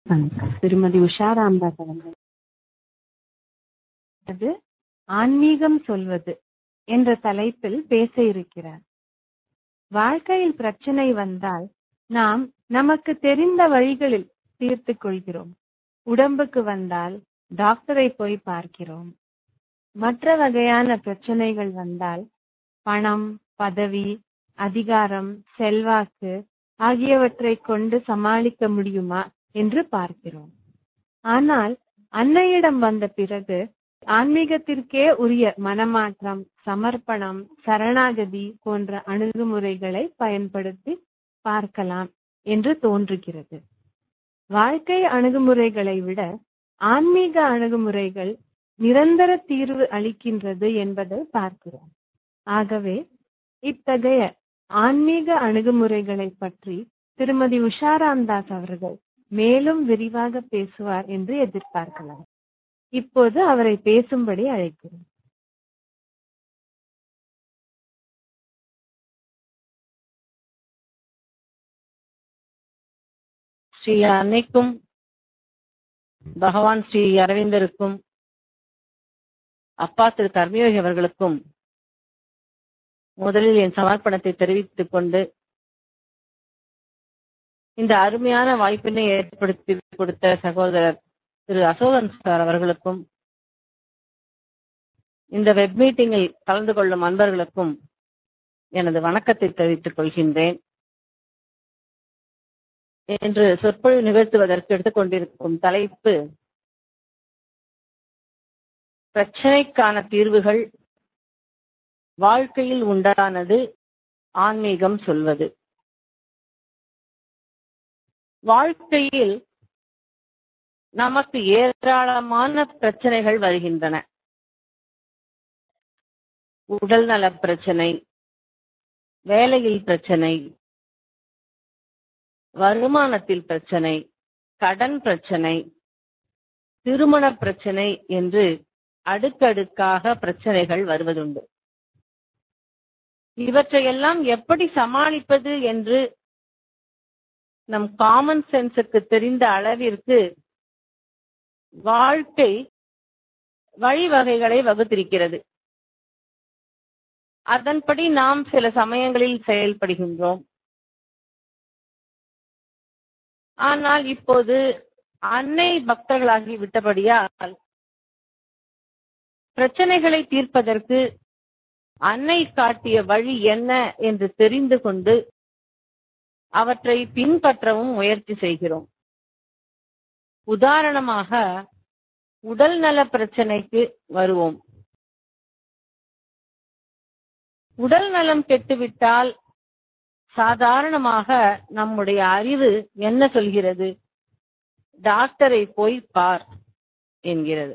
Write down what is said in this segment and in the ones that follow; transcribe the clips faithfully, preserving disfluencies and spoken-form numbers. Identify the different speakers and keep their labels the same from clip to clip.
Speaker 1: வணக்கம். திருமதி உஷா ராமதாஸ் அவர்கள் அது ஆன்மீகம் சொல்வது என்ற தலைப்பில் பேச இருக்கிறார். வாழ்க்கையில் பிரச்சனை வந்தால் நாம் நமக்கு தெரிந்த வழிகளில் தீர்த்துக் கொள்கிறோம். உடம்புக்கு வந்தால் டாக்டரை போய் பார்க்கிறோம். மற்ற வகையான பிரச்சனைகள் வந்தால் பணம், பதவி, அதிகாரம், செல்வாக்கு ஆகியவற்றை கொண்டு சமாளிக்க முடியுமா என்று பார்க்கிறோம். ஆனால் அன்னையிடம் வந்த பிறகு ஆன்மீகத்திற்கே உரிய மனமாற்றம், சமர்ப்பணம், சரணாகதி போன்ற அணுகுமுறைகளை பயன்படுத்தி பார்க்கலாம் என்று தோன்றுகிறது. வாழ்க்கை அணுகுமுறைகளை விட ஆன்மீக அணுகுமுறைகள் நிரந்தர தீர்வு அளிக்கின்றது என்பதை பார்க்கிறோம். ஆகவே இத்தகைய ஆன்மீக அணுகுமுறைகளை பற்றி திருமதி உஷா ராமதாஸ் அவர்கள் மேலும் விரிவாக பேசுவார் என்று எதிர்பார்க்கலாம். இப்போது அவரை பேசும்படி அழைக்கிறேன்.
Speaker 2: ஸ்ரீ அன்னைக்கும் பகவான் ஸ்ரீ அரவிந்தருக்கும் அப்பா திரு கர்மயோகி அவர்களுக்கும் முதலில் என் சமர்ப்பணத்தை தெரிவித்துக் கொண்டு இந்த அருமையான வாய்ப்பினை ஏற்படுத்தி கொடுத்த சகோதரர் திரு அசோகன் சார் அவர்களுக்கும் இந்த வெப் மீட்டிங்கில் கலந்து கொள்ளும் அன்பர்களுக்கும் எனது வணக்கத்தை தெரிவித்துக் கொள்கின்றேன். என்று சொற்பொழிவு நிகழ்த்துவதற்கு எடுத்துக்கொண்டிருக்கும் தலைப்பு பிரச்சனைக்கான தீர்வுகள் வாழ்க்கையில் உண்டானது ஆன்மீகம் சொல்வது. வாழ்க்கையில் நமக்கு ஏராளமான பிரச்சனைகள் வருகின்றன. உடல் நல பிரச்சனை, வேலையில் பிரச்சனை, வருமானத்தில் பிரச்சனை, கடன் பிரச்சனை, திருமண பிரச்சனை என்று அடுக்கடுக்காக பிரச்சனைகள் வருவதுண்டு. இவற்றையெல்லாம் எப்படி சமாளிப்பது என்று நம் காமன் சென்ஸுக்கு தெரிந்த அளவிற்கு வாழ்க்கை வழிவகைகளை வகுத்திருக்கிறது. அதன்படி நாம் சில சமயங்களில் செயல்படுகின்றோம். ஆனால் இப்போது அன்னை பக்தர்களாகி விட்டபடியால் பிரச்சனைகளை தீர்ப்பதற்கு அன்னை காட்டிய வழி என்ன என்று தெரிந்து கொண்டு அவற்றை பின்பற்றவும் முயற்சி செய்கிறோம். உதாரணமாக உடல் நல பிரச்சனைக்கு வருவோம். உடல் நலம் கெட்டுவிட்டால் சாதாரணமாக நம்முடைய அறிவு என்ன சொல்கிறது? டாக்டரை போய் பார் என்கிறது.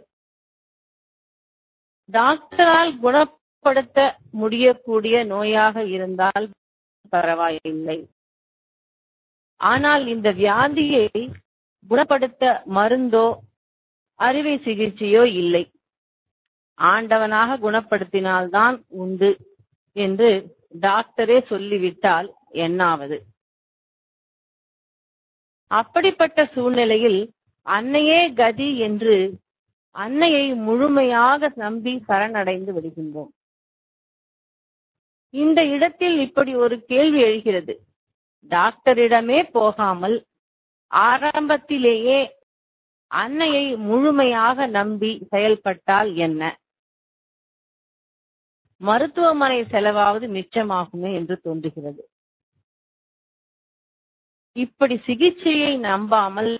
Speaker 2: டாக்டரால் குணப்படுத்த முடியக்கூடிய நோயாக இருந்தால் பரவாயில்லை. ஆனால் இந்த வியாதியை குணப்படுத்த மருந்தோ அறுவை சிகிச்சையோ இல்லை, ஆண்டவனாக குணப்படுத்தினால்தான் உண்டு என்று டாக்டரே சொல்லிவிட்டால் என்னாவது? அப்படிப்பட்ட சூழ்நிலையில் அன்னையே கதி என்று அன்னையை முழுமையாக நம்பி சரணடைந்து விடுகின்றோம். இந்த இடத்தில் இப்படி ஒரு கேள்வி எழுகிறது. டாக்டரிடமே போகாமல் ஆரம்பத்திலேயே அன்னையை முழுமையாக நம்பி செயல்பட்டால் என்ன? மருத்துவமனை செலவாவது மிச்சமாகுமே என்று தோன்றுகிறது. இப்படி சிகிச்சையை நம்பாமல்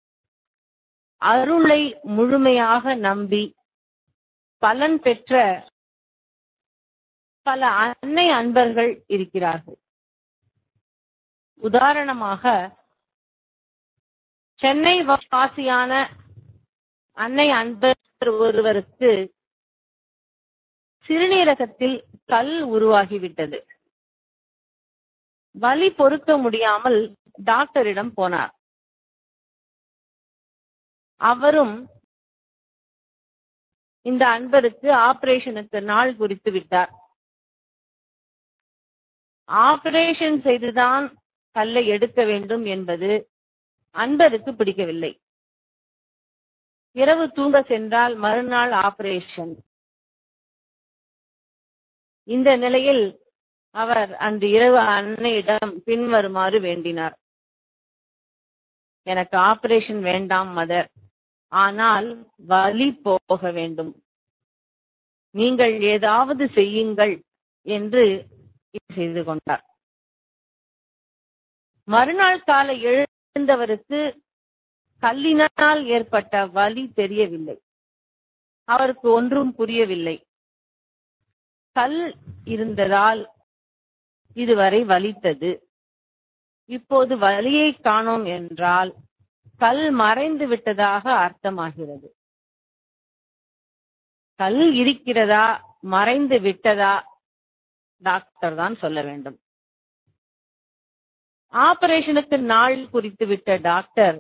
Speaker 2: அருளை முழுமையாக நம்பி பலன் பெற்ற பல அன்னை அன்பர்கள் இருக்கிறார்கள். உதாரணமாக சென்னை வாசியான அன்னை அன்பர் ஒருவருக்கு சிறுநீரகத்தில் கல் உருவாகிவிட்டது. வலி பொறுக்க முடியாமல் டாக்டரிடம் போனார். அவரும் இந்த அன்பருக்கு ஆபரேஷனுக்கு நாள் குறித்து விட்டார். ஆபரேஷன் செய்துதான் கல்லை எடுக்க வேண்டும் என்பது அன்பருக்கு பிடிக்கவில்லை. இரவு தூங்க சென்றால் மறுநாள் ஆபரேஷன். இந்த நிலையில் அவர் அன்று இரவு அன்னையிடம் பின்வருமாறு வேண்டினார். எனக்கு ஆபரேஷன் வேண்டாம் மதர், ஆனால் வலி போக வேண்டும். நீங்கள் ஏதாவது செய்யுங்கள் என்று செய்து கொண்டார். மறுநாள் காலை எழுந்தவருக்கு கல்லினால் ஏற்பட்ட வலி தெரியவில்லை. அவருக்கு ஒன்றும் புரியவில்லை. கல் இருந்ததால் இதுவரை வலித்தது, இப்போது வலியை காணோம் என்றால் கல் மறைந்து விட்டதாக அர்த்தமாகிறது. கல் இருக்கிறதா மறைந்து விட்டதா டாக்டர் தான் சொல்ல வேண்டும். ஆபரேஷனுக்கு நாள் குறித்து விட்ட டாக்டர்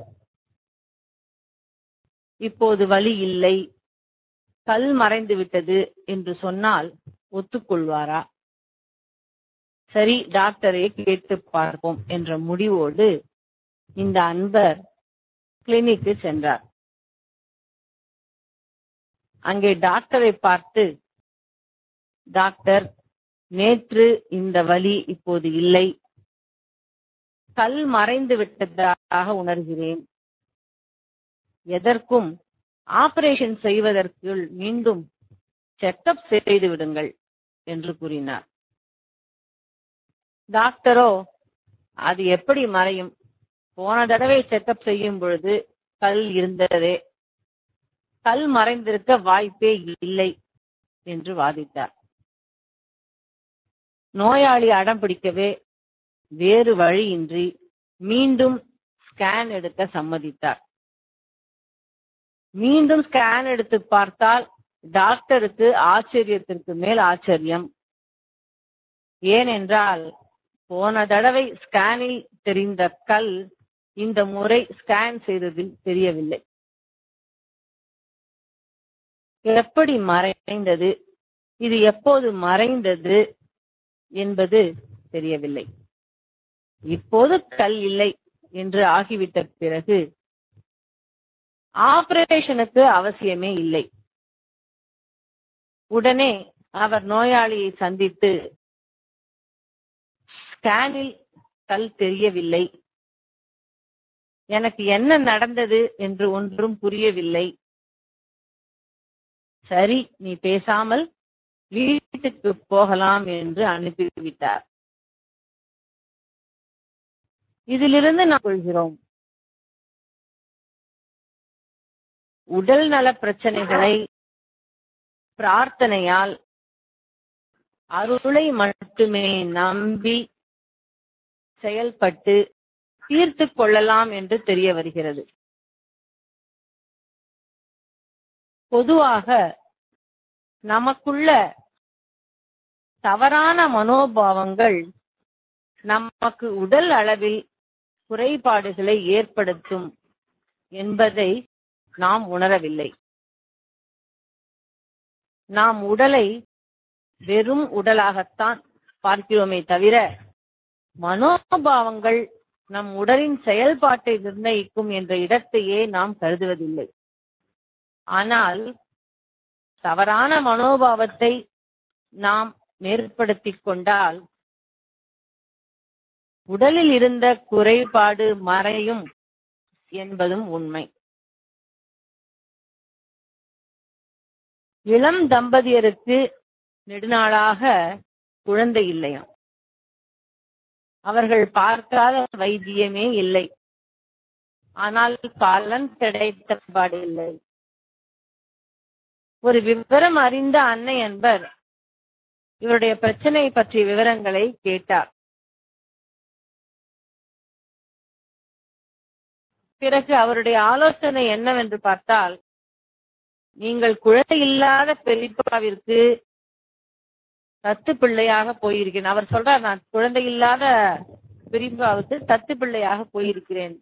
Speaker 2: இப்போது வலி இல்லை, கல் மறைந்து விட்டது என்று சொன்னால் ஒத்துக்கொள்வாரா? சரி, டாக்டரை கேட்டு பார்ப்போம் என்ற முடிவோடு இந்த அன்பர் கிளினிக்கு சென்றார். அங்கே டாக்டரை பார்த்து, டாக்டர், நேற்று இந்த வலி இப்போது இல்லை, கல் மறைந்து விட்டதாக உணர்கிறேன். எதற்கும் ஆபரேஷன் செய்வதற்கு மீண்டும் செக்கப் செய்து விடுங்கள் என்று கூறினார். டாக்டரோ, அது எப்படி மறையும்? போன தடவை செக்கப் செய்யும் பொழுது கல் இருந்ததே, கல் மறைந்திருக்க வாய்ப்பே இல்லை என்று வாதிட்டார். நோயாளி அடம் பிடிக்கவே வேறு வழியின்றி மீண்டும் ஸ்கேன் எடுக்க சம்மதித்தார். மீண்டும் ஸ்கேன் எடுத்து பார்த்தால் டாக்டருக்கு ஆச்சரியத்திற்கு மேல் ஆச்சரியம். ஏனென்றால் போன தடவை ஸ்கேனில் தெரிந்த கல் இந்த முறை ஸ்கேன் செய்ததில் தெரியவில்லை. எப்படி மறைந்தது, இது எப்போது மறைந்தது என்பது தெரியவில்லை. இப்போது கல் இல்லை என்று ஆகிவிட்ட பிறகு ஆபரேஷனுக்கு அவசியமே இல்லை. உடனே அவர் நோயாளியை சந்தித்து, ஸ்கேனில் கல் தெரியவில்லை, எனக்கு என்ன நடந்தது என்று ஒன்றும் புரியவில்லை, சரி நீ பேசாமல் வீட்டுக்கு போகலாம் என்று அனுப்பிவிட்டார். இதிலிருந்து நாம் கொள்கிறோம், உடல் நல பிரச்சனைகளை பிரார்த்தனையால், அருளை மட்டுமே நம்பி செயல்பட்டு தீர்த்து கொள்ளலாம் என்று தெரிய வருகிறது. பொதுவாக நமக்குள்ள தவறான மனோபாவங்கள் நமக்கு உடல் அளவில் குறைபாடுகளை ஏற்படுத்தும் என்பதை நாம் உணரவில்லை. நாம் உடலை வெறும் உடலாகத்தான் பார்க்கிறோமே தவிர, மனோபாவங்கள் நம் உடலின் செயல்பாட்டை நிர்ணயிக்கும் என்ற இடத்தையே நாம் கருதுவதில்லை. ஆனால் தவறான மனோபாவத்தை நாம் ஏற்படுத்திக் கொண்டால் உடலில் இருந்த குறைபாடு மறையும் என்பதும் உண்மை. இளம் தம்பதியருக்கு நெடுநாளாக குழந்தை இல்லையாம். அவர்கள் பார்க்காத வைத்தியமே இல்லை, ஆனால் பலன் கிடைத்தபாடில்லை. ஒரு விவரம் அறிந்த அன்னை என்பர் இவருடைய பிரச்சனை பற்றிய விவரங்களை கேட்டார். பிறகு அவருடைய ஆலோசனை என்னவென்று பார்த்தால், நீங்கள் குழந்தை இல்லாத பெரியப்பாவிற்கு தத்து பிள்ளையாக போயிருக்கிறேன். அவர் சொல்றார், நான் குழந்தை இல்லாத பெரியப்பாவுக்கு தத்து பிள்ளையாக போயிருக்கிறேன்,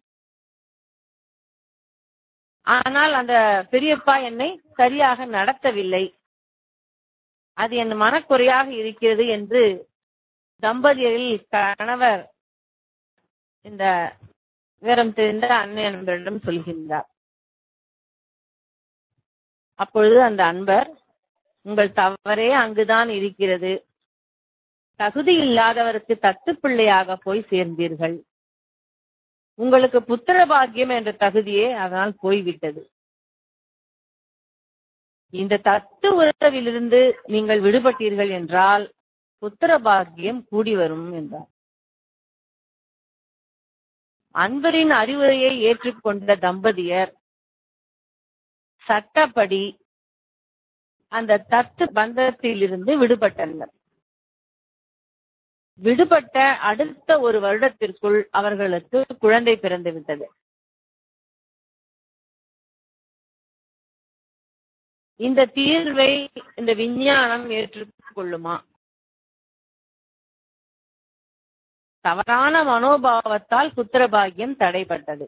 Speaker 2: ஆனால் அந்த பெரியப்பா என்னை சரியாக நடத்தவில்லை, அது என் மனக்குறையாக இருக்கிறது என்று தம்பதியரில் கணவர் இந்த விவரம் தெரிந்த அன்னை அன்பரிடம் சொல்கின்றார். அப்பொழுது அந்த அன்பர், உங்கள் தவறே அங்குதான் இருக்கிறது. தகுதி இல்லாதவருக்கு தத்து பிள்ளையாக போய் சேர்ந்தீர்கள். உங்களுக்கு புத்திர பாக்கியம் என்ற தகுதியே அதனால் போய்விட்டது. இந்த தத்து உறவிலிருந்து நீங்கள் விடுபட்டீர்கள் என்றால் புத்திர பாக்கியம் கூடி வரும் என்றார். அன்பரின் அறிவுரையை ஏற்றுக்கொண்ட தம்பதியர் சட்டப்படி அந்த தத்து பந்தத்திலிருந்து விடுபட்டனர். விடுபட்ட அடுத்த ஒரு வருடத்திற்குள் அவர்களுக்கு குழந்தை பிறந்து விட்டது. இந்த தீர்வை இந்த விஞ்ஞானம் ஏற்றுக்கொள்ளுமா? தவறான மனோபாவத்தால் புத்திரபாகியம் தடைப்பட்டது.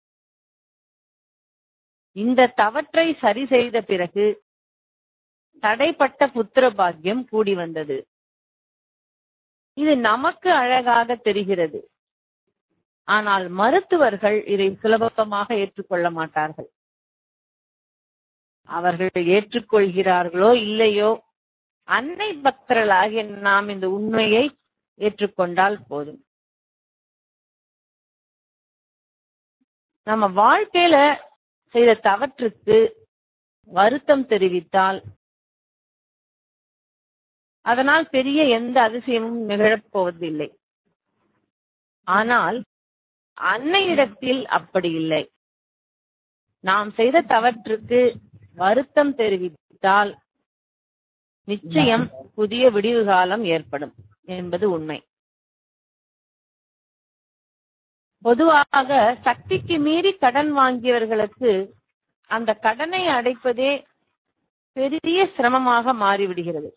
Speaker 2: இந்த தவற்றை சரி செய்த பிறகு தடைப்பட்ட புத்திர பாக்கியம் கூடி வந்தது. இது நமக்கு அழகாக தெரிகிறது. ஆனால் மருத்துவர்கள் இதை சுலபமாக ஏற்றுக்கொள்ள மாட்டார்கள். அவர்கள் ஏற்றுக்கொள்கிறார்களோ இல்லையோ, அன்னை பக்தர்களாகிய நாம் இந்த உண்மையை ஏற்றுக்கொண்டால் போதும். நம்ம வாழ்க்கையில செய்த தவற்றுக்கு வருத்தம் தெரிவித்தால் அதனால் பெரிய எந்த அதிசயமும் நிகழப் போவதில்லை. ஆனால் அன்னையிடத்தில் அப்படி இல்லை. நாம் செய்த தவற்றுக்கு வருத்தம் தெரிவித்தால் நிச்சயம் புதிய விடிவு காலம் ஏற்படும் என்பது உண்மை. பொதுவாக சக்திக்கு மீறி கடன் வாங்கியவர்களுக்கு அந்த கடனை அடைப்பதே பெரிய சிரமமாக மாறிவிடுகிறது.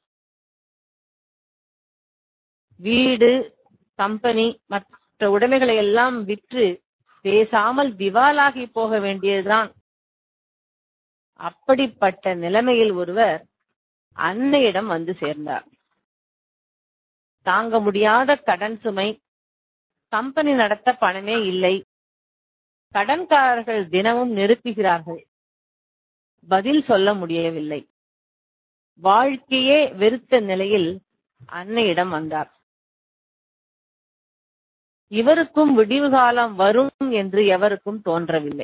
Speaker 2: வீடு, கம்பெனி மற்ற உடைமைகளை எல்லாம் விற்று பேசாமல் திவாலாகி போக வேண்டியதுதான். அப்படிப்பட்ட நிலைமையில் ஒருவர் அன்னையிடம் வந்து சேர்ந்தார். தாங்க முடியாத கடன் சுமை, கம்பெனி நடத்த பணமே இல்லை, கடன்காரர்கள் தினமும் நெருக்குகிறார்கள், பதில் சொல்ல முடியவில்லை. வாழ்க்கையே வெறுத்த நிலையில் அன்னையிடம் வந்தார். இவருக்கும் விடிவு காலம் வரும் என்று எவருக்கும் தோன்றவில்லை.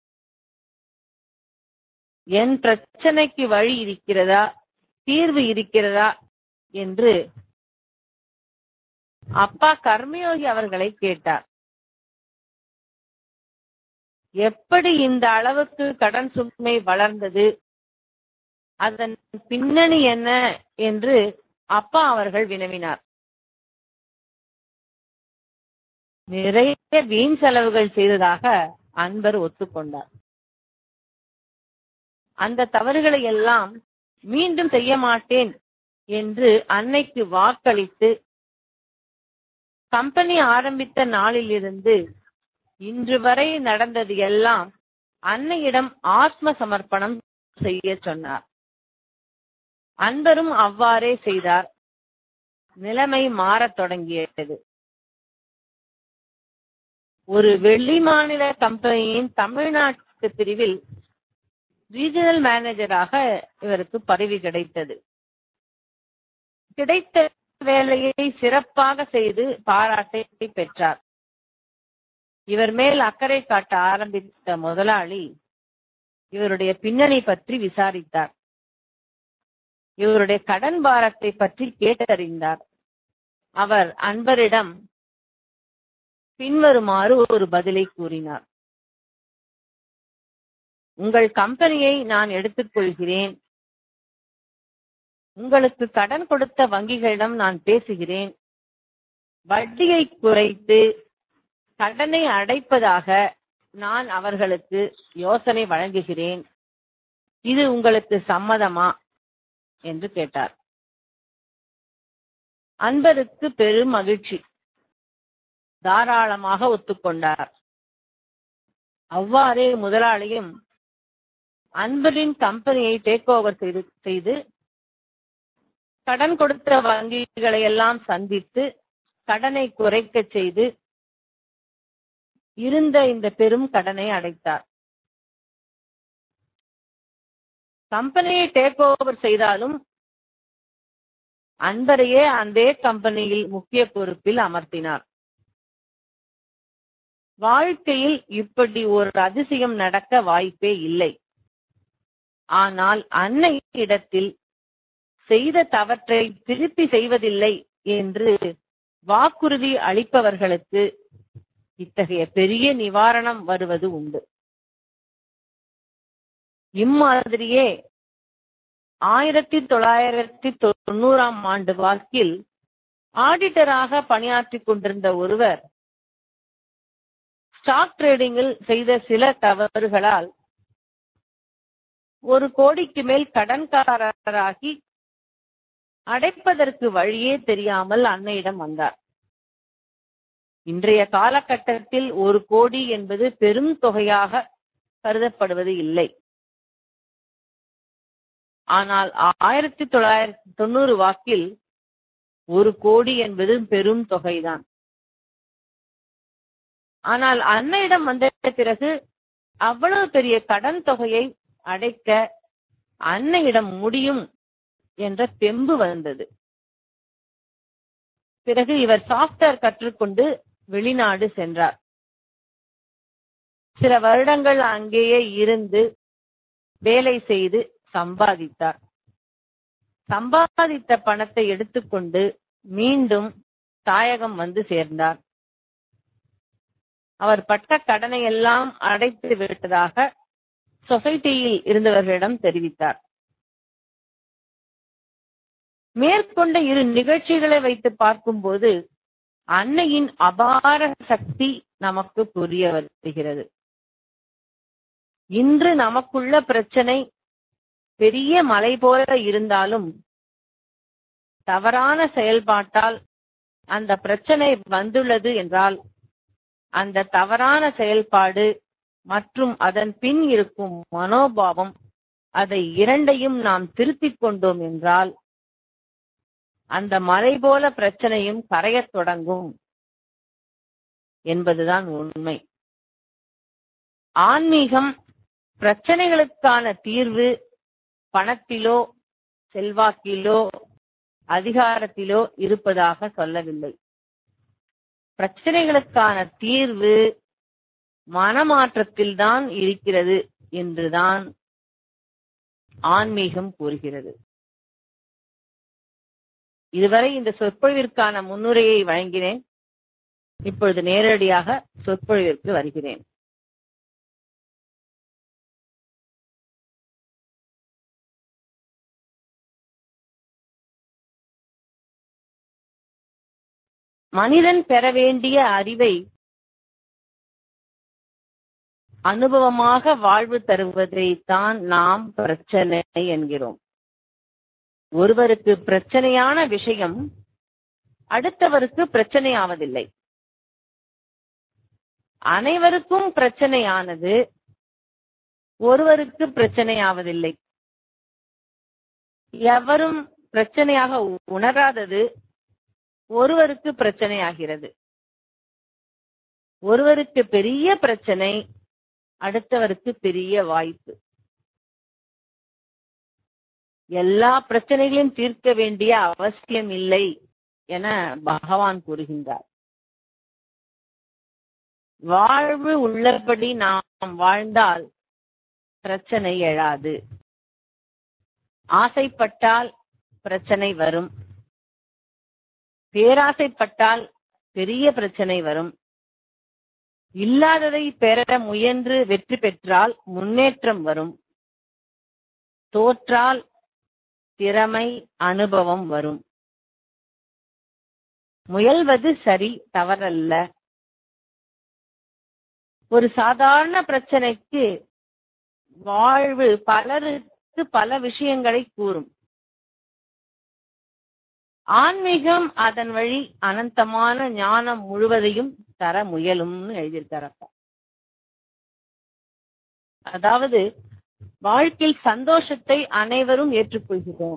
Speaker 2: என் பிரச்சனைக்கு வழி இருக்கிறதா, தீர்வு இருக்கிறதா என்று அப்பா கர்மயோகி அவர்களை கேட்டார். எப்படி இந்த அளவுக்கு கடன் சுமை வளர்ந்தது, அதன் பின்னணி என்ன என்று அப்பா அவர்கள் வினவினார். நிறைய வீண் செலவுகள் செய்ததாக அன்பர் ஒத்துக்கொண்டார். அந்த தவறுகளை எல்லாம் மீண்டும் செய்ய மாட்டேன் என்று அன்னைக்கு வாக்களித்து கம்பெனி ஆரம்பித்த நாளிலிருந்து இன்று வரை நடந்தது எல்லாம் அன்னையிடம் ஆத்ம சமர்ப்பணம் செய்ய சொன்னார். அன்பரும் அவ்வாறே செய்தார். நிலைமை மாறத் தொடங்கியது. ஒரு வெளி மாநில கம்பெனியின் தமிழ்நாட்டு பிரிவில் ரீஜனல் மேனேஜராக இவருக்கு பதவி கிடைத்தது. கிடைத்த வேலையை சிறப்பாக செய்து பாராட்டை பெற்றார். இவர் மேல் அக்கறை காட்ட ஆரம்பித்த முதலாளி இவருடைய பின்னணி பற்றி விசாரித்தார். இவருடைய கடன் பாரத்தை பற்றி கேட்டறிந்தார். அவர் அன்பரிடம் பின்வருமாறு ஒரு பதிலை கூறினார். உங்கள் கம்பெனியை நான் எடுத்துக் கொள்கிறேன். உங்களுக்கு கடன் கொடுத்த வங்கிகளிடம் நான் பேசுகிறேன். வட்டியை குறைத்து கடனை அடைப்பதாக நான் அவர்களுக்கு யோசனை வழங்குகிறேன். இது உங்களுக்கு சம்மதமா என்று கேட்டார். அன்பருக்கு பெரும் மகிழ்ச்சி. தாராளமாக ஒத்துக்கொண்டார். அவ்வாறே முதலாளியும் அன்பரின் கம்பெனியை டேக் ஓவர் செய்து கடன் கொடுத்த வங்கிகளை எல்லாம் சந்தித்து கடனை குறைக்க செய்து இருந்த இந்த பெரும் கடனை அடைத்தார். கம்பெனியை டேக் ஓவர் செய்தாலும் அன்பரையே அந்த கம்பெனியில் முக்கிய பொறுப்பில் அமர்த்தினார். வாழ்க்கையில் இப்படி ஒரு அதிசயம் நடக்க வாய்ப்பே இல்லை. ஆனால் அன்னை இடத்தில் செய்த தவற்றை திருப்பி செய்வதில்லை என்று வாக்குறுதி அளிப்பவர்களுக்கு இத்தகைய பெரிய நிவாரணம் வருவது உண்டு. இம்மாதிரியே ஆயிரத்தி தொள்ளாயிரத்தி தொண்ணூறாம் ஆண்டு வாக்கில் ஆடிட்டராக பணியாற்றிக் கொண்டிருந்த ஒருவர் ஸ்டாக் ட்ரேடிங்கில் செய்த சில தவறுகளால் ஒரு கோடிக்கு மேல் கடன்காரராகி அடைப்பதற்கு வழியே தெரியாமல் அன்னையிடம் வந்தார். இன்றைய காலகட்டத்தில் ஒரு கோடி என்பது பெரும் தொகையாக கருதப்படுவது இல்லை. ஆனால் ஆயிரத்தி தொள்ளாயிரத்தி தொண்ணூறு வாக்கில் ஒரு கோடி என்பது பெரும் தொகைதான். ஆனால் அன்னையிடம் வந்த பிறகு அவ்வளவு பெரிய கடன் தொகையை அடைக்க அன்னையிடம் முடியும் என்ற தெம்பு வந்தது. பிறகு இவர் சாப்ட்வேர் கற்றுக்கொண்டு வெளிநாடு சென்றார். சில வருடங்கள் அங்கேயே இருந்து வேலை செய்து சம்பாதித்தார். சம்பாதித்த பணத்தை எடுத்துக்கொண்டு மீண்டும் தாயகம் வந்து சேர்ந்தார். அவர் பட்ட கடனை எல்லாம் அடைத்து விட்டதாக சொசைட்டியில் இருந்தவர்களிடம் தெரிவித்தார். மேற்கொண்ட இரு நிகழ்ச்சிகளை வைத்து பார்க்கும்போது அன்னையின் அபார சக்தி நமக்கு புரிய வருகிறது. இன்று நமக்குள்ள பிரச்சனை பெரிய மலை போல இருந்தாலும் தவறான செயல்பாட்டால் அந்த பிரச்சனை வந்துள்ளது என்றால் அந்த தவறான செயல்பாடு மற்றும் அதன் பின் இருக்கும் மனோபாவம், அதை இரண்டையும் நாம் திருத்திக் கொண்டோம் என்றால் அந்த மலை போல பிரச்சனையும் கரையத் தொடங்கும் என்பதுதான் உண்மை. ஆன்மீகம் பிரச்சனைகளுக்கான தீர்வு பணத்திலோ செல்வாக்கிலோ அதிகாரத்திலோ இருப்பதாக சொல்லவில்லை. பிரச்சனைகளுக்கான தீர்வு மனமாற்றத்தில் தான் இருக்கிறது என்றுதான் ஆன்மீகம் கூறுகிறது. இதுவரை இந்த சொற்பொழிவிற்கான முன்னுரையை வழங்கினேன். இப்பொழுது நேரடியாக சொற்பொழிவிற்கு வருகிறேன். மனிதன் பெற வேண்டிய அறிவை அனுபவமாக வாழ்வு தருவதை தான் நாம் பிரச்சனை என்கிறோம். ஒருவருக்கு பிரச்சனையான விஷயம் அடுத்தவருக்கு பிரச்சனையாவதில்லை. அனைவருக்கும் பிரச்சனையானது ஒருவருக்கு பிரச்சனையாவதில்லை. எவரும் பிரச்சனையாக உணராதது ஒருவருக்கு பிரச்சனையாகிறது. ஒருவருக்கு பெரிய பிரச்சனை அடுத்தவருக்கு பெரிய வாய்ப்பு. எல்லா பிரச்சனைகளையும் தீர்க்க வேண்டிய அவசியம் இல்லை என பகவான் கூறுகின்றார். வாழ்வு உள்ளபடி நாம் வாழ்ந்தால் பிரச்சனை எழாது. ஆசைப்பட்டால் பிரச்சனை வரும். பேராசைப்பட்டால் பெரிய பிரச்சனை வரும். இல்லாததை பெற முயன்று வெற்றி பெற்றால் முன்னேற்றம் வரும். தோற்றால் திறமை அனுபவம் வரும். முயல்வது சரி, தவறல்ல. ஒரு சாதாரண பிரச்சனைக்கு வாழ்வு பலருக்கு பல விஷயங்களை கூறும். ஆன்மீகம் அதன் வழி அனந்தமான ஞானம் முழுவதையும் தர முயலும்னு எழுதியிருக்காரப்பா. அதாவது வாழ்க்கையில் சந்தோஷத்தை அனைவரும் ஏற்றுக்கொள்கிறோம்,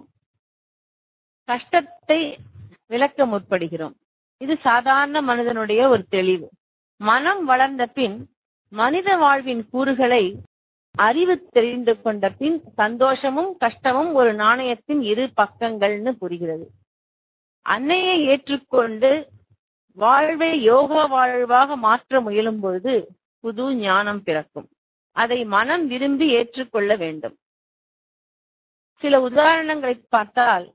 Speaker 2: கஷ்டத்தை விளக்க முற்படுகிறோம். இது சாதாரண மனிதனுடைய ஒரு தெளிவு. மனம் வளர்ந்த பின் மனித வாழ்வின் கூறுகளை அறிவு தெரிந்து கொண்ட பின் சந்தோஷமும் கஷ்டமும் ஒரு நாணயத்தின் இரு பக்கங்கள்னு புரிகிறது. அன்னையை ஏற்றுக்கொண்டு வாழ்வை யோக வாழ்வாக மாற்ற முயலும் பொழுது புது ஞானம் பிறக்கும். அதை மனம் விரும்பி ஏற்றுக்கொள்ள வேண்டும். சில உதாரணங்களை பார்த்தால்,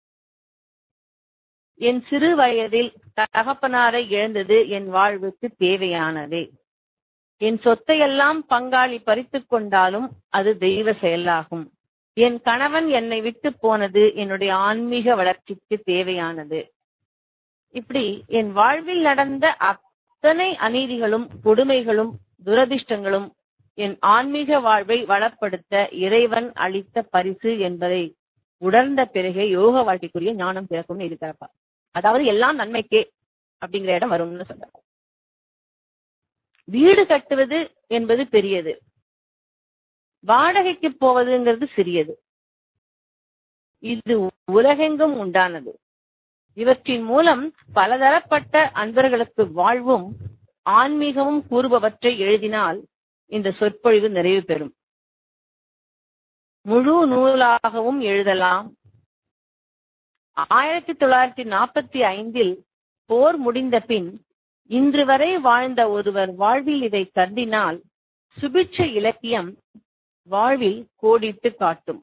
Speaker 2: என் சிறு வயதில் தகப்பனாரை இழந்தது என் வாழ்வுக்கு தேவையானதே. என் சொத்தையெல்லாம் பங்காளி பறித்துக் கொண்டாலும் அது தெய்வ செயலாகும். என் கணவன் என்னை விட்டு போனது என்னுடைய ஆன்மீக வளர்ச்சிக்கு தேவையானது. இப்படி என் வாழ்வில் நடந்த அத்தனை அநீதிகளும் கொடுமைகளும் துரதிர்ஷ்டங்களும் என் ஆன்மீக வாழ்வை வளப்படுத்த இறைவன் அளித்த பரிசு என்பதை உணர்ந்த பிறகே யோக வாழ்க்கைக்குரிய ஞானம் பிறக்கும் இருக்கிறப்பா. அதாவது எல்லாம் நன்மைக்கே அப்படிங்கிற இடம் வரும்னு சொல்ற. வீடு கட்டுவது என்பது பெரியது, வாடகைக்கு போவதுங்கிறது சிறியது. இது உலகெங்கும் உண்டானது. இவற்றின் மூலம் பலதரப்பட்ட அன்பர்களுக்கு வாழ்வும் ஆன்மீகமும் கூறுபவற்றை எழுதினால் இந்த சொற்பொழிவு நிறைவு பெறும். முழு நூலாகவும் எழுதலாம். ஆயிரத்தி தொள்ளாயிரத்தி நாற்பத்தி ஐந்தில் போர் முடிந்த பின் இன்று வரை வாழ்ந்த ஒருவர் வாழ்வில் இதை கருதினால் சுபிட்ச இலக்கியம் வாழ்வில் கோடிட்டு காட்டும்.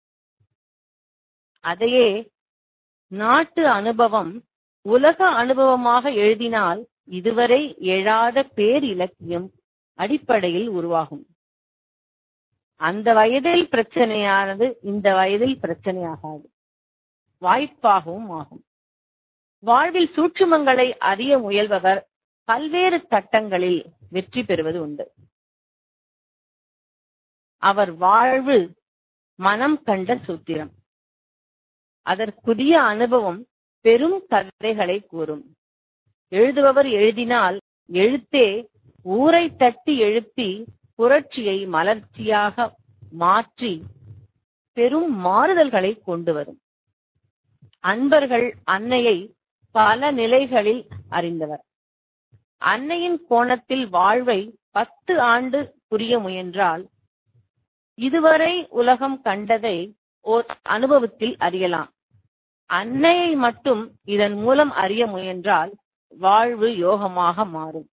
Speaker 2: அதையே நாட்டு அனுபவம் உலக அனுபவமாக எழுதினால் இதுவரை எழாத பேர் இலக்கியம் அடிப்படையில் உருவாகும். அந்த வயதில் பிரச்சனையானது இந்த வயதில் பிரச்சனையாகாது, வாய்ப்பாகவும் ஆகும். வாழ்வில் சூட்சுமங்களை அறிய முயல்பவர் பல்வேறு கட்டங்களில் வெற்றி பெறுவது உண்டு. அவர் வாழ்வு மனம் கண்ட சூத்திரம். அதற்குரிய அனுபவம் பெரும் கதைகளை கூறும். எழுதுபவர் எழுதினால் எழுத்தே ஊரை தட்டி எழுப்பி புரட்சியை மலர்ச்சியாக மாற்றி பெரும் மாறுதல்களை கொண்டு வரும். அன்பர்கள் அன்னையை பல நிலைகளில் அறிந்தவர். அன்னையின் கோணத்தில் வாழ்வை பத்து ஆண்டு புரிய முயன்றால் இதுவரை உலகம் கண்டதை ஓர் அனுபவத்தில் அறியலாம். அன்னையை மட்டும் இதன் மூலம் அறிய முயன்றால் வாழ்வு யோகமாக மாறும்.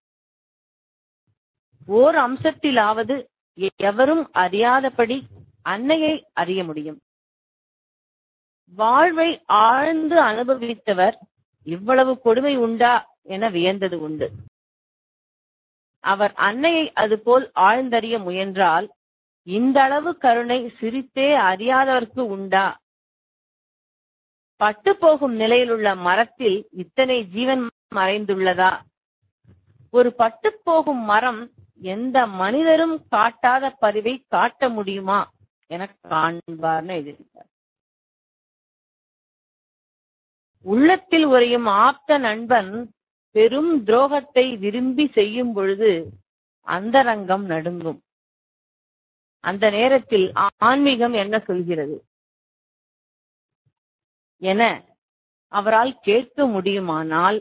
Speaker 2: ஓர் அம்சத்திலாவது எவரும் அறியாதபடி அன்னையை அறிய முடியும். வாழ்வை ஆழ்ந்து அனுபவித்தவர் இவ்வளவு கொடுமை உண்டா என வியந்தது உண்டு. அவர் அன்னையை அதுபோல் ஆழ்ந்தறிய முயன்றால் இந்த அளவு கருணை சிரித்தே அறியாதவர்க்கு உண்டா? பட்டு போகும் நிலையில் உள்ள மரத்தில் இத்தனை ஜீவன் மறைந்துள்ளதா? ஒரு பட்டு போகும் மரம் எந்த மனிதரும் காட்டாத பரிவை காட்ட முடியுமா என காண்பார்னு எழுதியிருக்கார். உள்ளத்தில் உறையும் ஆப்த நண்பன் பெரும் துரோகத்தை விரும்பி செய்யும் பொழுது அந்தரங்கம் நடுங்கும். அந்த நேரத்தில் ஆன்மீகம் என்ன சொல்கிறது என அவரால் கேட்க முடியுமானால்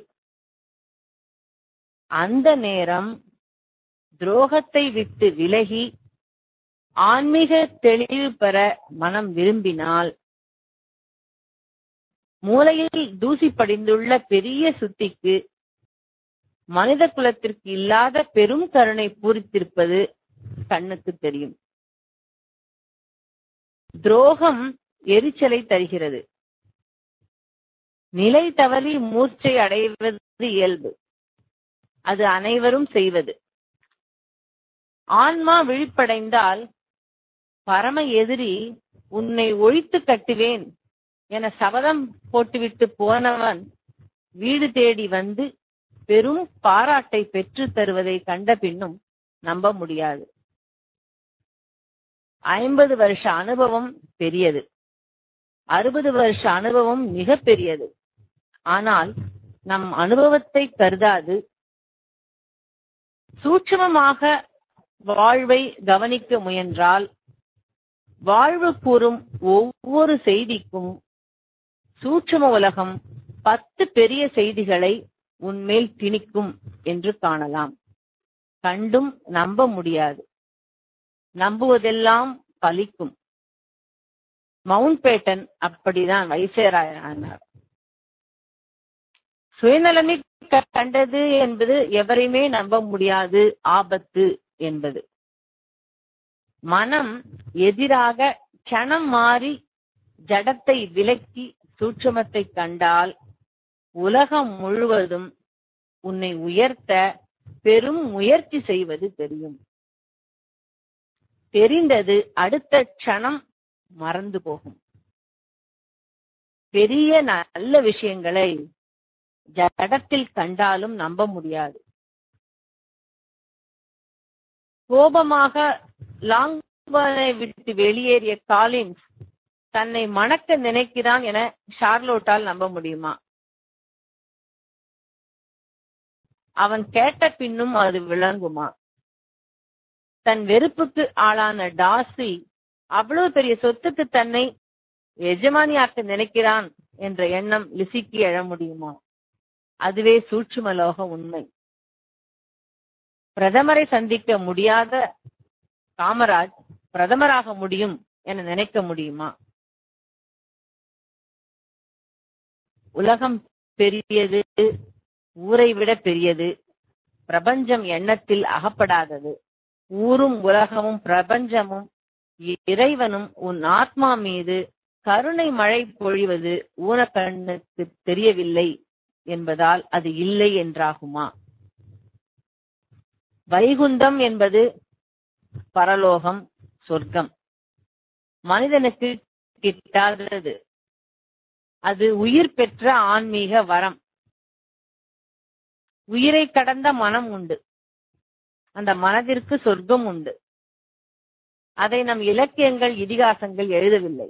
Speaker 2: அந்த நேரம் துரோகத்தை விட்டு விலகி ஆன்மீக தெளிவு பெற மனம் விரும்பினால் மூளையில் தூசி படிந்துள்ள பெரிய சுத்திக்கு மனித குலத்திற்கு இல்லாத பெரும் கருணை பூரித்திருப்பது கண்ணுக்கு தெரியும். துரோகம் எரிச்சலை தருகிறது. நிலை தவறி மூர்ச்சை அடைவது இயல்பு. அது அனைவரும் செய்வது. ஆன்மா விழிப்படைந்தால் பரம எதிரி உன்னை ஒழித்து கட்டுவேன் என சபதம் போட்டுவிட்டு போனவன் வீடு தேடி வந்து பெரும் பாராட்டை பெற்று தருவதை கண்ட பின்னும் நம்ப முடியாது. ஐம்பது வருஷ அனுபவம் பெரியது, அறுபது வருஷ அனுபவம் மிக பெரியது. ஆனால் நம் அனுபவத்தை கருதாது சூட்சுமமாக வாழ்வை கவனிக்க முயன்றால் வாழ்வு கூறும் ஒவ்வொரு செய்திக்கும் சூட்சும உலகம் பத்து பெரிய செய்திகளை உன்மேல் திணிக்கும் என்று காணலாம். கண்டும் நம்ப முடியாது. நம்புவதெல்லாம் பலிக்கும். மவுண்ட் பேட்டன் அப்படிதான் வைசராயனானார். சுயநலமே கண்டது என்பது எவரையுமே நம்ப முடியாது, ஆபத்து என்பது. மனம் எதிராக கணம் மாறி ஜடத்தை விலக்கி சூட்சுமத்தை கண்டால் உலகம் முழுவதும் உன்னை உயர்த்த பெரும் முயற்சி செய்வது தெரியும். தெரிந்தது அடுத்த க்ஷணம் மறந்து போகும். பெரிய நல்ல விஷயங்களை ஜடத்தில் கண்டாலும் நம்ப முடியாது. கோபமாக லாங்பர்னை விட்டு வெளியேறிய காலின்ஸ் தன்னை மணக்க நினைக்கிறான் என ஷார்லோட்டால் நம்ப முடியுமா? அவன் கேட்ட பின்னும் அது விளங்குமா? தன் வெறுப்புக்கு ஆளான டார்சி அவ்வளவு பெரிய சொத்துக்கு தன்னை எஜமானியாக்க நினைக்கிறான் என்ற எண்ணம் லிசிக்கு எழ முடியுமா? அதுவே சூட்சுமலோக உண்மை. பிரதமரை சந்திக்க முடியாத காமராஜ் பிரதமராக முடியும் என நினைக்க முடியுமா? உலகம் பெரியது, ஊரை விட பெரியது. பிரபஞ்சம் எண்ணத்தில் அகப்படாதது. ஊரும் உலகமும் பிரபஞ்சமும் இறைவனும் உன் ஆத்மா மீது கருணை மழை பொழிவது ஊனக்கண்ணுக்கு தெரியவில்லை என்பதால் அது இல்லை என்றாகுமா? வைகுந்தம் என்பது பரலோகம், சொர்க்கம். மனிதனுக்கு கிட்டாதது. அது உயிர் பெற்ற ஆன்மீக வரம். உயிரை கடந்த மனம் உண்டு. அந்த மனதிற்கு சொர்க்கம் உண்டு. அதை நம் இலக்கியங்கள், இதிகாசங்கள் எழுதவில்லை.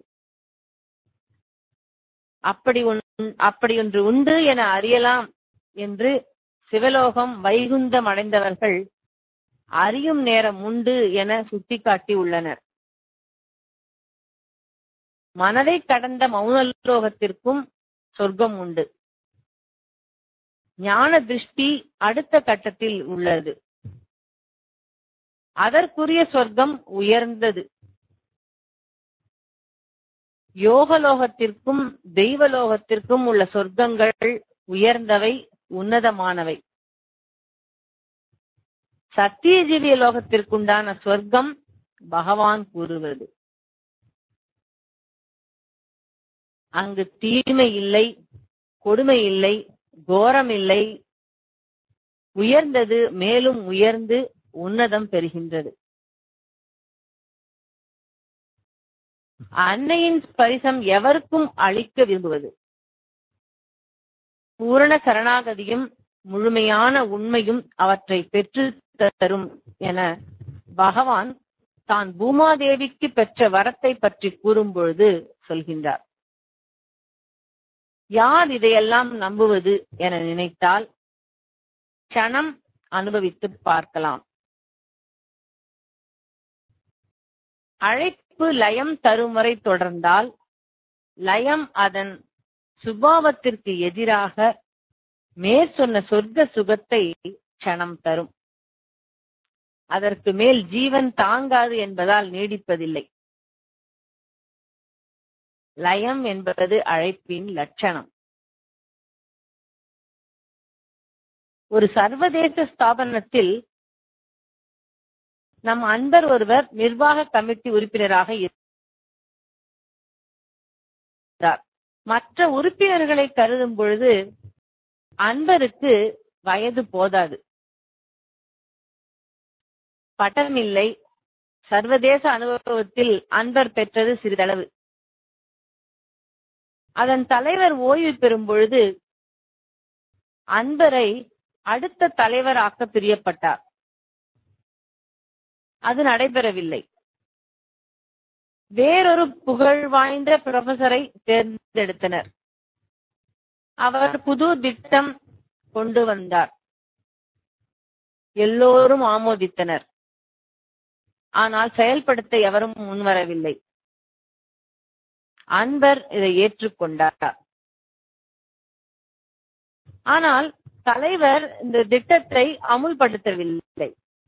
Speaker 2: அப்படி அப்படி ஒன்று உண்டு என அறியலாம் என்று சிவலோகம், வைகுந்தம் அடைந்தவர்கள் அறியும் நேரம் உண்டு என சுட்டிக்காட்டி உள்ளனர். மனதை கடந்த மௌனலோகத்திற்கும் சொர்க்கம் உண்டு. ஞான திருஷ்டி அடுத்த கட்டத்தில் உள்ளது. அதற்குரிய சொர்க்கம் உயர்ந்தது. யோகலோகத்திற்கும் தெய்வலோகத்திற்கும் உள்ள சொர்க்கங்கள் உயர்ந்தவை, உன்னதமானவை. சத்தியஜீவிய லோகத்திற்குண்டான சொர்க்கம் பகவான் கூறுவது. அங்கு தீமை இல்லை, கொடுமை இல்லை, கோரம் இல்லை. உயர்ந்தது மேலும் உயர்ந்து உன்னதம் பெறுகின்றது. அன்னையின் ஸ்பரிசம் எவருக்கும் அளிக்க விரும்புவது. பூரண சரணாகதியும் முழுமையான உண்மையும் அவற்றை பெற்று தரும் என பகவான் தான் பூமாதேவிக்கு பெற்ற வரத்தை பற்றி கூறும்பொழுது சொல்கின்றார். யார் இதையெல்லாம் நம்புவது என நினைத்தால் க்ஷணம் அனுபவித்து பார்க்கலாம். அழைப்பு லயம் தருமுறை தொடர்ந்தால் லயம் அதன் சுபாவத்திற்கு எதிராக மேற் சொன்ன சொர்க்க சுகத்தை க்ஷணம் தரும். அதற்கு மேல் ஜீவன் தாங்காது என்பதால் நீடிப்பதில்லை. லயம் என்பது அழைப்பின் லட்சணம். ஒரு சர்வதேச ஸ்தாபனத்தில் நம் அன்பர் ஒருவர் நிர்வாக கமிட்டி உறுப்பினராக இருந்தார். மற்ற உறுப்பினர்களை கருதும் பொழுது அன்பருக்கு வயது போதாது. பட்டமில்லை. சர்வதேச அனுபவத்தில் அன்பர் பெற்றது சிறிதளவு. அதன் தலைவர் ஓய்வு பெறும் பொழுது அன்பரை அடுத்த தலைவராக்க பிரியப்பட்டார். அது நடைபெறவில்லை. வேறொரு புகழ் வாய்ந்த புரொஃபசரை தேர்ந்தெடுத்தனர். அவர் புது திட்டம் கொண்டு வந்தார். எல்லோரும் ஆமோதித்தனர். ஆனால் செயல்படுத்த எவரும் முன்வரவில்லை. அன்பர் இதை ஏற்றுக்கொண்டார். ஆனால் தலைவர் இந்த திட்டத்தை அமுல்படுத்தவில்லை.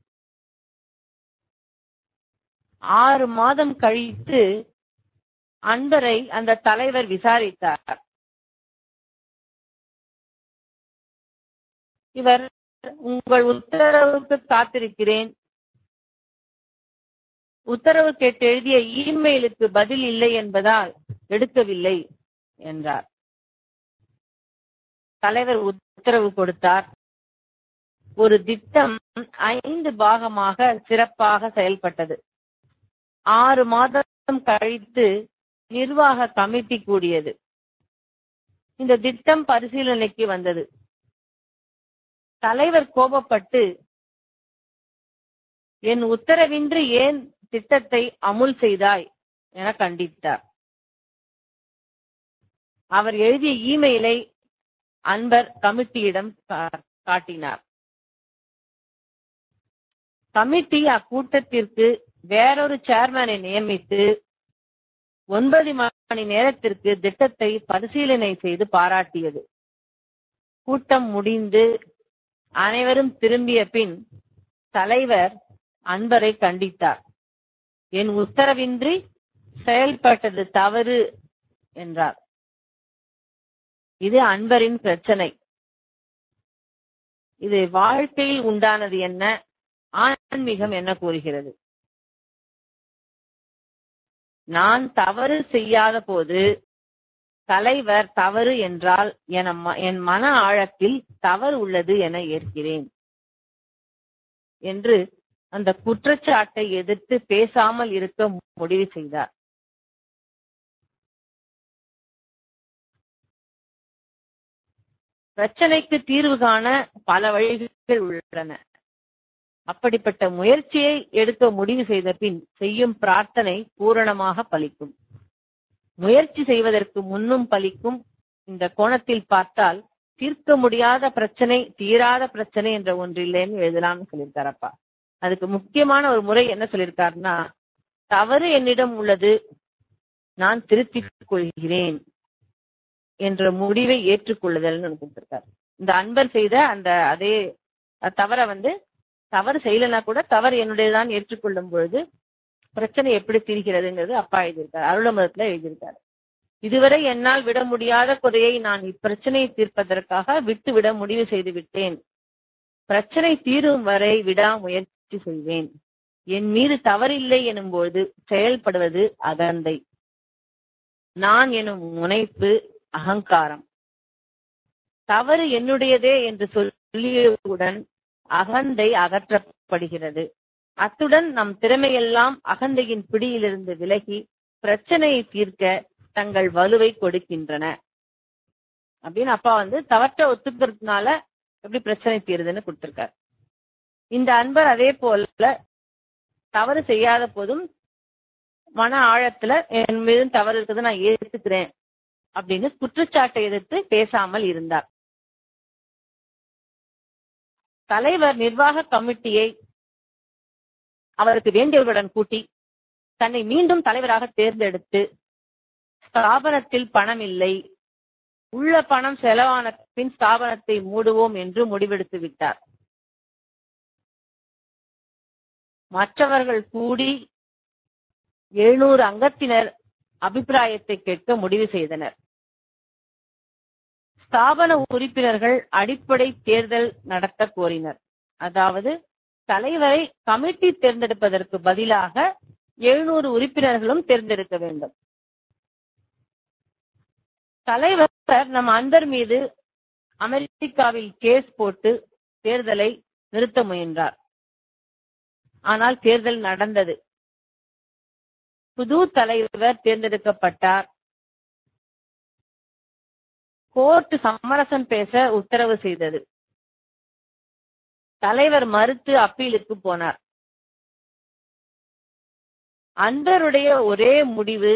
Speaker 2: ஆறு மாதம் கழித்து அன்பரை அந்த தலைவர் விசாரித்தார். இவர், உங்கள் உத்தரவுக்கு காத்திருக்கிறேன், உத்தரவு கேட்டு எழுதிய இமெயிலுக்கு பதில் இல்லை என்பதால் எடுக்கவில்லை என்றார். தலைவர் உத்தரவு கொடுத்தார். ஒரு திட்டம் ஐந்து பாகமாக சிறப்பாக செயல்பட்டது. ஆறு மாதம் கழித்து நிர்வாக கமிட்டி கூடியது. இந்த திட்டம் பரிசீலனைக்கு வந்தது. தலைவர் கோபப்பட்டு, என் உத்தரவின்றி ஏன் திட்டத்தை அமுல் செய்தாய் என கண்டித்தார். அவர் எழுதிய இமெயிலை அன்பர் கமிட்டியிடம் காட்டினார். கமிட்டி அக்கூட்டத்திற்கு வேறொரு சேர்மனை நியமித்து ஒன்பது மணி நேரத்திற்கு திட்டத்தை பரிசீலனை செய்து பாராட்டியது. கூட்டம் முடிந்து அனைவரும் திரும்பிய பின் தலைவர் அன்பரை கண்டித்தார். என் உத்தரவின்றி செயல்பட்டது தவறு என்றார். இது அன்பரின் பிரச்சனை. இது வாழ்க்கையில் உண்டானது என்ன, ஆன்மீகம் என்ன கூறுகிறது? நான் தவறு செய்யாத போது தலைவர் தவறு என்றால் என் மன ஆழத்தில் தவறு உள்ளது என ஏற்கிறேன் என்று அந்த குற்றச்சாட்டை எதிர்த்து பேசாமல் இருக்க முடிவு செய்தார். பிரச்சனைக்கு தீர்வு காண பல வழிகள் உள்ளன. அப்படிப்பட்ட முயற்சியை எடுக்க முடிவு செய்த பின் செய்யும் பிரார்த்தனை பூரணமாக பலிக்கும். முயற்சி செய்வதற்கு முன்னும் பலிக்கும். இந்த கோணத்தில் பார்த்தால் தீர்க்க முடியாத பிரச்சனை, தீராத பிரச்சனை என்ற ஒன்று இல்லைன்னு எழுதலாம்னு சொல்லியிருக்காரப்பா. அதுக்கு முக்கியமான ஒரு முறை என்ன சொல்லியிருக்காருன்னா, தவறு என்னிடம் உள்ளது, நான் திருத்திக் கொள்கிறேன் என்ற முடிவை ஏற்றுக்கொள்ளுதல்னு கொடுத்திருக்காரு. இந்த அன்பர் செய்த அந்த அதே தவறை வந்து தவறு செய்யலன்னா கூட தவறு என்னுடையதான் ஏற்றுக்கொள்ளும் பொழுது பிரச்சனை எப்படி தீர்கிறதுங்கிறது அப்பா எழுதியிருக்காரு, அருளமதத்துல எழுதியிருக்காரு. இதுவரை என்னால் விட முடியாத குறையை நான் இப்பிரச்சனையை தீர்ப்பதற்காக விட்டு விட முடிவு செய்து விட்டேன். பிரச்சனை தீரும் வரை விடா முயற்சி செய்வேன். என் மீது தவறில்லை எனும்போது செயல்படுவது அகந்தை. நான் எனும் முனைப்பு அகங்காரம். தவறு என்னுடையதே என்று சொல்லியவுடன் அகந்தை அகற்றப்படுகிறது. அத்துடன் நம் திறமையெல்லாம் அகந்தையின் பிடியிலிருந்து விலகி பிரச்சனையை தீர்க்க தங்கள் வலுவை கொடுக்கின்றன அப்படின்னு அப்பா வந்து தவற்ற ஒத்துக்கிறதுனால எப்படி பிரச்சனை தீருதுன்னு கொடுத்திருக்காரு. இந்த அன்பர் அதே போல தவறு செய்யாத போதும் மன ஆழத்துல என் மீது தவறு இருக்குது, நான் ஏற்றுக்கிறேன் அப்படின்னு குற்றச்சாட்டை எதிர்த்து பேசாமல் இருந்தார். தலைவர் நிர்வாக கமிட்டியை அவருக்கு வேண்டியவர்களுடன் கூட்டி தன்னை மீண்டும் தலைவராக தேர்ந்தெடுத்து, ஸ்தாபனத்தில் பணம் இல்லை, உள்ள பணம் செலவான பின் ஸ்தாபனத்தை மூடுவோம் என்று முடிவெடுத்து விட்டார். மற்றவர்கள் கூடி எழுநூறு அங்கத்தினர் அபிப்பிராயத்தை கேட்க முடிவு செய்தனர். ஸ்தாபன உறுப்பினர்கள் அடிப்படை தேர்தல் நடத்த கோரினர். அதாவது தலைவரை கமிட்டி தேர்ந்தெடுப்பதற்கு பதிலாக எழுநூறு உறுப்பினர்களும் தேர்ந்தெடுக்க வேண்டும். தலைவர் நம் அன்பர் மீது அமெரிக்காவில் கேஸ் போட்டு தேர்தலை நிறுத்த முயன்றார். ஆனால் தேர்தல் நடந்தது. புது தலைவர் தேர்ந்தெடுக்கப்பட்டார். கோர்ட் சமரசம் பேச உத்தரவு செய்தது. தலைவர் மறுத்து அப்பீலுக்கு போனார். அன்பருடைய ஒரே முடிவு,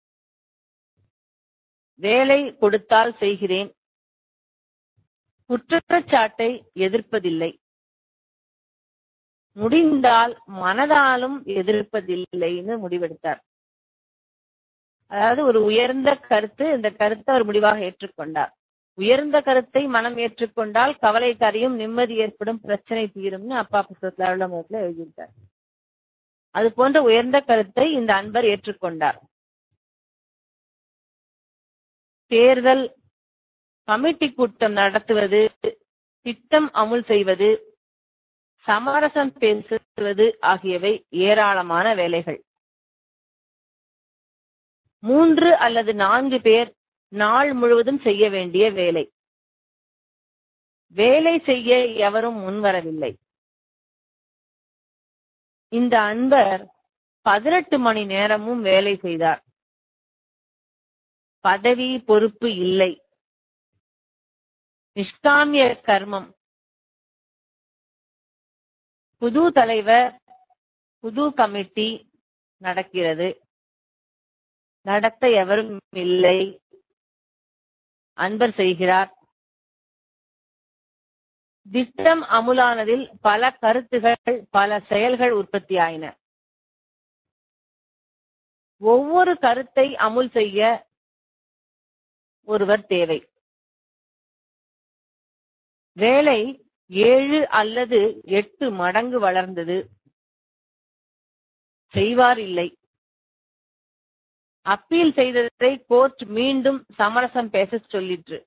Speaker 2: வேலை கொடுத்தால் செய்கிறேன், குற்றச்சாட்டை எதிர்ப்பதில்லை, முடிந்தால் மனதாலும் எதிர்ப்பதில்லைன்னு முடிவெடுத்தார். அதாவது ஒரு உயர்ந்த கருத்து, இந்த கருத்தை ஒரு முடிவாக ஏற்றுக்கொண்டார். உயர்ந்த கருத்தை மனம் ஏற்றுக்கொண்டால் கவலை கரையும், நிம்மதி ஏற்படும், பிரச்சனை தீரும்னு அப்பா புத்தகத்துல அருளமதத்துல எழுதியிருக்கார். அது போன்ற உயர்ந்த கருத்தை இந்த அன்பர் ஏற்றுக்கொண்டார். தேர்தல், கமிட்டி கூட்டம் நடத்துவது, திட்டம் அமுல் செய்வது, சமரசம் பேசுவது ஆகியவை ஏராளமான வேலைகள். மூன்று அல்லது நான்கு பேர் நாள் முழுவதும் செய்ய வேண்டிய வேலை. வேலை செய்ய எவரும் முன்வரவில்லை. இந்த அன்பர் பதினெட்டு மணி நேரமும் வேலை செய்தார். பதவி பொறுப்பு இல்லை. நிஷ்காமிய கர்மம். புது தலைவர், புது கமிட்டி நடக்கிறது. நடத்த எவரும் இல்லை. அன்பர் செய்கிறார். திட்டம் அமுலானதில் பல கருத்துகள், பல செயல்கள் உற்பத்தியாயின. ஒவ்வொரு கருத்தை அமுல் செய்ய ஒருவர் தேவை. வேலை ஏழு அல்லது எட்டு மடங்கு வளர்ந்தது. செய்வார் இல்லை. அப்பீல் செய்ததை கோர்ட் மீண்டும் சமரசம் பேச சொல்லிற்று.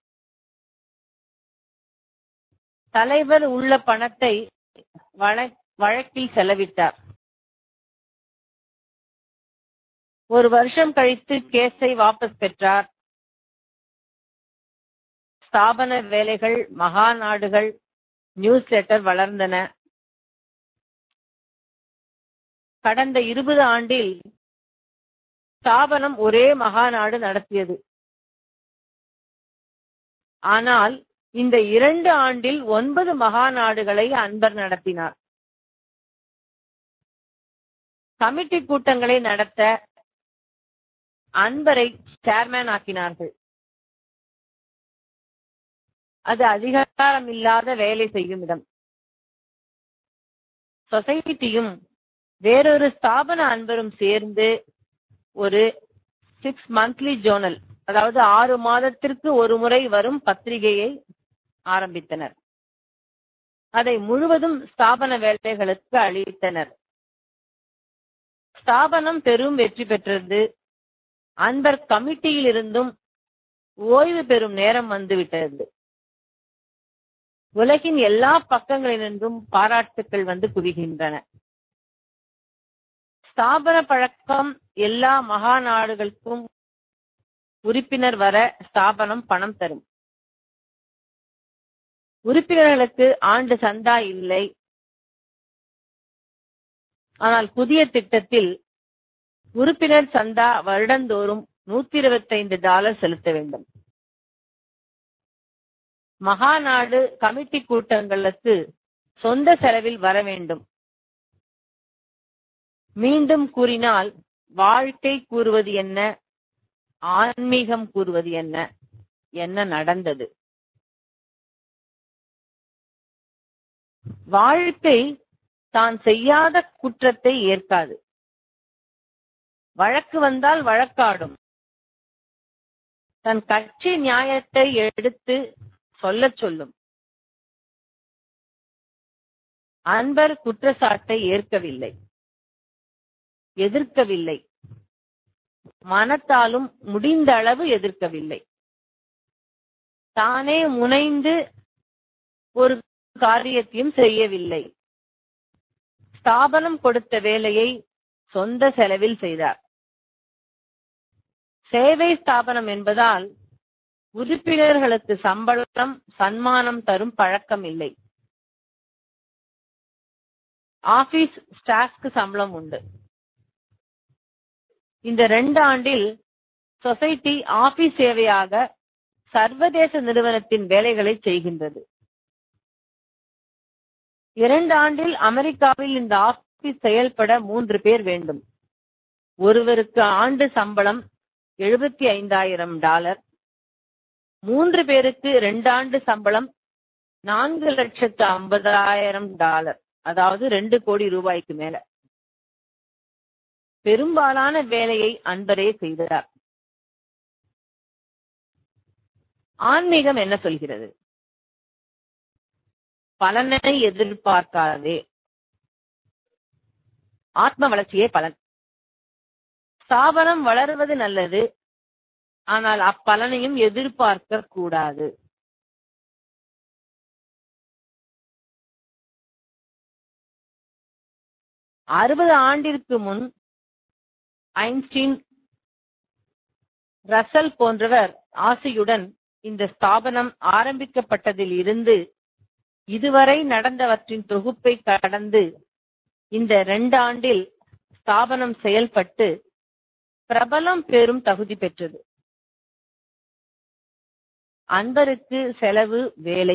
Speaker 2: தலைவர் உள்ள பணத்தை வழக்கில் செலவிட்டார். ஒரு வருஷம் கழித்து கேஸை வாபஸ் பெற்றார். ஸ்தாபன வேலைகள், மகா நாடுகள், நியூஸ் லெட்டர் வளர்ந்தன. கடந்த இருபது ஆண்டில் ஸ்தாபனம் ஒரே மகாநாடு நடத்தியது. ஆனால் இந்த இரண்டு ஆண்டில் ஒன்பது மகாநாடுகளை அன்பர் நடத்தினார். கமிட்டி கூட்டங்களை நடத்த அன்பரை சேர்மேன் ஆக்கினார்கள். அது அதிகாரம் இல்லாத வேலை செய்யும் இடம். சொசைட்டியும் வேறொரு ஸ்தாபன அன்பரும் சேர்ந்து ஒரு சிக்ஸ் மந்த்லி ஜோர்னல், அதாவது ஆறு மாதத்திற்கு ஒரு முறை வரும் பத்திரிகையை ஆரம்பித்தனர். அதை முழுவதும் ஸ்தாபன வேலைகளுக்கு அளித்தனர். ஸ்தாபனம் பெரும் வெற்றி பெற்றது. அன்பர் கமிட்டியில் இருந்தும் ஓய்வு பெறும் நேரம் வந்துவிட்டது. உலகின் எல்லா பக்கங்களிலிருந்தும் பாராட்டுக்கள் வந்து குவிகின்றன. ஸ்தாபன பழக்கம் எல்லா மகா நாடுகளுக்கும் உறுப்பினர் வர ஸ்தாபனம் பணம் தரும். உறுப்பினர்களுக்கு ஆண்டு சந்தா இல்லை. ஆனால் புதிய திட்டத்தில் உறுப்பினர் சந்தா வருடந்தோறும் நூத்தி இருபத்தி ஐந்து டாலர் செலுத்த வேண்டும். மகாநாடு கமிட்டி கூட்டங்களுக்கு சொந்த செலவில் வர வேண்டும். மீண்டும் கூறினால், வாழ்க்கை கூறுவது என்ன, ஆன்மீகம் கூறுவது என்ன, என்ன நடந்தது? வாழ்க்கை தான் செய்யாத குற்றத்தை ஏற்காது. வழக்கு வந்தால் வழக்காடும். தன் கட்சி நியாயத்தை எடுத்து சொல்ல சொல்லும். அன்பர் குற்றச்சாட்டை ஏற்கவில்லை, எதிர்க்கவில்லை. மனத்தாலும் முடிந்த அளவு எதிர்க்கவில்லை. தானே முனைந்து ஒரு காரியத்தையும் செய்யவில்லை. ஸ்தாபனம் கொடுத்த வேலையை சொந்த செலவில் செய்தார். சேவை ஸ்தாபனம் என்பதால் உறுப்பினர்களுக்கு சம்பளம், சன்மானம் தரும் பழக்கம் இல்லை. ஆபீஸ் ஸ்டாஃப்க்கு சம்பளம் உண்டு. இந்த ரெண்டு ஆண்டில் சொசைட்டி ஆபீஸ் சேவையாக சர்வதேச நிறுவனத்தின் வேலைகளை செய்கின்றது. இரண்டு ஆண்டில் அமெரிக்காவில் இந்த ஆபீஸ் செயல்பட மூன்று பேர் வேண்டும். ஒருவருக்கு ஆண்டு சம்பளம் எழுபத்தி ஐந்தாயிரம் டாலர். மூன்று பேருக்கு ரெண்டு ஆண்டு சம்பளம் நான்கு லட்சத்து ஐம்பதாயிரம் டாலர், அதாவது ரெண்டு கோடி ரூபாய்க்கு மேல. பெரும்பாலான வேலையை அன்பரே செய்தார். ஆன்மீகம் என்ன சொல்கிறது? பலனை எதிர்பார்க்காதே. ஆத்ம வளர்ச்சியே பலன். ஸ்தாபனம் வளர்வது நல்லது, ஆனால் அப்பலனையும் எதிர்பார்க்க கூடாது. அறுபது ஆண்டிற்கு முன் ஐன்ஸ்டீன், ரசல் போன்றவர் ஆசையுடன் இந்த ஸ்தாபனம் ஆரம்பிக்கப்பட்டதில் இருந்து இதுவரை நடந்தவற்றின் தொகுப்பை கடந்து இந்த இரண்டு ஆண்டில் ஸ்தாபனம் செயல்பட்டு பிரபலம் பெறும் தகுதி பெற்றது. அன்பருக்கு செலவு வேலை,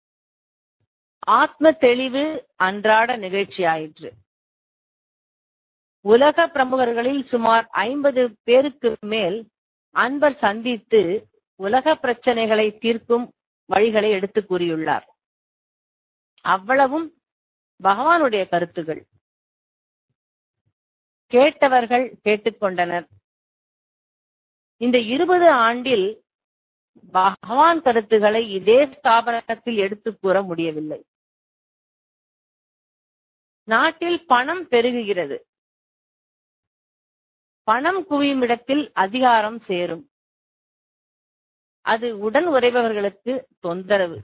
Speaker 2: ஆத்ம தெளிவு அன்றாட நிகழ்ச்சியாயிற்று. உலக பிரமுகர்களில் சுமார் ஐம்பது பேருக்கு மேல் அன்பர் சந்தித்து உலக பிரச்சனைகளை தீர்க்கும் வழிகளை எடுத்து கூறியுள்ளார். அவ்வளவும் பகவானுடைய கருத்துகள். கேட்டவர்கள் கேட்டுக்கொண்டனர். இந்த இருபது ஆண்டில் பகவான் கருத்துக்களை இதே ஸ்தாபனத்தில் எடுத்து கூற முடியவில்லை. நாட்டில் பணம் பெருகுகிறது. பணம் குவியும் இடத்தில் அதிகாரம் சேரும். அது உடன் உறைபவர்களுக்கு தொந்தரவு.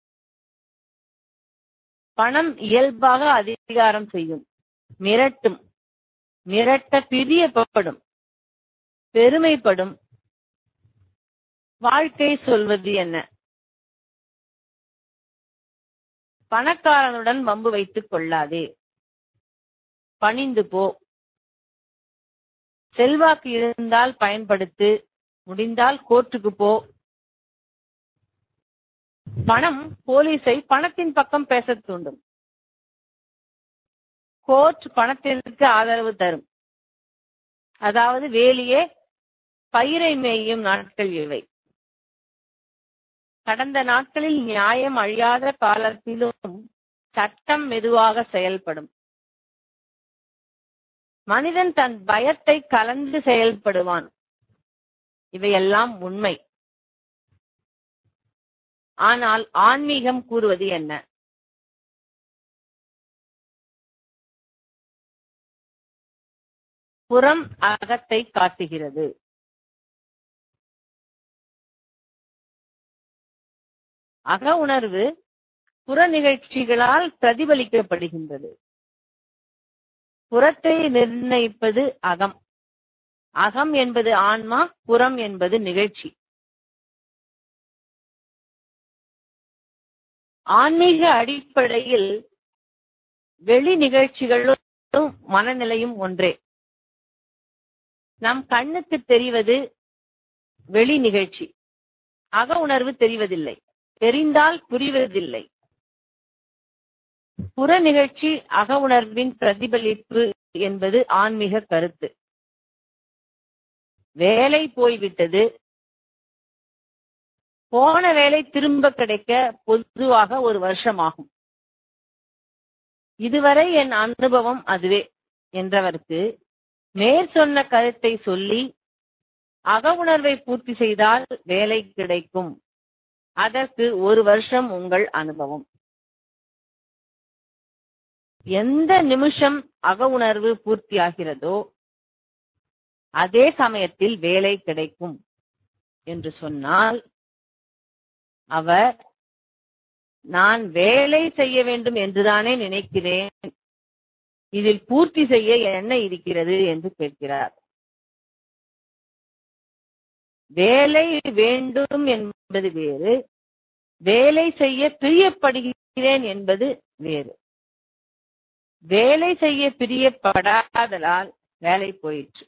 Speaker 2: பணம் இயல்பாக அதிகாரம் செய்யும், மிரட்டும், மிரட்ட பிரியப்படும், பெருமைப்படும். வாழ்க்கை சொல்வது என்ன? பணக்காரனுடன் வம்பு வைத்துக் கொள்ளாதே, பணிந்து போ. செல்வாக்கு இருந்தால் பயன்படுத்து, முடிந்தால் கோர்ட்டுக்கு போ. பணம் போலீஸை பணத்தின் பக்கம் பேச தூண்டும். கோர்ட் பணத்திற்கு ஆதரவு தரும். அதாவது வேலியே பயிரை மேயும் நாட்கள் இவை. கடந்த நாட்களில் நியாயம் அழியாத காலத்திலும் சட்டம் மெதுவாக செயல்படும். மனிதன் தன் பயத்தை கலந்து செயல்படுவான். இவையெல்லாம் உண்மை. ஆனால் ஆன்மீகம் கூறுவது என்ன? புறம் அகத்தை காட்டுகிறது. அக உணர்வு புற நிகழ்ச்சிகளால் பிரதிபலிக்கப்படுகின்றது. புறத்தை நிர்ணயிப்பது அகம். அகம் என்பது ஆன்மா, புறம் என்பது நிகழ்ச்சி. ஆன்மீக அடிப்படையில் வெளி நிகழ்ச்சிகளும் மனநிலையும் ஒன்றே. நம் கண்ணுக்கு தெரிவது வெளி நிகழ்ச்சி. அக உணர்வு தெரிவதில்லை. தெரிந்தால் புரிவதில்லை. புற நிகழ்ச்சி அக உணர்வின் பிரதிபலிப்பு என்பது ஆன்மீக கருத்து. வேலை போய்விட்டது. போன வேலை திரும்ப கிடைக்க பொதுவாக ஒரு வருஷம் ஆகும். இதுவரை என் அனுபவம் அதுவே என்றவருக்கு மேற் சொன்ன கருத்தை சொல்லி அக உணர்வை பூர்த்தி செய்தால் வேலை கிடைக்கும். அதற்கு ஒரு வருஷம் உங்கள் அனுபவம். எந்த நிமிஷம் அக உணர்வு பூர்த்தியாகிறதோ அதே சமயத்தில் வேலை கிடைக்கும் என்று சொன்னால் அவர், நான் வேலை செய்ய வேண்டும் என்றுதானே நினைக்கிறேன், இதில் பூர்த்தி செய்ய என்ன இருக்கிறது என்று கேட்கிறார். வேலை வேண்டும் என்பது வேறு, வேலை செய்ய பிரியப்படுகிறேன் என்பது வேறு. வேலை செய்ய பிரியப்படாததால் வேலை போயிற்று.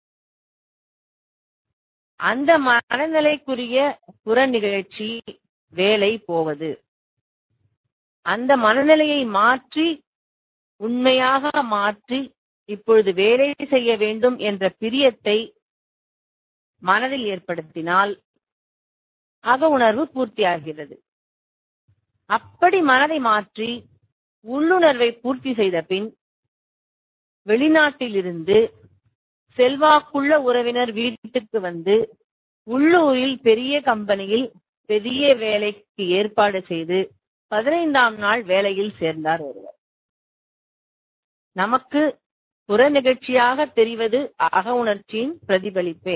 Speaker 2: அந்த மனநிலைக்குரிய புற நிகழ்ச்சி வேலை போவது. அந்த மனநிலையை மாற்றி உண்மையாக மாற்றி இப்பொழுது வேலை செய்ய வேண்டும் என்ற பிரியத்தை மனதில் ஏற்படுத்தினால் அக உணர்வு பூர்த்தியாகிறது. அப்படி மனதை மாற்றி உள்ளுணர்வை பூர்த்தி செய்த பின் வெளிநாட்டிலிருந்து செல்வாக்குள்ள உறவினர் வீட்டுக்கு வந்து உள்ளூரில் பெரிய கம்பெனியில் பெரிய வேலைக்கு ஏற்பாடு செய்து பதினைந்தாம் நாள் வேலையில் சேர்ந்தார் ஒருவர். நமக்கு புற நிகழ்ச்சியாக தெரிவது அக உணர்ச்சியின் பிரதிபலிப்பே.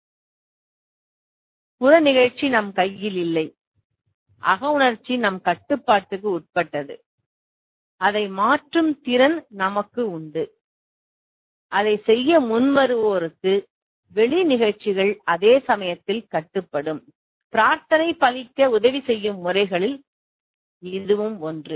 Speaker 2: புற நிகழ்ச்சி நம் கையில் இல்லை. அக உணர்ச்சி நம் கட்டுப்பாட்டுக்கு உட்பட்டது. அதை மாற்றும் திறன் நமக்கு உண்டு. அதை செய்ய முன்வருவோருக்கு வெளி நிகழ்ச்சிகள் அதே சமயத்தில் கட்டுப்படும். பிரார்த்தனை பலிக்க உதவி செய்யும் முறைகளில் இதுவும் ஒன்று.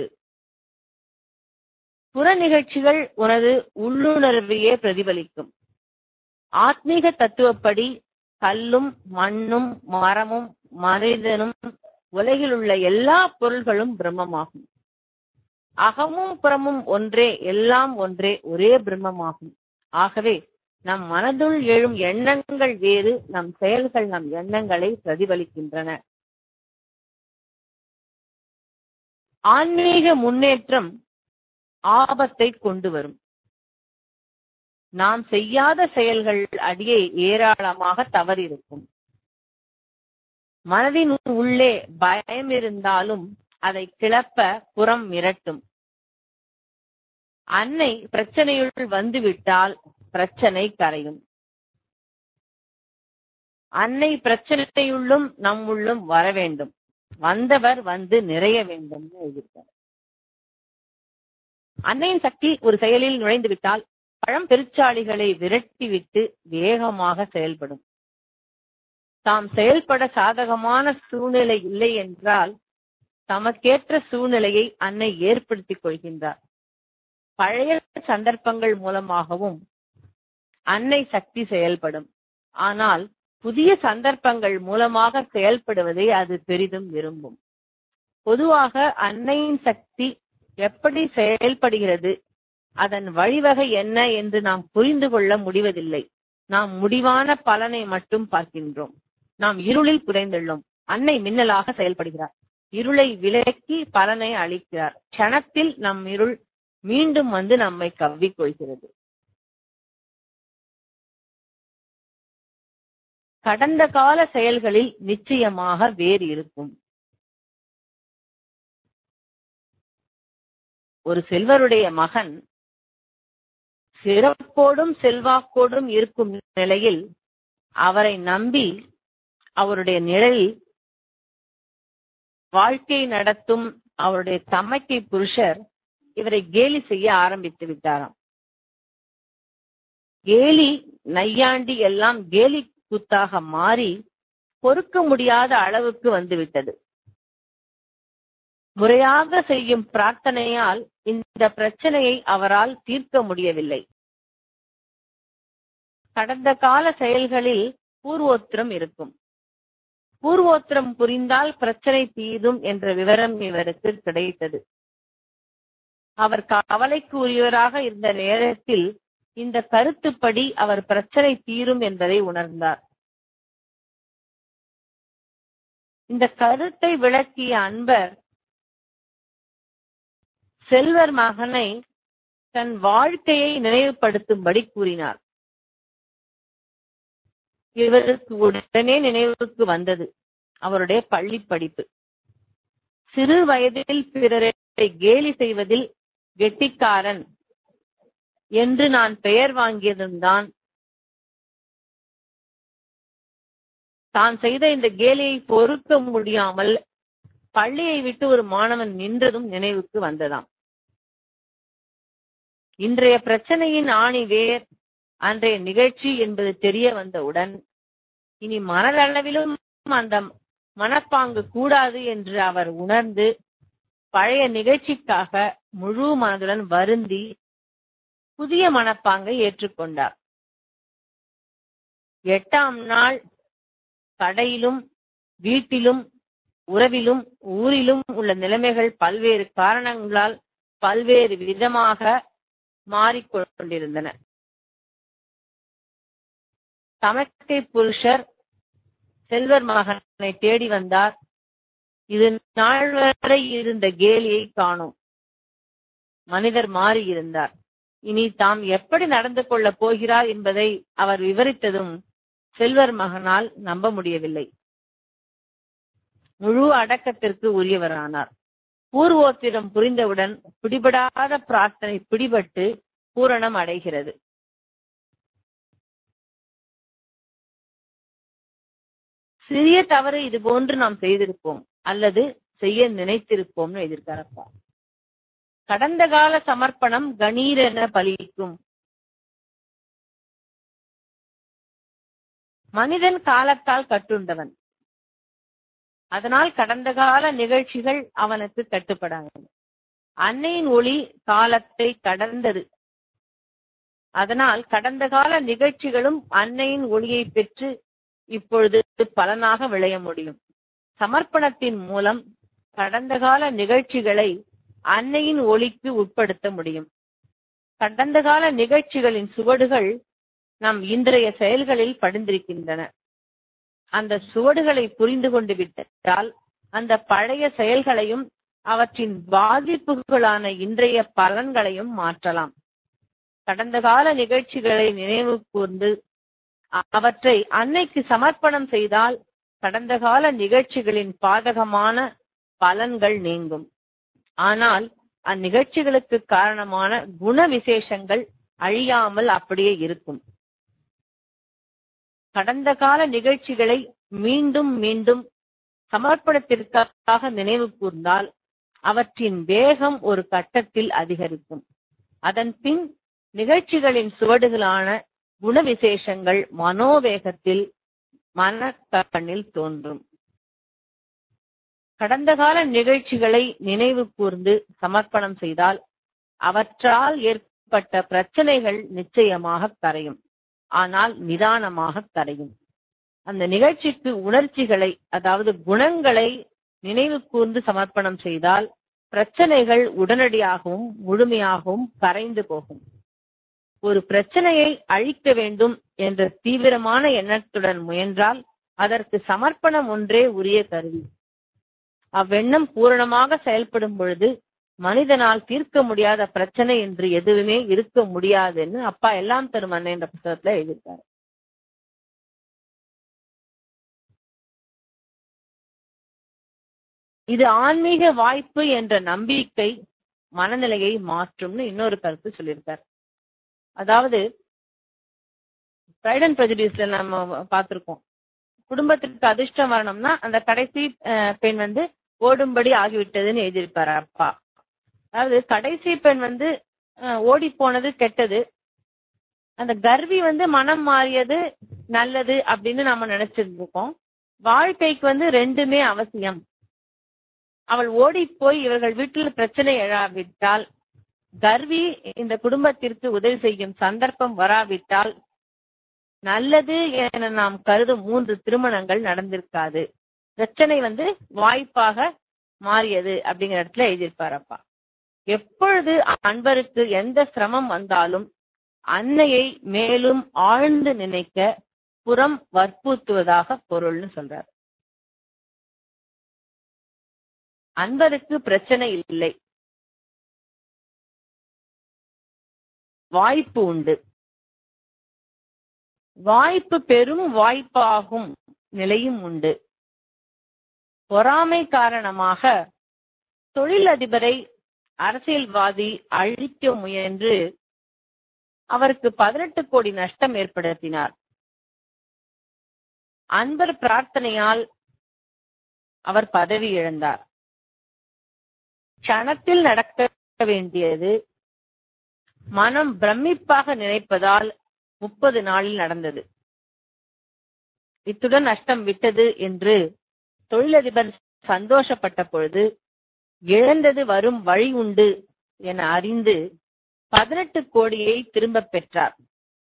Speaker 2: புற நிகழ்ச்சிகள் உனது உள்ளுணர்வையே பிரதிபலிக்கும். ஆத்மீக தத்துவப்படி கல்லும் மண்ணும் மரமும் மனிதனும் உலகில் உள்ள எல்லா பொருள்களும் பிரம்மமாகும். அகமும் புறமும் ஒன்றே, எல்லாம் ஒன்றே, ஒரே பிரம்மமாகும். ஆகவே நம் மனதுள் எழும் எண்ணங்கள் வேறு, நம் செயல்கள் நம் எண்ணங்களை பிரதிபலிக்கின்றன. ஆன்மீக முன்னேற்றம் ஆபத்தை கொண்டு வரும். நாம் செய்யாத செயல்கள் அடியே ஏராளமாக தவறிருக்கும். மனதின் உள்ளே பயம் இருந்தாலும் அதை கிளப்ப புறம் மிரட்டும். அன்னை பிரச்சனையுள் வந்துவிட்டால் பிரச்சனை கரையும். அன்னை பிரச்சனையுள்ளும் நம் உள்ளும் வர வேண்டும். வந்தவர் வந்து நிறைய வேண்டும். அன்னையின் சக்தி ஒரு செயலில் நுழைந்து விட்டால் பழம் பெருச்சாளிகளை விரட்டிவிட்டு வேகமாக செயல்படும். தாம் செயல்பட சாதகமான சூழ்நிலை இல்லை என்றால் தமக்கேற்ற சூழ்நிலையை அன்னை ஏற்படுத்திக் கொள்கின்றார். பழைய சந்தர்ப்பங்கள் மூலமாகவும் அன்னை சக்தி செயல்படும். ஆனால் புதிய சந்தர்ப்பங்கள் மூலமாக செயல்படுவதை அது பெரிதும் விரும்பும். பொதுவாக அன்னையின் சக்தி எப்படி செயல்படுகிறது, அதன் வழிவகை என்ன என்று நாம் புரிந்து கொள்ள முடிவதில்லை. நாம் முடிவான பலனை மட்டும் பார்க்கின்றோம். நாம் இருளில் புதைந்துள்ளோம். அன்னை மின்னலாக செயல்படுகிறார். இருளை விலக்கி பலனை அளிக்கிறார். க்ஷணத்தில் நம் இருள் மீண்டும் வந்து நம்மை கவ்விக்கொள்கிறது. கடந்த கால செயல்களில் நிச்சயமாக வேறு இருக்கும். ஒரு செல்வருடைய மகன் சிறப்போடும் செல்வாக்கோடும் இருக்கும் நிலையில் அவரை நம்பி அவருடைய நிழலில் வாழ்க்கை நடத்தும் அவருடைய தமக்கை புருஷர் இவரை கேலி செய்ய ஆரம்பித்து விட்டாராம். கேலி நையாண்டி எல்லாம் கேலி கூத்தாக மாறி பொறுக்க முடியாத அளவுக்கு வந்துவிட்டது. முறையாக செய்யும் பிரார்த்தனையால் இந்த பிரச்சனையை அவரால் தீர்க்க முடியவில்லை. கடந்த கால செயல்களில் பூர்வோத்திரம் இருக்கும். பூர்வோத்திரம் புரிந்தால் பிரச்சனை தீரும் என்ற விவரம் இவருக்கு கிடைத்தது. அவர் கவலைக்கு உரியவராக இருந்த நேரத்தில் இந்த கருத்துப்படி அவர் பிரச்சனை தீரும் என்பதை உணர்ந்தார். இந்த கருத்தை விளக்கிய அன்பர் செல்வர் மகனை தன் வாழ்க்கையை நினைவுபடுத்தும்படி கூறினார். இவருக்கு உடனே நினைவுக்கு வந்தது அவருடைய பள்ளி படிப்பு. சிறு வயதில் பிறரை கேலி செய்வதில் கெட்டிக்காரன் என்று நான் பெயர் வாங்கியதும் தான் தான் செய்த இந்த கேலியை பொறுக்க முடியாமல் பள்ளியை விட்டு ஒரு மாணவன் நின்றதும் நினைவுக்கு வந்ததாம். இன்றைய பிரச்சனையின் ஆணி வேர் அன்றைய நிகழ்ச்சி என்பது தெரிய வந்தவுடன் இனி மனதளவிலும் அந்த மனப்பாங்கு கூடாது என்று அவர் உணர்ந்து பழைய நிகழ்ச்சிக்காக முழு மனதுடன் வருந்தி புதிய மனப்பாங்கை ஏற்றுக்கொண்டார். எட்டாம் நாள் கடையிலும் வீட்டிலும் உறவிலும் ஊரிலும் உள்ள நிலைமைகள் பல்வேறு காரணங்களால் பல்வேறு விதமாக மாறிக்கொண்டிருந்தன. தமக்கை புருஷர் செல்வர் மகனை தேடி வந்தார். இது நாள் வரை இருந்த கேலியை காணோம். மனிதர் மாறி இருந்தார். இனி தாம் எப்படி நடந்து கொள்ளப் போகிறார் என்பதை அவர் விவரித்ததும் செல்வர் மகனால் நம்ப முடியவில்லை. முழு அடக்கத்திற்கு உரியவரானார். பூர்வோத்திரம் புரிந்தவுடன் பிடிபடாத பிரார்த்தனை பிடிபட்டு பூரணம் அடைகிறது. சிறிய தவறு இது போன்று நாம் செய்திருப்போம் அல்லது செய்ய நினைத்திருப்போம்னு எழுதியிருக்காரப்பா. கடந்த கால சமர்ப்பணம் கணீர் என பலிக்கும். மனிதன் காலத்தால் கட்டுண்டவன். அதனால் கடந்த கால நிகழ்ச்சிகள் அவனுக்கு கட்டுப்படாது. அன்னையின் ஒளி காலத்தை கடந்தது. அதனால் கடந்த கால நிகழ்ச்சிகளும் அன்னையின் ஒளியை பெற்று இப்பொழுது பலனாக விளைய முடியும். சமர்ப்பணத்தின் மூலம் கடந்த கால நிகழ்ச்சிகளை அன்னையின் ஒளிக்கு உட்படுத்த முடியும். கடந்த கால நிகழ்ச்சிகளின் சுவடுகள் நம் இன்றைய செயல்களில் படிந்திருக்கின்றன. அந்த சுவடுகளை புரிந்து கொண்டு விட்டால் அந்த பழைய செயல்களையும் அவற்றின் பாதிப்புகளான இன்றைய பலன்களையும் மாற்றலாம். கடந்த கால நிகழ்ச்சிகளை நினைவு கூர்ந்து அவற்றை அன்னைக்கு சமர்ப்பணம் செய்தால் கடந்த கால நிகழ்ச்சிகளின் பாதகமான பலன்கள் நீங்கும். ஆனால் அந்நிகழ்ச்சிகளுக்கு காரணமான குண விசேஷங்கள் அழியாமல் அப்படியே இருக்கும். கடந்த கால நிகழ்ச்சிகளை மீண்டும் மீண்டும் சமர்ப்பணத்திற்காக நினைவு கூர்ந்தால் அவற்றின் வேகம் ஒரு கட்டத்தில் அதிகரிக்கும். அதன் பின் நிகழ்ச்சிகளின் சுவடுகளான குண விசேஷங்கள் மனோவேகத்தில் மனக்கண்ணில் தோன்றும். கடந்த கால நிகழ்ச்சிகளை நினைவு கூர்ந்து சமர்ப்பணம் செய்தால் அவற்றால் ஏற்பட்ட பிரச்சனைகள் நிச்சயமாக கரையும். ஆனால் நிதானமாக கரையும். அந்த நிகழ்ச்சிக்கு உணர்ச்சிகளை, அதாவது குணங்களை நினைவு கூர்ந்து சமர்ப்பணம் செய்தால் பிரச்சனைகள் உடனடியாகவும் முழுமையாகவும் கரைந்து போகும். ஒரு பிரச்சனையை அழிக்க வேண்டும் என்ற தீவிரமான எண்ணத்துடன் முயன்றால் அதற்கு சமர்ப்பணம் ஒன்றே உரிய கருவி. அவ்வெண்ணம் பூரணமாக செயல்படும் பொழுது மனிதனால் தீர்க்க முடியாத பிரச்சனை என்று எதுவுமே இருக்க முடியாதுன்னு அப்பா எல்லாம் தரும் அன்னை என்ற புத்தகத்துல எழுதியிருக்காரு. இது ஆன்மீக வாய்ப்பு என்ற நம்பிக்கை மனநிலையை மாற்றும்னு இன்னொரு கருத்து சொல்லியிருக்காரு. அதாவது பிரைட் அண்ட் ப்ரெஜுடிஸ்ல நம்ம பார்த்திருக்கோம், குடும்பத்திற்கு அதிர்ஷ்டம் வரணும்னா அந்த கடைசி பெண் வந்து ஓடும்படி ஆகிவிட்டதுன்னு எழுதியிருப்பாரு அப்பா. அதாவது கடைசி பெண் வந்து ஓடி போனது கெட்டது, அந்த கர்வி வந்து மனம் மாறியது நல்லது அப்படின்னு நாம நினைச்சிட்டு இருக்கோம். வாழ்க்கைக்கு வந்து ரெண்டுமே அவசியம். அவள் ஓடி போய் இவர்கள் வீட்டில் பிரச்சனை எழாவிட்டால், கர்வி இந்த குடும்பத்திற்கு உதவி செய்யும் சந்தர்ப்பம் வராவிட்டால் நல்லது என நாம் கருதும் மூன்று திருமணங்கள் நடந்திருக்காது. பிரச்சனை வந்து வாய்ப்பாக மாறியது அப்படிங்கிற இடத்துல எழுதியிருப்பாரப்பா. எப்பொழுது அன்பருக்கு எந்த சிரமம் வந்தாலும் அன்னையை மேலும் ஆழ்ந்து நினைக்க புறம் வற்புறுத்துவதாக பொருள்னு சொல்றார். அன்பருக்கு பிரச்சனை இல்லை, வாய்ப்பு உண்டு. வாய்ப்பு பெரும் வாய்ப்பாகும் நிலையும் உண்டு. பொறாமை காரணமாக தொழிலதிபரை அரசியல்வாதி அழிக்க முயன்று அவருக்கு பதினெட்டு கோடி நஷ்டம் ஏற்படுத்தினார். அன்பர் பிரார்த்தனையால் அவர் பதவி இழந்தார். க்ஷணத்தில் நடக்க வேண்டியது மனம் பிரமிப்பாக நினைப்பதால் முப்பது நாளில் நடந்தது. இத்துடன் நஷ்டம் விட்டது என்று தொழிலதிபர் சந்தோஷப்பட்ட பொழுது இழந்தது வரும் வழி உண்டு என அறிந்து பதினெட்டு கோடியை திரும்ப பெற்றார்.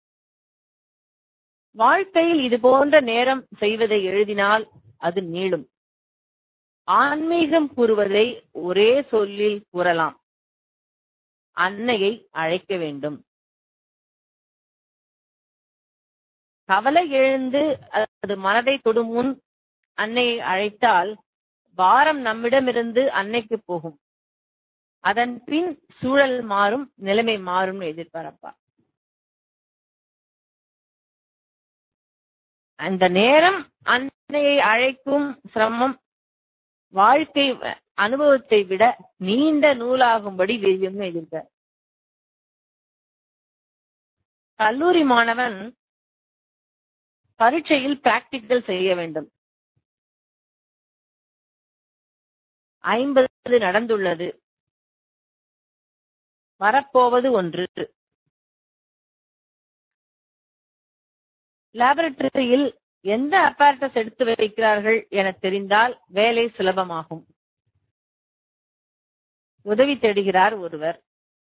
Speaker 2: வாழ்க்கையில் இது போன்ற நேரம் செய்வதை எழுதினால் அது நீளும். ஆன்மீகம் கூறுவதை ஒரே சொல்லில் கூறலாம், அன்னையை அழைக்க வேண்டும். கவலை எழுந்து அது மனதை தொடும் முன் அன்னையை அழைத்தால் பாரம் நம்மிடமிருந்து அன்னைக்கு போகும். அதன் பின் சூழல் மாறும், நிலைமை மாறும் எதிர்பார்ப்பா. அந்த நேரம் அன்னையை அழைக்கும் சிரமம் வாழ்க்கை அனுபவத்தை விட நீண்ட நூலாகும்படி விரியும் எதிர்க்க. கல்லூரி மாணவன் பரீட்சையில் பிராக்டிக்கல் செய்ய வேண்டும். ஐம்பது நடந்துள்ளது. வரப்போவது ஒன்று. லேபரட்டரியில் எந்த அப்பாரட்டஸ் எடுத்து வைக்கிறார்கள் என தெரிந்தால் வேலை சுலபமாகும். உதவி தேடுகிறார் ஒருவர்.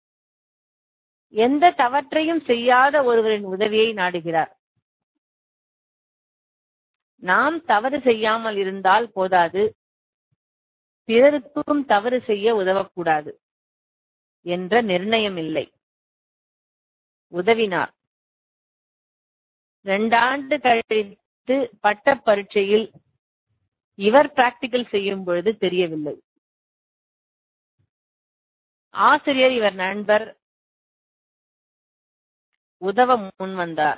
Speaker 2: எந்த தவற்றையும் செய்யாத ஒருவரின் உதவியை நாடுகிறார். நாம் தவறு செய்யாமல் இருந்தால் போதாது, பிறருக்கும் தவறு செய்ய உதவக்கூடாது என்ற நிர்ணயம் இல்லை. உதவினார். இரண்டாண்டு கழித்து பட்ட பரீட்சையில் இவர் பிராக்டிகல் செய்யும் பொழுது தெரியவில்லை. ஆசிரியர் இவர் நண்பர், உதவ முன்வந்தார்.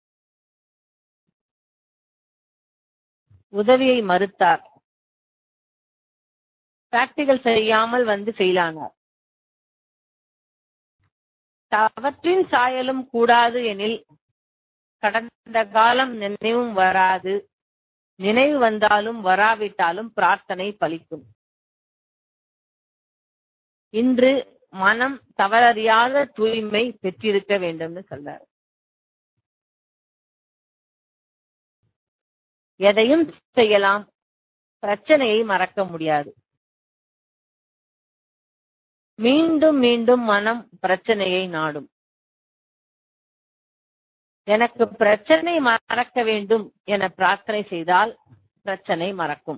Speaker 2: உதவியை மறுத்தார். பிராக்டிகல் செய்யாமல் வந்து ஃபெயிலானார். தவற்றின் சாயலும் கூடாது எனில் கடந்த காலம் நினைவும் வராது, நினைவு வந்தாலும் வராவிட்டாலும் பிரார்த்தனை பலிக்கும். இன்று மனம் தவறறியாத தூய்மை பெற்றிருக்க வேண்டும்னு சொல்றார். எதையும் செய்யலாம், பிரச்சனையை மறக்க முடியாது. மீண்டும் மீண்டும் மனம் பிரச்சனையை நாடும். எனக்கு பிரச்சனை மறக்க வேண்டும் என பிரார்த்தனை செய்தால் பிரச்சனை மறக்கும்.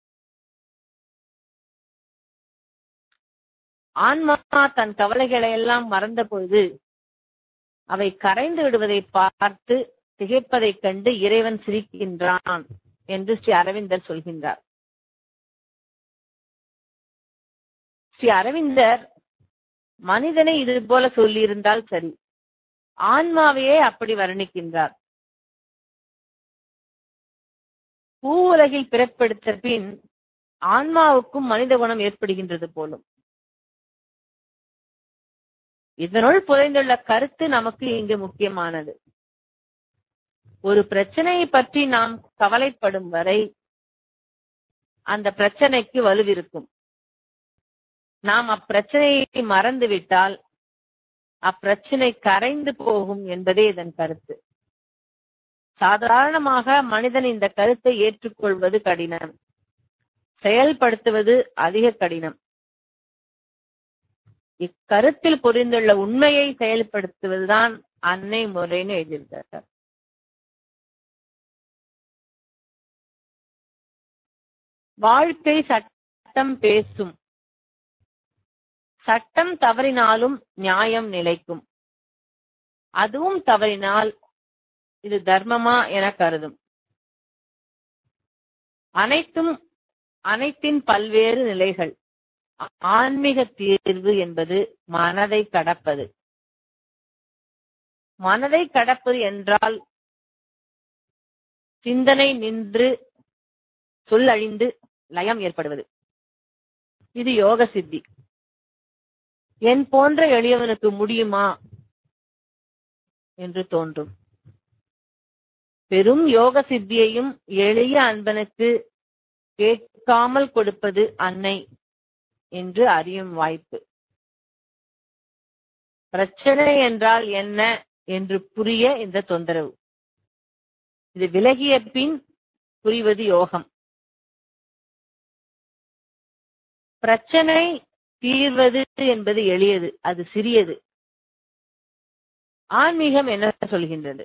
Speaker 2: ஆன்மா தன் கவலைகளை எல்லாம் மறந்த பொழுது அவை கரைந்து விடுவதை பார்த்து திகைப்பதைக் கண்டு இறைவன் சிரிக்கின்றான் என்று ஸ்ரீ அரவிந்தர் சொல்கின்றார். ஸ்ரீ அரவிந்தர் மனிதனை இது போல சொல்லியிருந்தால் சரி, ஆன்மாவையே அப்படி வர்ணிக்கின்றார். பூ உலகில் பிறப்பெடுத்த பின் ஆன்மாவுக்கும் மனித குணம் ஏற்படுகின்றது போலும். இதனுள் புதைந்துள்ள கருத்து நமக்கு இங்கு முக்கியமானது. ஒரு பிரச்சனையை பற்றி நாம் கவலைப்படும் வரை அந்த பிரச்சனைக்கு வலுவிருக்கும். நாம் அப்பிரச்சனையை மறந்துவிட்டால் அப்பிரச்சனை கரைந்து போகும் என்பதே இதன் கருத்து. சாதாரணமாக மனிதன் இந்த கருத்தை ஏற்றுக்கொள்வது கடினம், செயல்படுத்துவது அதிக கடினம். இக்கருத்தில் புரிந்துள்ள உண்மையை செயல்படுத்துவதுதான் அன்னை முறைன்னு எழுதியிருக்கிறார். வாழ்க்கை சட்டம் பேசும். சட்டம் தவறினாலும் நியாயம் நிலைக்கும். அதுவும் தவறினால் இது தர்மமா என கருதும். அனைத்தும் அனைத்தின் பல்வேறு நிலைகள். ஆன்மீக தீர்வு என்பது மனதை கடப்பது. மனதை கடப்பது என்றால் சிந்தனை நின்று சொல் அழிந்து லயம் ஏற்படுவது. இது யோக சித்தி. என் போன்ற எளியவனுக்கு முடியுமா என்று தோன்றும். பெரும் யோக சித்தியையும் எளிய அன்பனுக்கு கேட்காமல் கொடுப்பது அன்னை என்று அறியும் வாய்ப்பு. பிரச்சனை என்றால் என்ன என்று புரிய இந்த தொந்தரவு. இது விலகிய பின் புரிவது யோகம். பிரச்சனை தீர்வது என்பது எளியது, அது சிறியது. ஆன்மீகம் என்ன சொல்கின்றது?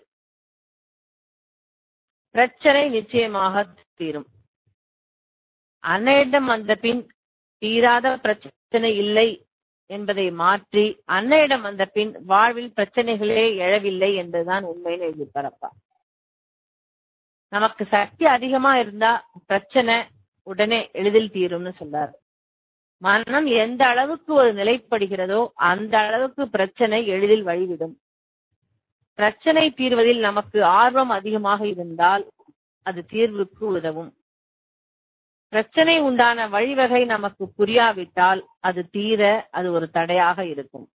Speaker 2: பிரச்சனை நிச்சயமாக தீரும். அன்னையிடம் வந்த பின் தீராத பிரச்சனை இல்லை என்பதை மாற்றி அன்னையிடம் வந்த பின் வாழ்வில் பிரச்சனைகளே எழவில்லை என்பதுதான் உண்மைன்னு எழுதி பரப்பா. நமக்கு சக்தி அதிகமா இருந்தா பிரச்சனை உடனே எளிதில் தீரும்னு சொல்றாரு. மனம் எந்த அளவுக்கு ஒரு நிலைப்படுகிறதோ அந்த அளவுக்கு பிரச்சனை எளிதில் வழிவிடும். பிரச்சனை தீர்வதில் நமக்கு ஆர்வம் அதிகமாக இருந்தால் அது தீர்வுக்கு உதவும். பிரச்சனை உண்டான வழிவகை நமக்கு புரியாவிட்டால் அது தீர அது ஒரு தடையாக இருக்கும்.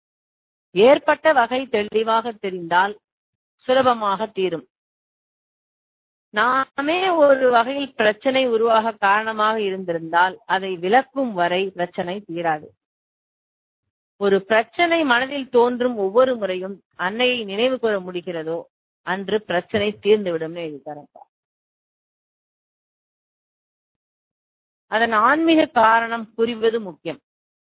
Speaker 2: ஏற்பட்ட வகை தெளிவாக தெரிந்தால் சுலபமாக தீரும். நாமே ஒரு வகையில் பிரச்சனை உருவாக காரணமாக இருந்திருந்தால் அதை விளக்கும் வரை பிரச்சனை தீராது. ஒரு பிரச்சனை மனதில் தோன்றும் ஒவ்வொரு முறையும் அன்னையை நினைவு கூற முடிகிறதோ அன்று பிரச்சனை தீர்ந்துவிடும் எழுதித்தரப்பா. அதன் ஆன்மீக காரணம் புரிவது முக்கியம்.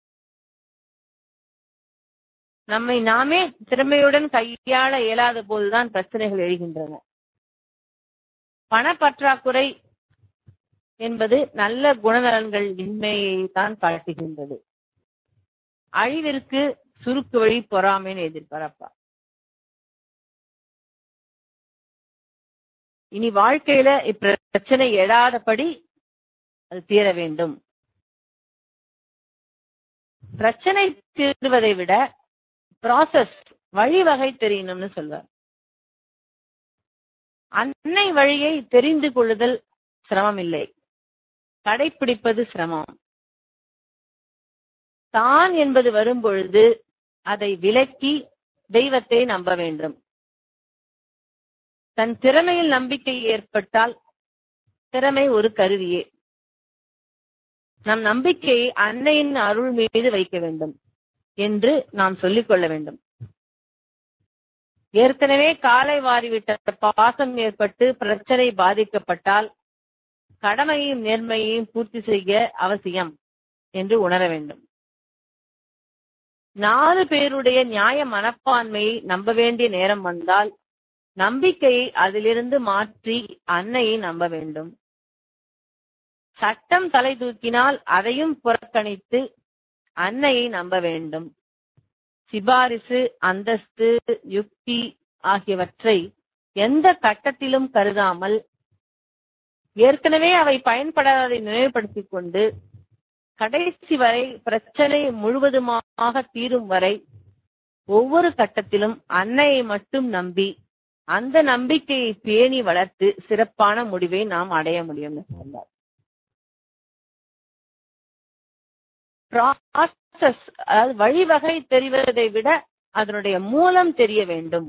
Speaker 2: நம்மை நாமே திறமையுடன் கையாள இயலாத போதுதான் பிரச்சனைகள் எழுகின்றன. பணப்பற்றாக்குறை என்பது நல்ல குணநலன்கள் இன்மையை தான் காட்டுகின்றது. அழிவிற்கு சுருக்கு வழி பொறாமைன்னு எதிர்பார்ப்பா. இனி வாழ்க்கையில இப்பிரச்சனை எழாதபடி அது தீர வேண்டும். பிரச்சனை தீர்வதை விட ப்ராசஸ் வழிவகை தெரியணும்னு சொல்வார். அன்னை வழியை தெரிந்து கொள்ளுதல் சிரமம் இல்லை, கடைபிடிப்பது சிரமம். தான் என்பது வரும்பொழுது அதை விலக்கி தெய்வத்தை நம்ப வேண்டும். தன் திறமையில் நம்பிக்கை ஏற்பட்டால் திறமை ஒரு கருவியே. நம் நம்பிக்கையை அன்னையின் அருள் மீது வைக்க வேண்டும் என்று நாம் சொல்லிக் கொள்ள வேண்டும். ஏற்கனவே காலை வாரிவிட்ட பாசம் ஏற்பட்டு பிரச்சனை பாதிக்கப்பட்டால் கடமையும் நேர்மையையும் பூர்த்தி செய்ய அவசியம் என்று உணர வேண்டும். நாலு பேருடைய நியாய மனப்பான்மையை நம்ப வேண்டிய நேரம் வந்தால் நம்பிக்கையை அதிலிருந்து மாற்றி அன்னையை நம்ப வேண்டும். சட்டம் தலை தூக்கினால் அதையும் புறக்கணித்து அன்னையை நம்ப வேண்டும். சிபாரிசு, அந்தஸ்து, யுக்தி ஆகியவற்றை எந்த கட்டத்திலும் கருதாமல் ஏற்கனவே அவை பயன்படாததை நினைவுபடுத்திக் கொண்டு கடைசி வரை பிரச்சனை முழுவதுமாக தீரும் வரை ஒவ்வொரு கட்டத்திலும் அன்னையை மட்டும் நம்பி அந்த நம்பிக்கையை பேணி வளர்த்து சிறப்பான முடிவை நாம் அடைய முடியும். ப்ராசஸ் வழிவகை தெரிவதை விட அதனுடைய மூலம் தெரிய வேண்டும்.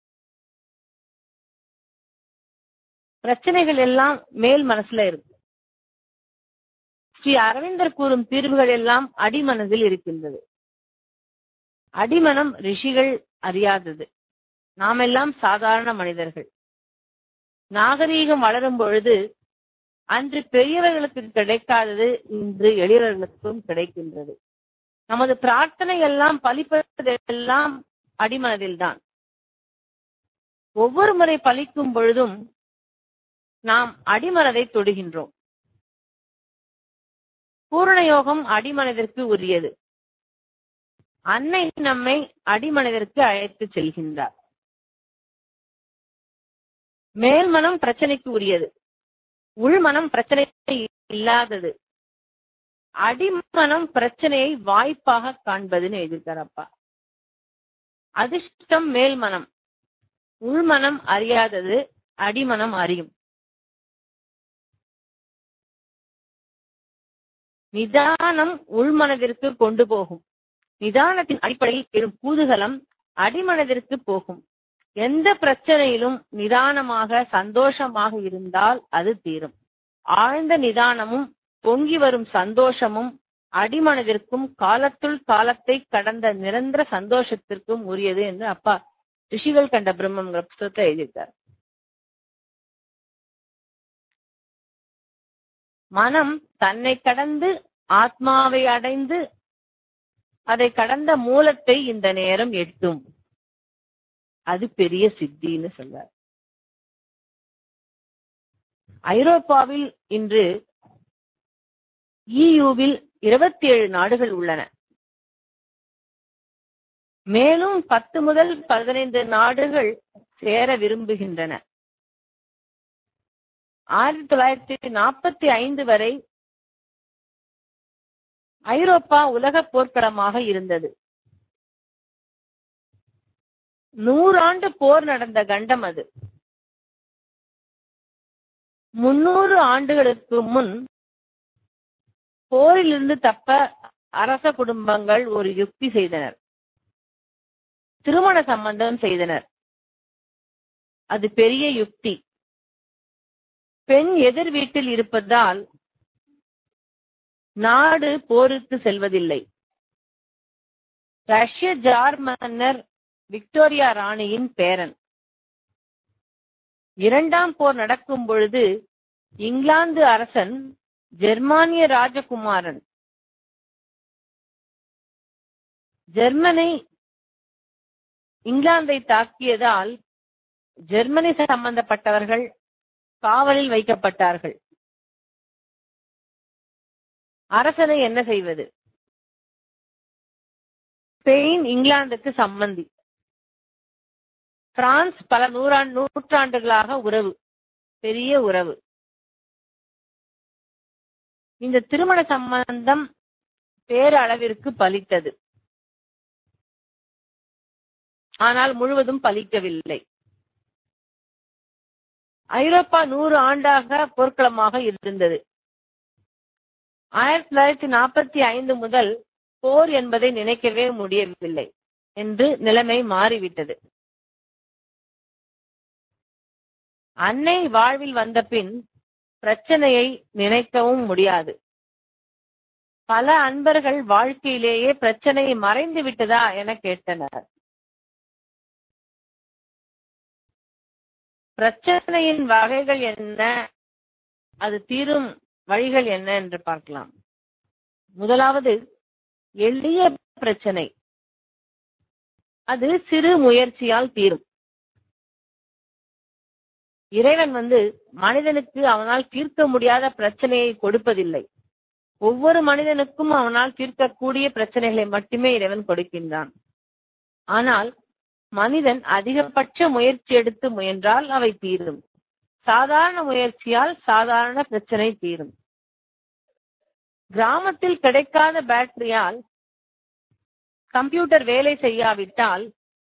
Speaker 2: பிரச்சனைகள் எல்லாம் மேல் மனசுல இருக்கு. ஸ்ரீ அரவிந்தர் கூறும் தீர்வுகள் எல்லாம் அடிமனதில் இருக்கின்றது. அடிமனம் ரிஷிகள் அறியாதது. நாம் எல்லாம் சாதாரண மனிதர்கள். நாகரீகம் வளரும் பொழுது அன்று பெரியவர்களுக்கு கிடைக்காதது இன்று எளியவர்களுக்கும் கிடைக்கின்றது. நமது பிரார்த்தனை எல்லாம் பலிப்பதெல்லாம் அடிமனதில்தான். ஒவ்வொரு முறை பலிக்கும் பொழுதும் நாம் அடிமனதை தொடுகின்றோம். பூரணயோகம் அடிமனதிற்கு உரியது. அன்னை நம்மை அடிமனதிற்கு அழைத்து செல்கின்றார். மேல்மனம் பிரச்சனைக்கு உரியது, உள்மனம் பிரச்சனை இல்லாதது. அடிமனம் பிரச்சனையை வாய்ப்பாக காண்பதுன்னு எழுதியிருக்காரப்பா. அதிர்ஷ்டம் மேல்மனம், உள்மனம் அறியாதது, அடிமனம் அறியும். நிதானம் உள்மனதிற்கு கொண்டு போகும். நிதானத்தின் அடிப்படையில் பெரும் கூதுகலம் அடிமனதிற்கு போகும். எந்த பிரச்சனையிலும் நிதானமாக சந்தோஷமாக இருந்தால் அது தீரும். ஆழ்ந்த நிதானமும் பொங்கி வரும் சந்தோஷமும் அடிமனதிற்கும் காலத்துள் காலத்தை கடந்த நிரந்தர சந்தோஷத்திற்கும் உரியது என்று அப்பா ரிஷிகள் கண்ட பிரம்மம் புத்தகத்தை எழுதியிருக்கார். மனம் தன்னை கடந்து ஆத்மாவை அடைந்து அதை கடந்த மூலத்தை இந்த நேரம் எட்டும். அது பெரிய சித்தின்னு சொல்றார். ஐரோப்பாவில் இன்று இயூவில் இருபத்தி ஏழு நாடுகள் உள்ளன. மேலும் பத்து முதல் பதினைந்து நாடுகள் சேர விரும்புகின்றன. ஆயிரத்தி தொள்ளாயிரத்தி நாற்பத்தி ஐந்து வரை ஐரோப்பா உலக போர்க்களமாக இருந்தது. நூறாண்டு போர் நடந்த கண்டம் அது. முன்னூறு ஆண்டுகளுக்கு முன் போரிலிருந்து தப்ப அரச குடும்பங்கள் ஒரு யுக்தி செய்தனர். திருமண சம்பந்தம் செய்தனர். அது பெரிய யுக்தி. பெண் எதிர் வீட்டில் இருப்பதால் நாடு போருக்கு செல்வதில்லை. ரஷ்ய ஜார் மன்னர் விக்டோரியா ராணியின் பேரன். இரண்டாம் போர் நடக்கும் பொழுது இங்கிலாந்து அரசன் ஜெர்மானிய ராஜகுமாரன். ஜெர்மனி இங்கிலாந்தை தாக்கியதால் ஜெர்மனி சம்பந்தப்பட்டவர்கள் காவலில் வைக்கப்பட்டார்கள். அரசனை என்ன செய்வது? ஸ்பெயின் இங்கிலாந்துக்கு சம்பந்தி. பிரான்ஸ் பல நூறாண்டு நூற்றாண்டுகளாக உறவு, பெரிய உறவு. இந்த திருமண சம்பந்தம் பேரளவிற்கு பலித்தது. ஆனால் முழுவதும் பலிக்கவில்லை. ஐரோப்பா நூறு ஆண்டாக போர்க்களமாக இருந்தது. ஆயிரத்தி தொள்ளாயிரத்தி நாற்பத்தி ஐந்து முதல் போர் என்பதை நினைக்கவே முடியவில்லை என்று நிலைமை மாறிவிட்டது. அன்னை வாழ்வில் வந்த பின் பிரச்சனையை நினைக்கவும் முடியாது. பல அன்பர்கள் வாழ்க்கையிலேயே பிரச்சனை மறைந்து விட்டதா என கேட்டனர். பிரச்சனையின் வகைகள் என்ன, அது தீரும் வழிகள் என்ன என்று பார்க்கலாம். முதலாவது எளிய பிரச்சனை. அது சிறு முயற்சியால் தீரும். இறைவன் வந்து மனிதனுக்கு அவனால் தீர்க்க முடியாத பிரச்சனையை கொடுப்பதில்லை. ஒவ்வொரு மனிதனுக்கும் அவனால் தீர்க்கக்கூடிய பிரச்சனைகளை மட்டுமே இறைவன் கொடுக்கின்றான். ஆனால் மனிதன் அதிகபட்ச முயற்சி எடுத்து முயன்றால் அவை தீரும். சாதாரண முயற்சியால் சாதாரண பிரச்சனை தீரும். கிராமத்தில் கிடைக்காத பேட்டரியால் கம்ப்யூட்டர் வேலை செய்யாவிட்டால்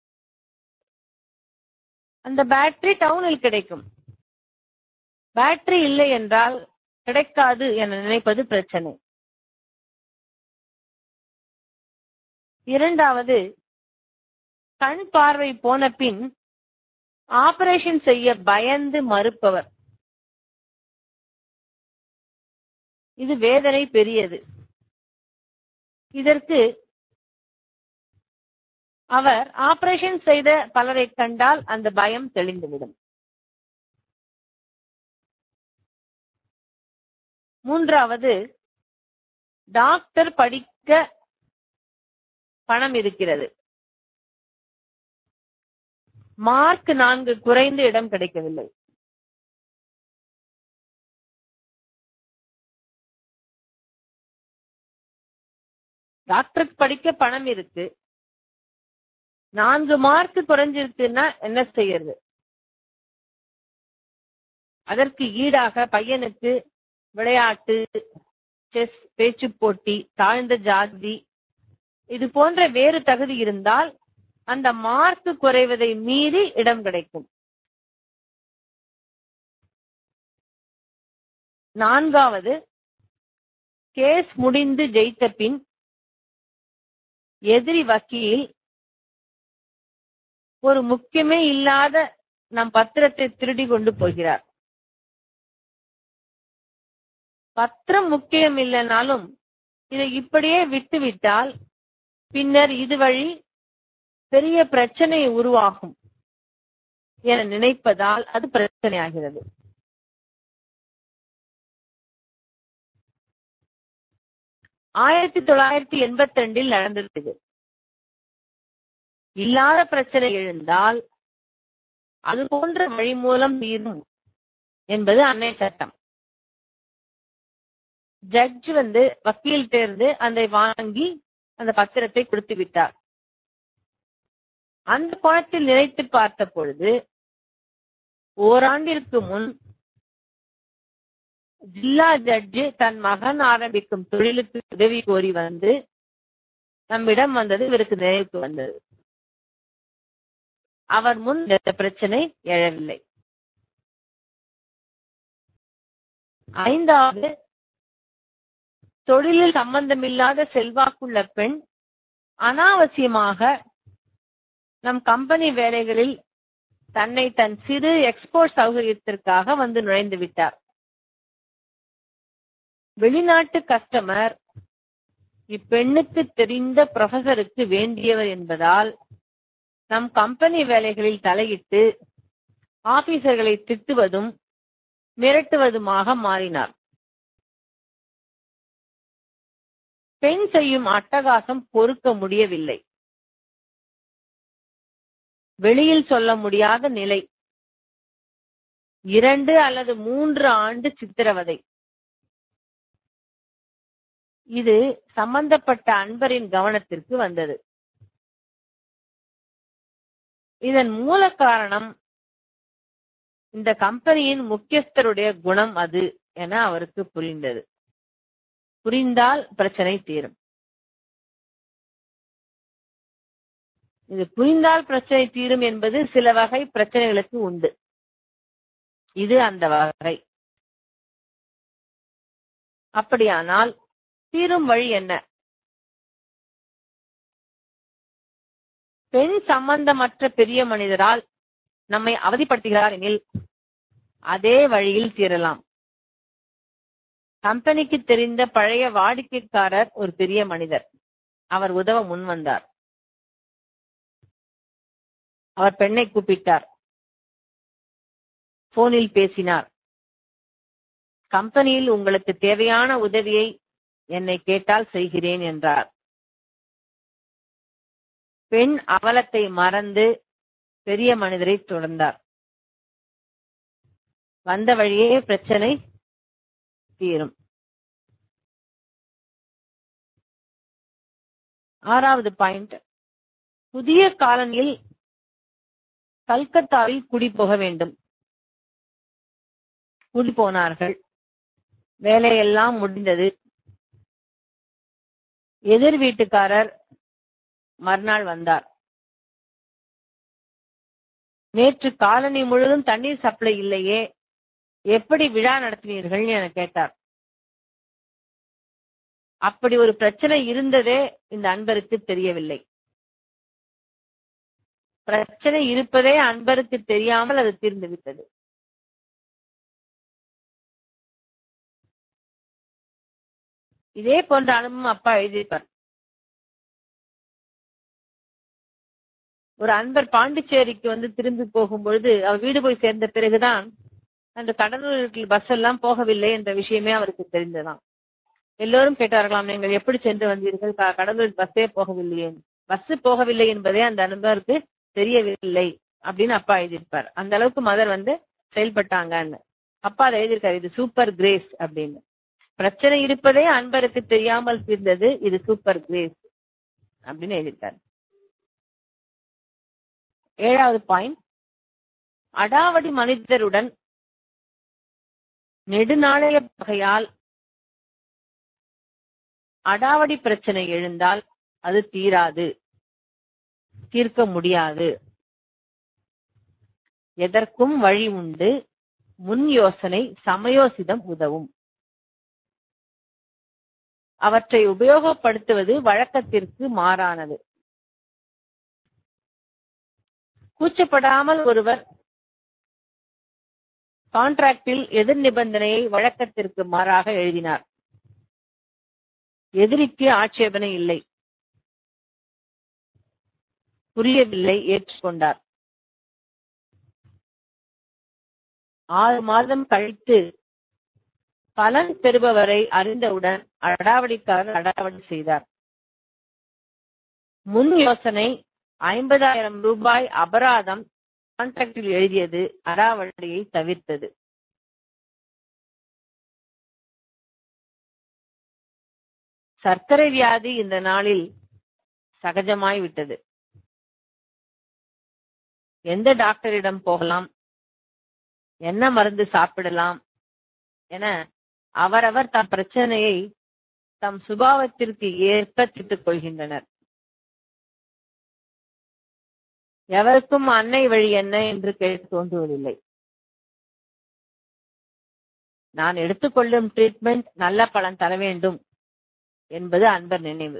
Speaker 2: அந்த பேட்டரி டவுனில் கிடைக்கும். பேட்டரி இல்லை என்றால் கிடைக்காது என நினைப்பது பிரச்சனை. இரண்டாவது, கண் பார்வை போன பின் ஆபரேஷன் செய்ய பயந்து மறுப்பவர். இது வேதனை பெரியது. இதற்கு அவர் ஆபரேஷன் செய்த பலரை கண்டால் அந்த பயம் தெளிந்துவிடும். மூன்றாவது, டாக்டர் படிக்க பணம் இருக்கிறது. மார்க் நான்கு குறைந்து இடம் கிடைக்கவில்லை. டாக்டருக்கு படிக்க பணம் இருக்கு, நான்கு மார்க் குறைஞ்சிருக்குன்னா என்ன செய்யறது? அதற்கு ஈடாக பையனுக்கு விளையாட்டு, செஸ், பேச்சு போட்டி, தாழ்ந்த ஜாதி இது போன்ற வேறு தகுதி இருந்தால் அந்த மார்க் குறைவதை மீறி இடம் கிடைக்கும். நான்காவது, கேஸ் முடிந்து ஜெயித்த பின் எதிரி வக்கீல் ஒரு முக்கியமே இல்லாத நம் பத்திரத்தை திருடி கொண்டு போகிறார். பத்திரம் முக்கியம் இல்லைனாலும் இதை இப்படியே விட்டுவிட்டால் பின்னர் இது வழி பெரிய பிரச்சனை உருவாகும் என நினைப்பதால் அது பிரச்சனையாகிறது. ஆயிரத்தி தொள்ளாயிரத்தி எண்பத்தி ரெண்டில் நடந்தது. இல்லாத பிரச்சனை எழுந்தால் அது போன்ற வழி மூலம் தீரும் என்பது அன்னை சட்டம். ஜட்ஜ் வந்து வக்கீல் தேர்ந்து அதை வாங்கி அந்த பத்திரத்தை கொடுத்து விட்டார். அந்த கோணத்தில் நினைத்து பார்த்த பொழுது ஓராண்டிற்கு முன் ஜில்லா ஜட்ஜு தன் மகன் ஆரம்பிக்கும் தொழிலுக்கு உதவி கோரி வந்து நம்மிடம் வந்தது இவருக்கு நினைவுக்கு வந்தது. அவர் முன் இந்த பிரச்சனை எழவில்லை. ஐந்தாவது, தொழிலில் சம்பந்தமில்லாத செல்வாக்குள்ள பெண் அனாவசியமாக நம் கம்பெனி வேலைகளில் தன்னை தன் சிறு எக்ஸ்போர்ட் சௌகரியத்திற்காக வந்து நுழைந்து விட்டார். வெளிநாட்டு கஸ்டமர் இப்பெண்ணுக்கு தெரிந்த ப்ரொஃபசருக்கு வேண்டியவர் என்பதால் நம் கம்பெனி வேலைகளில் தலையிட்டு ஆபீசர்களை திட்டுவதும் மிரட்டுவதுமாக மாறினார். பெண் செய்யும் அட்டகாசம் பொறுக்க முடியவில்லை. வெளியில் சொல்ல முடியாத நிலை. இரண்டு அல்லது மூன்று ஆண்டு சித்திரவதை. இது சம்பந்தப்பட்ட அன்பரின் கவனத்திற்கு வந்தது. இதன் மூல காரணம் இந்த கம்பெனியின் முக்கியஸ்தருடைய குணம் அது என அவருக்கு புரிந்தது. புரிந்தால் பிரச்சனை தீரும். இது புரிந்தால் பிரச்சனை தீரும் என்பது சில வகை பிரச்சனைகளுக்கு உண்டு. இது அந்த வகை. அப்படியானால் தீரும் வழி என்ன? பெண் சம்பந்தமற்ற பெரிய மனிதரால் நம்மை அவதிப்படுத்துகிறார் எனில் அதே வழியில் தீரலாம். கம்பெனிக்கு தெரிந்த பழைய வாடிக்கைக்காரர் ஒரு பெரிய மனிதர். அவர் உதவ முன் வந்தார். அவர் பெண்ணை கூப்பிட்டார். போனில் பேசினார். கம்பெனியில் உங்களுக்கு தேவையான உதவியை என்னை கேட்டால் செய்கிறேன் என்றார். பெண் அவலத்தை மறந்து பெரிய மனிதரை தொடர்ந்தார். வந்த வழியே பிரச்சனை தீரும். ஆறாவது பாயிண்ட், புதிய காலனியில் கல்கத்தாவில் குடி போக வேண்டும். குடி போனார்கள். வேலையெல்லாம் முடிந்தது. எதிர் வீட்டுக்காரர் மறுநாள் வந்தார். நேற்று காலனி முழுவதும் தண்ணீர் சப்ளை இல்லையே, எப்படி விழா நடத்தினீர்கள் என கேட்டார். அப்படி ஒரு பிரச்சனை இருந்ததே இந்த அன்பருக்கு தெரியவில்லை. பிரச்சனை இருப்பதே அன்பருக்கு தெரியாமல் அது தீர்ந்துவிட்டது. இதே போன்ற அனுபவம் அப்பா எழுதியிருப்பார். ஒரு அன்பர் பாண்டிச்சேரிக்கு வந்து திரும்பி போகும்பொழுது அவர் வீடு போய் சேர்ந்த பிறகுதான் அந்த கடலூருக்கு பஸ் எல்லாம் போகவில்லை என்ற விஷயமே அவருக்கு தெரிந்ததாம். எல்லோரும் கேட்டார்களாம், நீங்கள் எப்படி சென்று வந்தீர்கள்? கடலூர் பஸ்ஸே போகவில்லையே. பஸ் போகவில்லை என்பதே அந்த அன்பருக்கு தெரியவில்லை அப்படின்னு அப்பா எழுதியிருப்பார். அந்த அளவுக்கு மதர் வந்து செயல்பட்டாங்கன்னு அப்பா அதை எழுதியிருக்காரு. இது சூப்பர் கிரேஸ் அப்படின்னு. பிரச்சனை இருப்பதே அன்பருக்கு தெரியாமல் தீர்ந்தது, இது சூப்பர் கிரேஸ் அப்படின்னு எழுதியிருக்காரு. ஏழாவது பாயிண்ட், அடாவடி மனிதருடன் நெடுநாளைய பகையால் அடாவடி பிரச்சனை எழுந்தால் அது தீராது, தீர்க்க முடியாது. எதற்கும் வழி உண்டு. முன் யோசனை சமயோசிதம் உதவும். அவற்றை உபயோகப்படுத்துவது வழக்கத்திற்கு மாறானது. கூச்சப்படாமல் ஒருவர் கான்ட்ராக்டில் எதிர் நிபந்தனையை வழக்கத்திற்கு மாறாக எழுதினார். எதிரிக்கு ஆட்சேபனை இல்லை. புரியவில்லை, ஏற்றுக்கொண்டார். ஆறு மாதம் கழித்து பலன் பெறுபவரை அறிந்தவுடன் அடாவடிக்காரர் அடாவடி செய்தார். முன் யோசனை ஐம்பதாயிரம் ரூபாய் அபராதம் கான்ட்ராக்டில் எழுதியது அடாவடியை தவிர்த்தது. சர்க்கரை வியாதி இந்த நாளில் சகஜமாய் விட்டது. எந்த டாக்டரிடம் போகலாம், என்ன மருந்து சாப்பிடலாம் என அவரவர் தம் பிரச்சனையை தம் சுபாவத்திற்கு ஏற்ப தீர்த்துக் கொள்கின்றனர். எவருக்கும் அன்னை வழி என்ன என்று கேட்க தோன்றுவதில்லை. நான் எடுத்துக்கொள்ளும் ட்ரீட்மெண்ட் நல்ல பலன் தர வேண்டும் என்பது அன்பர் நினைவு.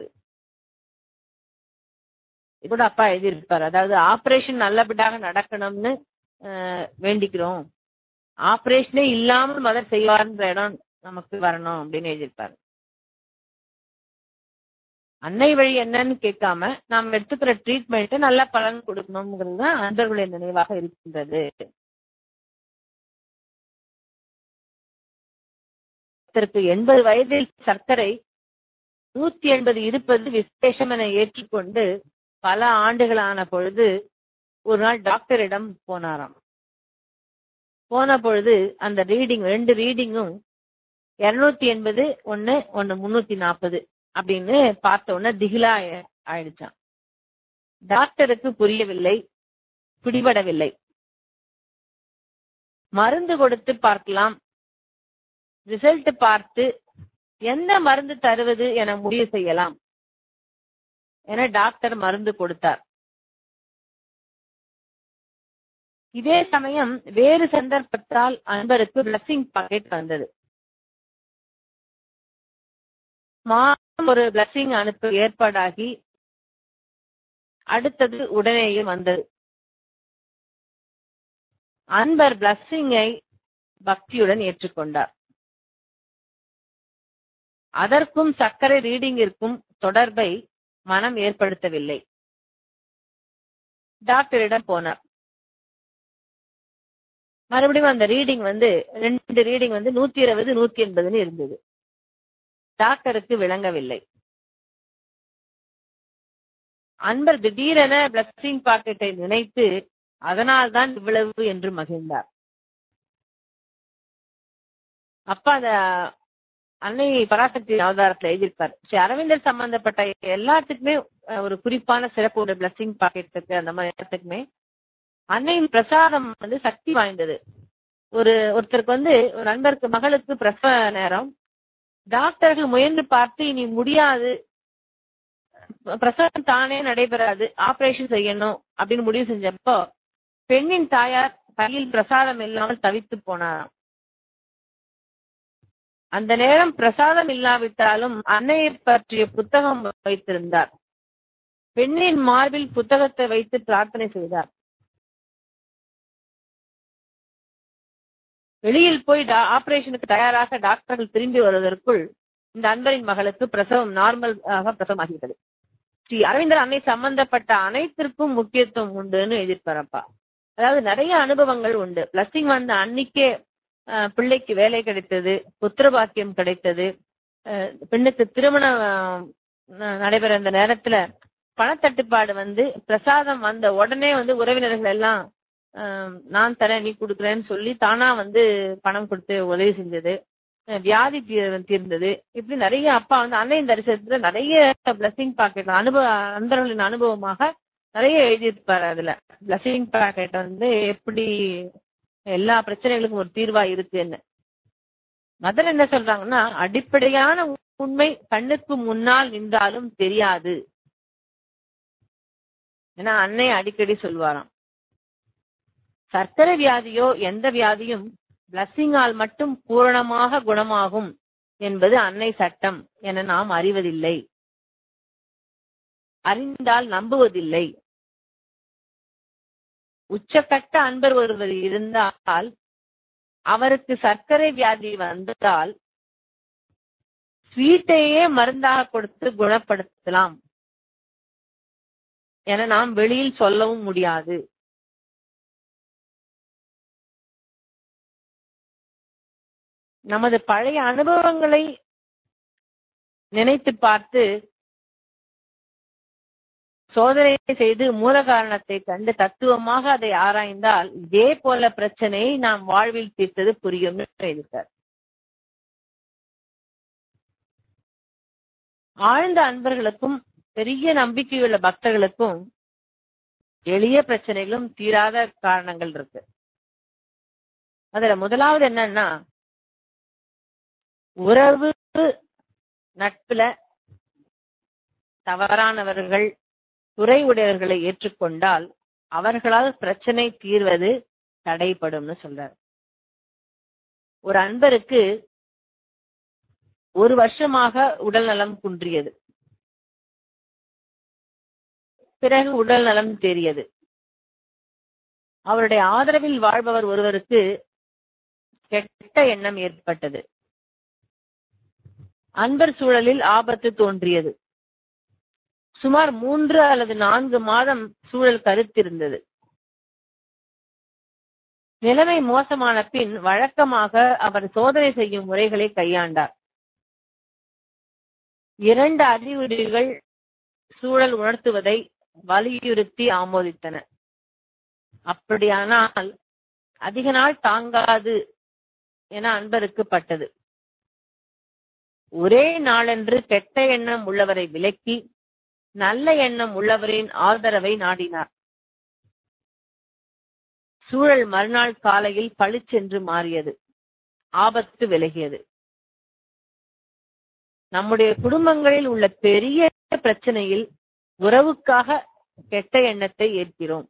Speaker 2: இதோட அப்பா எழுதியிருப்பார். அதாவது ஆபரேஷன் நல்லபடியாக நடக்கணும்னு வேண்டிக்கிறோம். ஆபரேஷனே இல்லாமல் மதர் செய்வார்ன்ற இடம் நமக்கு வரணும் அப்படின்னு எழுதியிருப்பாரு. அன்னை வழி என்னன்னு கேட்காம நாம் எடுத்துக்கிற ட்ரீட்மெண்ட் நல்ல பலன் கொடுக்கணுங்கிறது தான் அன்பர்களுடைய நினைவாக இருக்கின்றது. எண்பது வயதில் சர்க்கரை நூத்தி எண்பது இருப்பது விசேஷம் என ஏற்றுக்கொண்டு பல ஆண்டுகளான பொழுது ஒரு நாள் டாக்டரிடம் போனாராம். போன பொழுது அந்த ரீடிங் ரெண்டு ரீடிங்கும் இருநூத்தி எண்பது ஒன்னு ஒன்னு முன்னூத்தி நாற்பது அப்படின்னு பார்த்த உடனே திகிலா ஆயிடுச்சான். டாக்டருக்கு புரியவில்லை, பிடிபடவில்லை. மருந்து கொடுத்து பார்க்கலாம், ரிசல்ட் பார்த்து எந்த மருந்து தருவது என முடிவு செய்யலாம் என டாக்டர் மருந்து கொடுத்தார். இதே சமயம் வேறு சந்தர்ப்பத்தால் அன்பருக்கு பிளஸிங் பாக்கெட் வந்தது. ஒரு பிளஸிங் அனுப்ப ஏற்பாடாகி அடுத்தது உடனேயே வந்தது. அன்பர் பிளஸிங்கை பக்தியுடன் ஏற்றுக்கொண்டார். அதற்கும் சர்க்கரை ரீடிங்கிற்கும் தொடர்பை மனம் ஏற்படுத்தவில்லை. டாக்டரிடம் போனார். மறுபடியும் அந்த ரீடிங் வந்து ரெண்டு ரீடிங் வந்து நூத்தி இருபது நூத்தி எண்பதுன்னு இருந்தது. டாக்டருக்கு விளங்கவில்லை. அன்பர் திடீரென பிளஸிங் பாக்கெட்டை நினைத்து அதனால் தான் இவ்வளவு என்று மகிழ்ந்தார். அப்ப அத அன்னை பராசக்தி அவதாரத்துல எழுதியிருப்பார். ஸ்ரீ அரவிந்தர் சம்பந்தப்பட்ட எல்லாத்துக்குமே ஒரு குறிப்பான சிறப்பு ஒரு பிளஸிங் பாக்கெட்டுக்கு அந்த மாதிரி எல்லாத்துக்குமே அன்னையின் பிரசாதம் வந்து சக்தி வாய்ந்தது. ஒரு ஒருத்தருக்கு வந்து ஒரு நண்பருக்கு மகளுக்கு பிரசவ நேரம், டாக்டர்கள் முயன்று பார்த்து இனி முடியாது, பிரசவம் தானே நடைபெறாது, ஆபரேஷன் செய்யணும் அப்படின்னு முடிவு செஞ்சப்போ பெண்ணின் தாயார் கையில் பிரசாதம் இல்லாமல் தவித்து போனாராம். அந்த நேரம் பிரசாதம் இல்லாவிட்டாலும் அன்னையை பற்றிய புத்தகம் வைத்திருந்தார். பெண்ணின் மார்பில் புத்தகத்தை வைத்து பிரார்த்தனை செய்தார். வெளியில் போய் ஆபரேஷனுக்கு தயாராக டாக்டர்கள் திரும்பி வருவதற்குள் இந்த அன்பரின் மகளுக்கு பிரசவம் நார்மல் பிரசவம் ஆகிவிட்டது. ஸ்ரீ அரவிந்தர் அன்னை சம்பந்தப்பட்ட அனைத்திற்கும் முக்கியத்துவம் உண்டுன்னு எழுதியிருப்பாரப்பா. அதாவது நிறைய அனுபவங்கள் உண்டு. பிளஸிங் வந்த அன்னைக்கே பிள்ளைக்கு வேலை கிடைத்தது, புத்திர பாக்கியம் கிடைத்தது, பெண்ணுக்கு திருமணம் நடைபெற அந்த நேரத்துல பணத்தட்டுப்பாடு வந்து பிரசாதம் வந்த உடனே வந்து உறவினர்கள் எல்லாம் நான் தரேன் நீ கொடுக்குறேன்னு சொல்லி தானா வந்து பணம் கொடுத்து உதவி செஞ்சது, வியாதி தீர்ந்தது. இப்படி நிறைய அப்பா வந்து அன்னையின் தரிசனத்துல நிறைய பிளஸிங் பாக்கெட் அனுபவ அன்பர்களின் அனுபவமாக நிறைய எழுதியிருப்பாரு. அதுல பிளஸிங் பாக்கெட் வந்து எப்படி எல்லா பிரச்சனைகளுக்கும் ஒரு தீர்வா இருக்குன்னு. மதர் என்ன சொல்றாங்கன்னா, அடிப்படையான உண்மை கண்ணுக்கு முன்னால் நின்றாலும் தெரியாது. ஏன்னா அன்னை அடிக்கடி சொல்வாராம், சர்க்கரை வியாதியோ எந்த வியாதியும் பிளஸிங்கால் மட்டும் பூரணமாக குணமாகும் என்பது அன்னை சட்டம் என நாம் அறிவதில்லை, அறிந்தால் நம்புவதில்லை. உச்சக்கட்ட அன்பர் ஒருவர் இருந்தால் அவருக்கு சர்க்கரை வியாதி வந்தால் ஸ்வீட்டையே மருந்தாக கொடுத்து குணப்படுத்தலாம் என நாம் வெளியில் சொல்லவும் முடியாது. நமது பழைய அனுபவங்களை நினைத்து பார்த்து சோதனை செய்து மூல காரணத்தை கண்டு தத்துவமாக அதை ஆராய்ந்தால் இதே போல பிரச்சனையை நாம் வாழ்வில் தீர்த்தது புரியும் எழுதிட்டார். ஆழ்ந்த அன்பர்களுக்கும் பெரிய நம்பிக்கையுள்ள பக்தர்களுக்கும் எளிய பிரச்சனைகளும் தீராத காரணங்கள் இருக்கு. அதுல முதலாவது என்னன்னா, உறவு நட்புல தவறானவர்கள் துறை உடையவர்களை ஏற்றுக்கொண்டால் அவர்களால் பிரச்சனை தீர்வது தடைப்படும்னு சொல்றார். ஒரு அன்பருக்கு ஒரு வருஷமாக உடல் நலம் குன்றியது, பிறகு உடல் நலம் தேறியது. அவருடைய ஆதரவில் வாழ்பவர் ஒருவருக்கு கெட்ட எண்ணம் ஏற்பட்டது. அன்பர் சூழலில் ஆபத்து தோன்றியது. சுமார் மூன்று அல்லது நான்கு மாதம் சூழல் கருத்திருந்தது. நிலைமை மோசமான பின் வழக்கமாக அவர் சோதனை செய்யும் முறைகளை கையாண்டார். இரண்டு அறிகுறிகள் சூழல் உணர்த்துவதை வலியுறுத்தி ஆமோதித்தன. அப்படியானால் அதிக நாள் தாங்காது என அன்பருக்கு பட்டது. ஒரே நாளன்று கெட்ட எண்ணம் உள்ளவரை விலக்கி நல்ல எண்ணம் உள்ளவரின் ஆதரவை நாடினார். சூழல் மறுநாள் காலையில் பளிச்சென்று மாறியது. ஆபத்து விலகியது. நம்முடைய குடும்பங்களில் உள்ள பெரிய பிரச்சனையில் உறவுக்காக கெட்ட எண்ணத்தை ஏற்கிறோம்.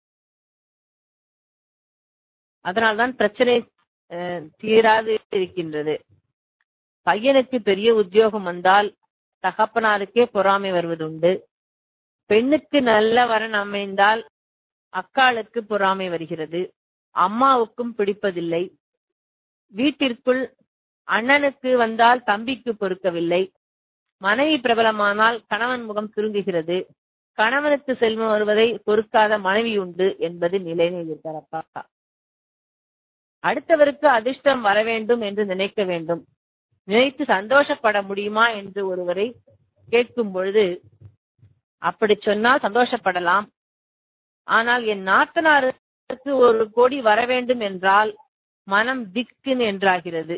Speaker 2: அதனால்தான் பிரச்சனை தீராது இருக்கின்றது. பையனுக்கு பெரிய உத்தியோகம் வந்தால் தகப்பனாருக்கே பொறாமை வருவதுண்டு. பெண்ணுக்கு நல்ல வரன் அமைந்தால் அக்காளுக்கு பொறாமை வருகிறது. அம்மாவுக்கும் பிடிப்பதில்லை. வீட்டிற்குள் அண்ணனுக்கு வந்தால் தம்பிக்கு பொறுக்கவில்லை. மனைவி பிரபலமானால் கணவன் முகம் சுருங்குகிறது. கணவனுக்கு செல்வம் வருவதை பொறுக்காத மனைவி உண்டு என்பது நிலைமை இருக்கிறப்பா. அடுத்தவருக்கு அதிர்ஷ்டம் வர வேண்டும் என்று நினைக்க வேண்டும். நினைத்து சந்தோஷப்பட முடியுமா என்று ஒருவரை கேட்கும் பொழுது, அப்படி சொன்னால் சந்தோஷப்படலாம். ஆனால் என் நாத்தனாருக்கு ஒரு கோடி வர வேண்டும் என்றால் மனம் திக்குன்னு என்றாகிறது.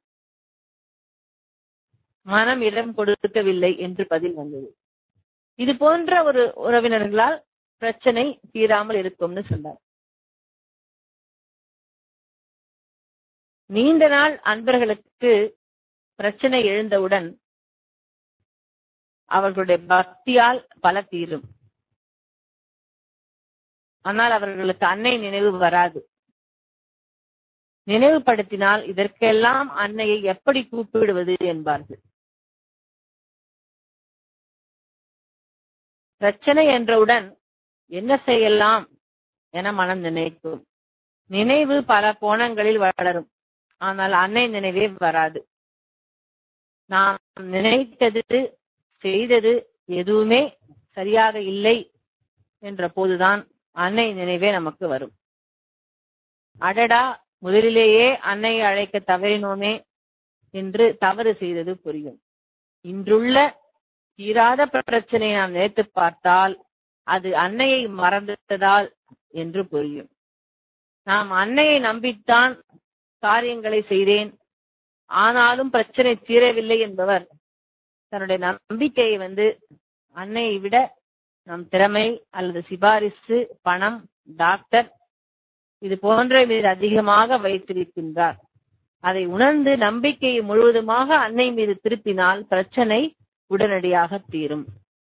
Speaker 2: மனம் இடம் கொடுக்கவில்லை என்று பதில் வந்தது. இது போன்ற ஒரு உறவினர்களால் பிரச்சனை தீராமல் இருக்கும்னு சொன்னார். நீண்ட நாள் அன்பர்களுக்கு பிரச்சனை எழுந்தவுடன் அவர்களுடைய பக்தியால் பல தீரும். ஆனால் அவர்களுக்கு அன்னை நினைவு வராது. நினைவுபடுத்தினால் இதற்கெல்லாம் அன்னையை எப்படி கூப்பிடுவது என்பார்கள். பிரச்சனை என்றவுடன் என்ன செய்யலாம் என மனம் நினைக்கும். நினைவு பல கோணங்களில் வளரும். ஆனால் அன்னை நினைவே வராது. நாம் நினைத்தது செய்தது எதுவுமே சரியாக இல்லை என்ற போதுதான் அன்னை நினைவே நமக்கு வரும். அடடா, முதலிலேயே அன்னையை அழைக்க தவறினோமே என்று தவறு செய்தது புரியும். இன்றுள்ள தீராத பிரச்சனையை நாம் நினைத்து பார்த்தால் அது அன்னையை மறந்ததால் என்று புரியும். நாம் அன்னையை நம்பித்தான் காரியங்களை செய்தேன், ஆனாலும் பிரச்சனை தீரவில்லை என்பவர் தன்னுடைய நம்பிக்கையை வந்து அன்னையை விட நம் திறமை அல்லது சிபாரிசு, பணம், டாக்டர் இது போன்ற மீது அதிகமாக வைத்திருக்கின்றார். அதை உணர்ந்து நம்பிக்கையை முழுவதுமாக அன்னை மீது திருப்பினால் பிரச்சனை உடனடியாக தீரும்.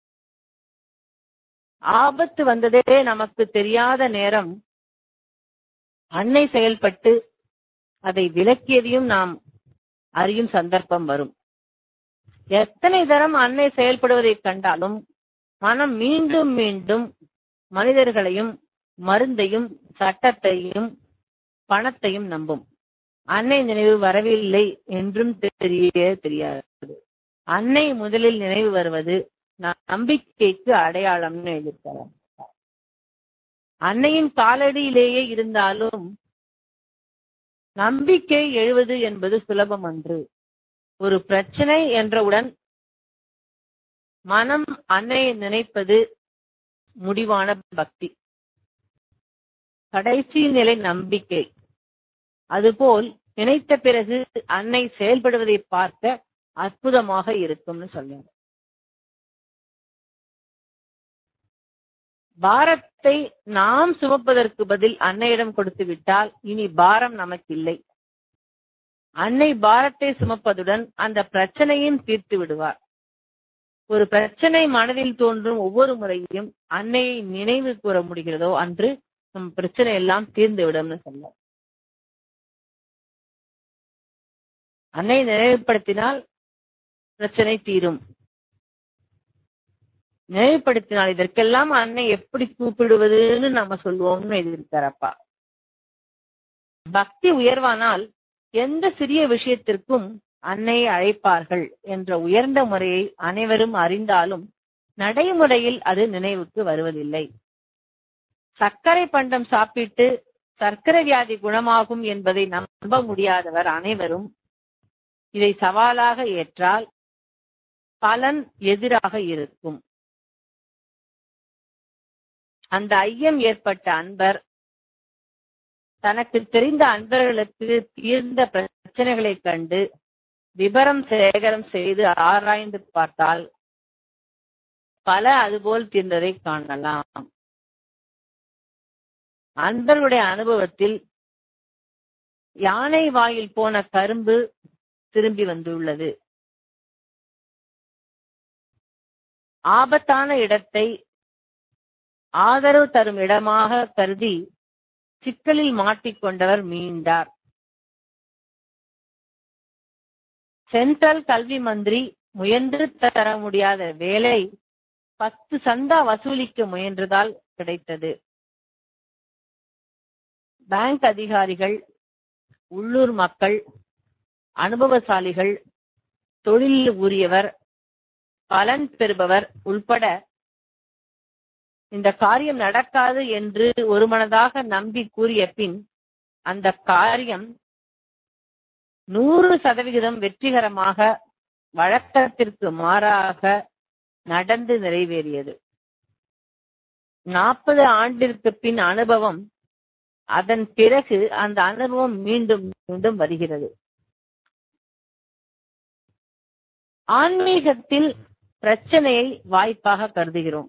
Speaker 2: ஆபத்து வந்ததே நமக்கு தெரியாத நேரம் அன்னை செயல்பட்டு அதை விலக்கியதையும் நாம் அறியும் சந்தர்ப்பம் வரும். எத்தனை தரம் அன்னை செயல்படுவதை கண்டாலும் மனம் மீண்டும் மீண்டும் மனிதர்களையும் மருந்தையும் சட்டத்தையும் பணத்தையும் நம்பும். அன்னை நினைவு வரவில்லை என்றும் தெரிய தெரியாது. அன்னை முதலில் நினைவு வருவது நம்பிக்கைக்கு அடையாளம்னு எழுதியிருக்கிறார். அன்னையின் காலடியிலேயே இருந்தாலும் நம்பிக்கை எழுவது என்பது சுலபம் அன்று. ஒரு பிரச்சனை என்றவுடன் மனம் அன்னையை நினைப்பது முடிவான பக்தி. கடைசி நிலை நம்பிக்கை. அதுபோல் நினைத்த பிறகு அன்னை செயல்படுவதை பார்க்க அற்புதமாக இருக்கும்னு சொல்லுங்க. பாரத்தை நாம் சுமப்பதற்கு பதில் அன்னையிடம் கொடுத்து விட்டால் இனி பாரம் நமக்கு இல்லை. அன்னை பாரத்தை சுமப்பதுடன் அந்த பிரச்சனையும் தீர்த்து விடுவார். ஒரு பிரச்சனை மனதில் தோன்றும் ஒவ்வொரு முறையும் அன்னையை நினைவு கூற முடிகிறதோ அன்று நம் பிரச்சனை எல்லாம் தீர்ந்து விடும்னு சொன்னார். அன்னை நினைவுபடுத்தினால் பிரச்சனை தீரும். நினைவுபடுத்தினால் இதற்கெல்லாம் அன்னை எப்படி கூப்பிடுவதுன்னு நம்ம சொல்லுவோம்னு எழுதியிருக்காரப்பா. பக்தி உயர்வானால் எந்த சிறிய விஷயத்திற்கும் அன்னையை அழைப்பார்கள் என்ற உயர்ந்த முறையை அனைவரும் அறிந்தாலும் நடைமுறையில் அது நினைவுக்கு வருவதில்லை. சர்க்கரை பண்டம் சாப்பிட்டு சர்க்கரை வியாதி குணமாகும் என்பதை நம்ப முடியாதவர் அனைவரும் இதை சவாலாக ஏற்றால் பலன் எதிராக இருக்கும். அந்த ஐயம் ஏற்பட்ட அன்பர் தனக்கு தெரிந்த அன்பர்களுக்கு தீர்ந்த பிரச்சனைகளை கண்டு விபரம் சேகரம் செய்து ஆராய்ந்து பார்த்தால் பல அதுபோல் தீர்ந்ததை காணலாம். அன்பர்களுடைய அனுபவத்தில் யானை வாயில் போன கரும்பு திரும்பி வந்துள்ளது. ஆபத்தான இடத்தை ஆதரவு தரும் இடமாக கருதி சிக்கலில் மாட்டிக்கொண்டவர் மீண்டார். சென்ட்ரல் கல்வி மந்திரி முயன்று தர முடியாத வேலை பத்து சந்தா வசூலிக்க முயன்றதால் கிடைத்தது. பேங்க் அதிகாரிகள், உள்ளூர் மக்கள், அனுபவசாலிகள், தொழிலில் உரியவர், பலன் பெறுபவர் உள்பட இந்த காரியம் நடக்காது என்று ஒருமனதாக நம்பி கூறிய பின் அந்த காரியம் நூறு சதவிகிதம் வெற்றிகரமாக வழக்கத்திற்கு மாறாக நடந்து நிறைவேறியது. நாற்பது ஆண்டிற்கு பின் அனுபவம், அதன் பிறகு அந்த அனுபவம் மீண்டும் மீண்டும் வருகிறது. ஆன்மீகத்தில் பிரச்சனையை வாய்ப்பாக கருதுகிறோம்.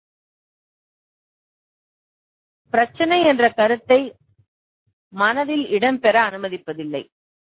Speaker 2: பிரச்சனை என்ற கருத்தை மனதில் இடம்பெற அனுமதிப்பதில்லை.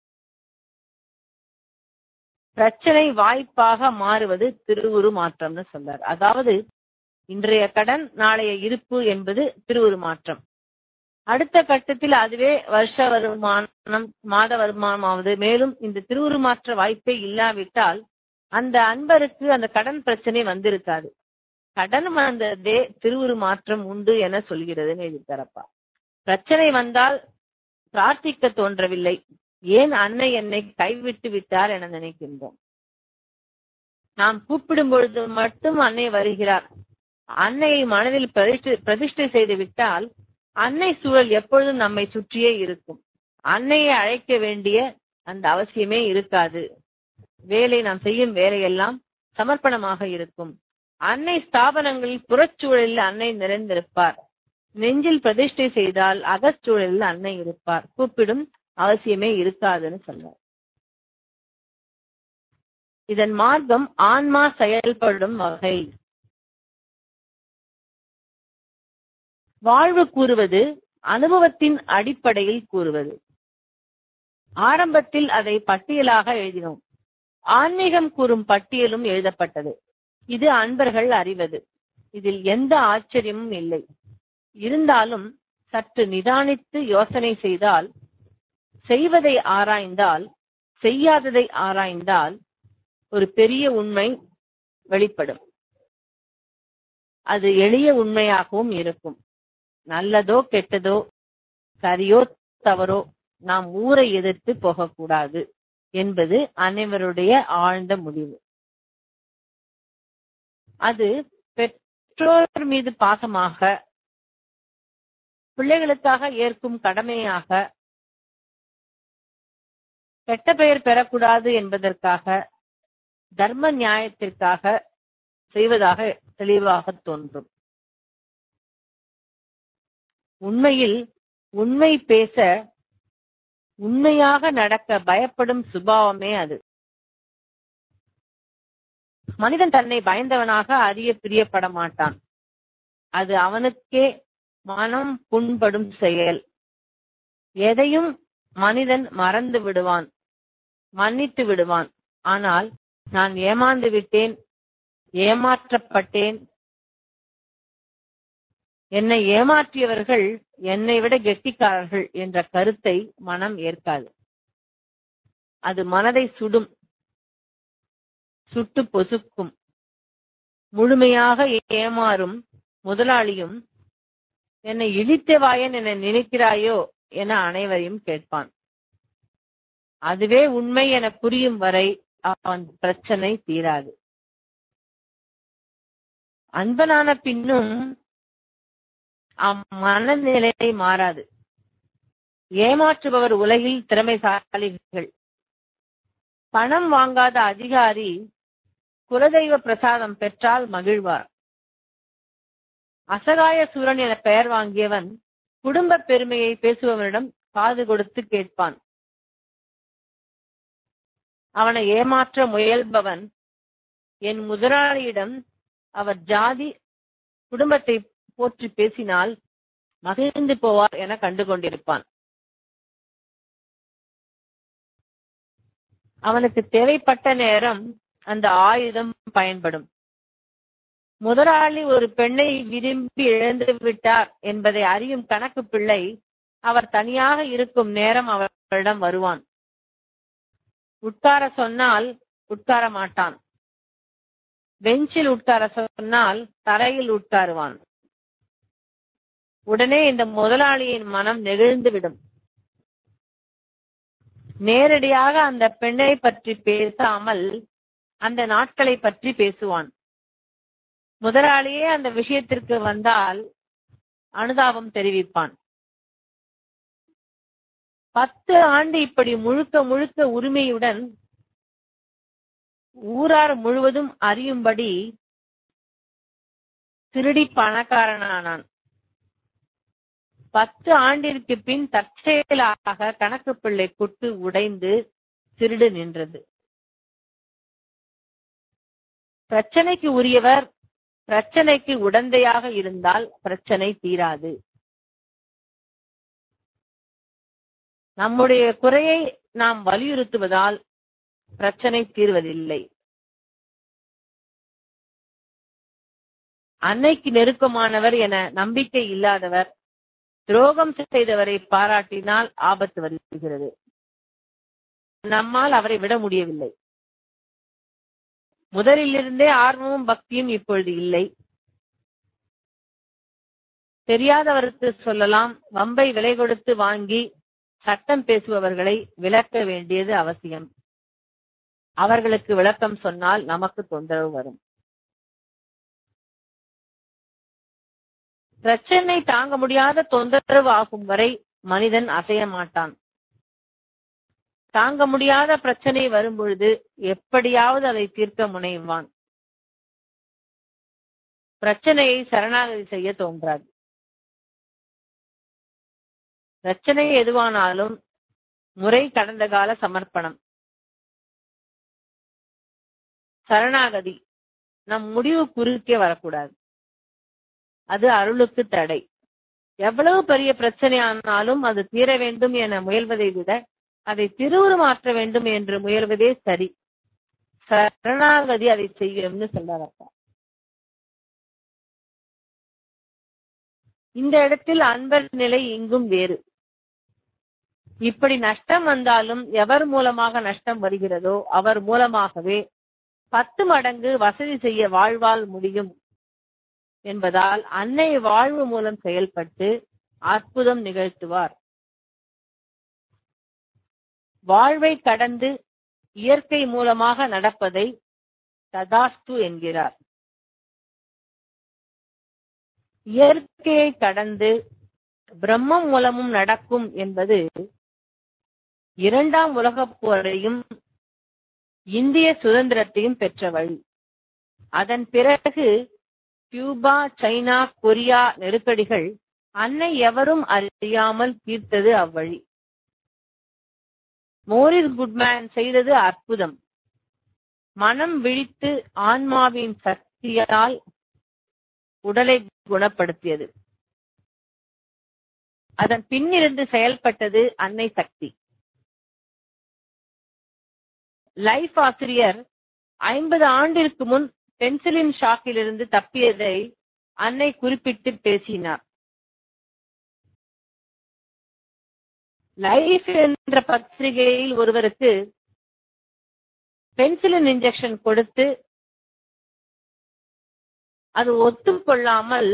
Speaker 2: பிரச்சனை வாய்ப்பாக மாறுவது திருவுரு மாற்றம்னு சொல்றார். அதாவது இன்றைய கடன் நாளைய இருப்பு என்பது திருவுரு மாற்றம். அடுத்த கட்டத்தில் அதுவே வருஷ வருமானம், மாத வருமானமாவது. மேலும் இந்த திருவுரு மாற்ற வாய்ப்பே இல்லாவிட்டால் அந்த அன்பருக்கு அந்த கடன் பிரச்சனை வந்திருக்காது. கடன் வந்ததே திருவுரு மாற்றம் உண்டு என சொல்கிறது எழுதித்தரப்பா. பிரச்சனை வந்தால் பிரார்த்திக்க தோன்றவில்லை. ஏன் அன்னை என்னை கைவிட்டு விட்டார் என நினைக்கின்றோம். நாம் கூப்பிடும் பொழுது மட்டும் அன்னை வருகிறார். அன்னையை மனதில் பிரதிஷ்டை செய்து விட்டால் அன்னை சூழல் எப்பொழுதும் நம்மை சுற்றியே இருக்கும். அன்னையை அழைக்க வேண்டிய அந்த அவசியமே இருக்காது. வேலை, நாம் செய்யும் வேலையெல்லாம் சமர்ப்பணமாக இருக்கும். அன்னை ஸ்தாபனங்களில் புறச்சூழலில் அன்னை நிறைந்திருப்பார். நெஞ்சில் பிரதிஷ்டை செய்தால் அகச்சூழலில் அன்னை இருப்பார். கூப்பிடும் அவசியமே இருக்காதுன்னு சொல்றார். இதன் மார்க்கம் ஆன்மா செயல்படும் வகை. வாழ்வு கூறுவது அனுபவத்தின் அடிப்படையில் கூறுவது. ஆரம்பத்தில் அதை பட்டியலாக எழுதினோம். ஆன்மீகம் கூறும் பட்டியலும் எழுதப்பட்டது. இது அன்பர்கள் அறிவது. இதில் எந்த ஆச்சரியமும் இல்லை. இருந்தாலும் சற்று நிதானித்து யோசனை செய்தால், செய்வதை ஆராய்ந்தால், செய்யாததை ஆராய்ந்தால் ஒரு பெரிய உண்மை வெளிப்படும். அது எளிய உண்மையாகவும் இருக்கும். நல்லதோ கெட்டதோ, சரியோ தவறோ, நாம் ஊரை எதிர்த்து போகக்கூடாது என்பது அனைவருடைய ஆழ்ந்த முடிவு. அது பெற்றோர் மீது பாசமாக, பிள்ளைகளுக்காக ஏற்கும் கடமையாக, கெட்ட பெயர் பெறக்கூடாது என்பதற்காக, தர்ம நியாயத்திற்காக செய்வதாக தெளிவாக தோன்றும். உண்மையில் உண்மை பேச, உண்மையாக நடக்க பயப்படும் சுபாவமே அது. மனிதன் தன்னை பயந்தவனாக அறிய பிரியப்பட மாட்டான். அது அவனுக்கே மனம் புண்படும் செயல். எதையும் மனிதன் மறந்து விடுவான், மன்னித்து விடுவான். ஆனால் நான் ஏமாந்து விட்டேன், ஏமாற்றப்பட்டேன், என்னை ஏமாற்றியவர்கள் என்னை விட கெட்டிக்காரர்கள் என்ற கருத்தை மனம் ஏற்காது. அது மனதை சுடும், சுட்டு பொசுக்கும். முழுமையாக ஏமாறும் முதலாளியும் என்னை இழித்தவாயன் என நினைக்கிறாயோ என அனைவரையும் கேட்பான். அதுவே உண்மை என புரியும் வரை அவன் பிரச்சனை தீராது. அன்பனான பின்னும் அம்மனநிலை மாறாது. ஏமாற்றுபவர் உலகில் திறமைசாலிகள். பணம் வாங்காத அதிகாரி குலதெய்வ பிரசாதம் பெற்றால் மகிழ்வார். அசகாய சூரன் என பெயர் வாங்கியவன் குடும்ப பெருமையை பேசுபவரிடம் காது கொடுத்து கேட்பான். அவனை ஏமாற்ற முயல்பவன் என் முதலாளியிடம் அவர் ஜாதி குடும்பத்தை போற்றி பேசினால் மகிழ்ந்து போவார் என கண்டு கொண்டிருப்பான். அவனுக்கு தேவைப்பட்ட நேரம் அந்த ஆயுதம் பயன்படும். முதலாளி ஒரு பெண்ணை விரும்பி இழந்து விட்டார் என்பதை அறியும் கணக்கு பிள்ளை அவர் தனியாக இருக்கும் நேரம் அவரிடம் வருவான். உட்கார சொன்னால் உட்கார மாட்டான். பெஞ்சில் உட்கார சொன்னால் தரையில் உட்காருவான். உடனே இந்த முதலாளியின் மனம் நெகிழ்ந்து விடும். நேரடியாக அந்த பெண்ணை பற்றி பேசாமல் அந்த நாட்களை பற்றி பேசுவான். முதலாளியே அந்த விஷயத்திற்கு வந்தால் அனுதாபம் தெரிவிப்பான். பத்து ஆண்டு இப்படி முழுக்க முழுக்க உரிமையுடன் ஊரார் முழுவதும் அறியும்படி திருடி பணக்காரனானான். பத்து ஆண்டிற்கு பின் தற்செயலாக கணக்கு பிள்ளை குட்டு உடைந்து திருடு நின்றது. பிரச்சனைக்கு உரியவர் பிரச்சனைக்கு உடந்தையாக இருந்தால் பிரச்சனை தீராது. நம்முடைய குறையை நாம் வலியுறுத்துவதால் பிரச்சனை தீர்வதில்லை. அன்னைக்கு நெருக்கமானவர் என நம்பிக்கை இல்லாதவர் துரோகம் செய்தவரை பாராட்டினால் ஆபத்து வருகிறது. நம்மால் அவரை விட முடியவில்லை. முதலிலிருந்தே ஆர்வமும் பக்தியும் இப்பொழுது இல்லை. தெரியாதவருக்கு சொல்லலாம். வம்பை விலை கொடுத்து வாங்கி சட்டம் பேசுபவர்களை விளக்க வேண்டியது அவசியம். அவர்களுக்கு விளக்கம் சொன்னால் நமக்கு தொந்தரவு வரும். பிரச்சனை தாங்க முடியாத தொந்தரவு ஆகும் வரை மனிதன் அசைய மாட்டான். தாங்க முடியாத பிரச்சனை வரும் பொழுது எப்படியாவது அதை தீர்க்க முனைவான். பிரச்சனையை சரணாகதி செய்ய தோன்றாது. பிரச்சனை எதுவானாலும் முறை கடந்த கால சமர்ப்பணம். சரணாகதி நம் முடிவு குறுக்கே வரக்கூடாது. அது அருளுக்கு தடை. எவ்வளவு பெரிய பிரச்சனை ஆனாலும் அது தீர வேண்டும் என முயல்வதை விட அதை திருவுருமாற்ற வேண்டும் என்று முயல்வதே சரி. சரணாகதி அதை செய்யும்னு சொல்றாரப்பா. இந்த இடத்தில் அன்பர் நிலை இங்கும் வேறு. இப்படி நஷ்டம் வந்தாலும் எவர் மூலமாக நஷ்டம் வருகிறதோ அவர் மூலமாகவே பத்து மடங்கு வசதி செய்ய வாழ்வால் முடியும் என்பதால் அன்னை வாழ்வு மூலம் செயல்பட்டு அற்புதம் நிகழ்த்துவார். வாழ்வை கடந்து இயற்கை மூலமாக நடப்பதை ததாஸ்து என்கிறார். இயற்கையை கடந்து பிரம்மம் மூலமும் நடக்கும் என்பது இரண்டாம் உலகப் போரையும் இந்திய சுதந்திரத்தையும் பெற்ற வழி. அதன் பிறகு கியூபா, சைனா, கொரியா நெருக்கடிகள் அன்னை எவரும் அறியாமல் தீர்த்தது அவ்வழி. மோரிஸ் குட்மேன் செய்தது அற்புதம். மனம் விழித்து ஆன்மாவின் சக்தியால் உடலை குணப்படுத்தியது. அதன் பின்னிருந்து செயல்பட்டது அன்னை சக்தி. லைஃப் ஆசிரியர் ஐம்பது ஆண்டிற்கு முன் பென்சிலின் ஷாக்கிலிருந்து தப்பியதை அன்னை குறிப்பிட்டு பேசினார். லைஃப் என்ற பத்திரிகையில் ஒருவருக்கு பென்சிலின் இன்ஜெக்ஷன் கொடுத்து அது ஒத்துக்கொள்ளாமல்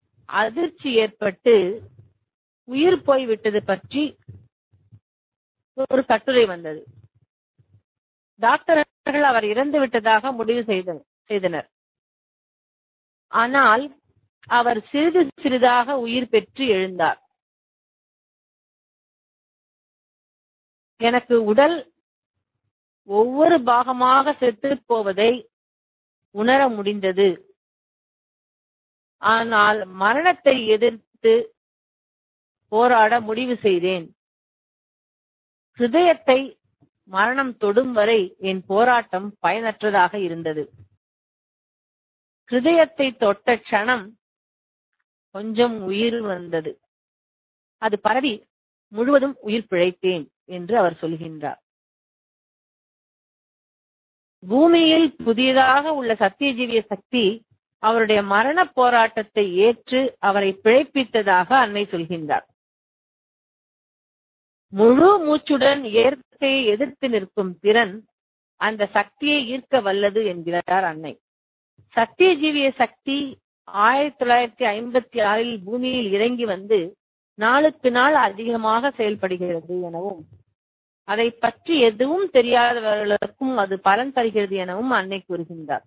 Speaker 2: அதிர்ச்சி ஏற்பட்டு உயிர் போய்விட்டது பற்றி ஒரு கட்டுரை வந்தது. டாக்டர்கள் அவர் இறந்து விட்டதாக முடிவு செய்தனர். ஆனால் அவர் சிறிது சிறிதாக உயிர் பெற்று எழுந்தார். எனக்கு உடல் ஒவ்வொரு பாகமாக செத்து போவதை உணர முடிந்தது. ஆனால் மரணத்தை எதிர்த்து போராட முடிவு செய்தேன். ஹிருதயத்தை மரணம் தொடும் வரை என் போராட்டம் பயனற்றதாக இருந்தது. ஹிருதயத்தை தொட்ட க்ஷணம் கொஞ்சம் உயிர் வந்தது. அது பரவி முழுவதும் உயிர் பிழைத்தேன் என்று அவர் சொல்கின்றார். பூமியில் புதியதாக உள்ள சத்தியஜீவிய சக்தி அவருடைய மரண போராட்டத்தை ஏற்று அவரை பிழைப்பித்ததாக அன்னை சொல்கின்றார். முழு மூச்சுடன் இயற்கையை எதிர்த்து நிற்கும் திறன் அந்த சக்தியை ஈர்க்க வல்லது என்கிறார் அன்னை. சத்தியஜீவிய சக்தி ஆயிரத்தி தொள்ளாயிரத்தி ஐம்பத்தி ஆறில் பூமியில் இறங்கி வந்து நாளுக்கு நாள் அதிகமாக செயல்படுகிறது எனவும், அதை பற்றி எதுவும் தெரியாதவர்களுக்கும் அது பலன் தருகிறது எனவும் அன்னை கூறுகின்றார்.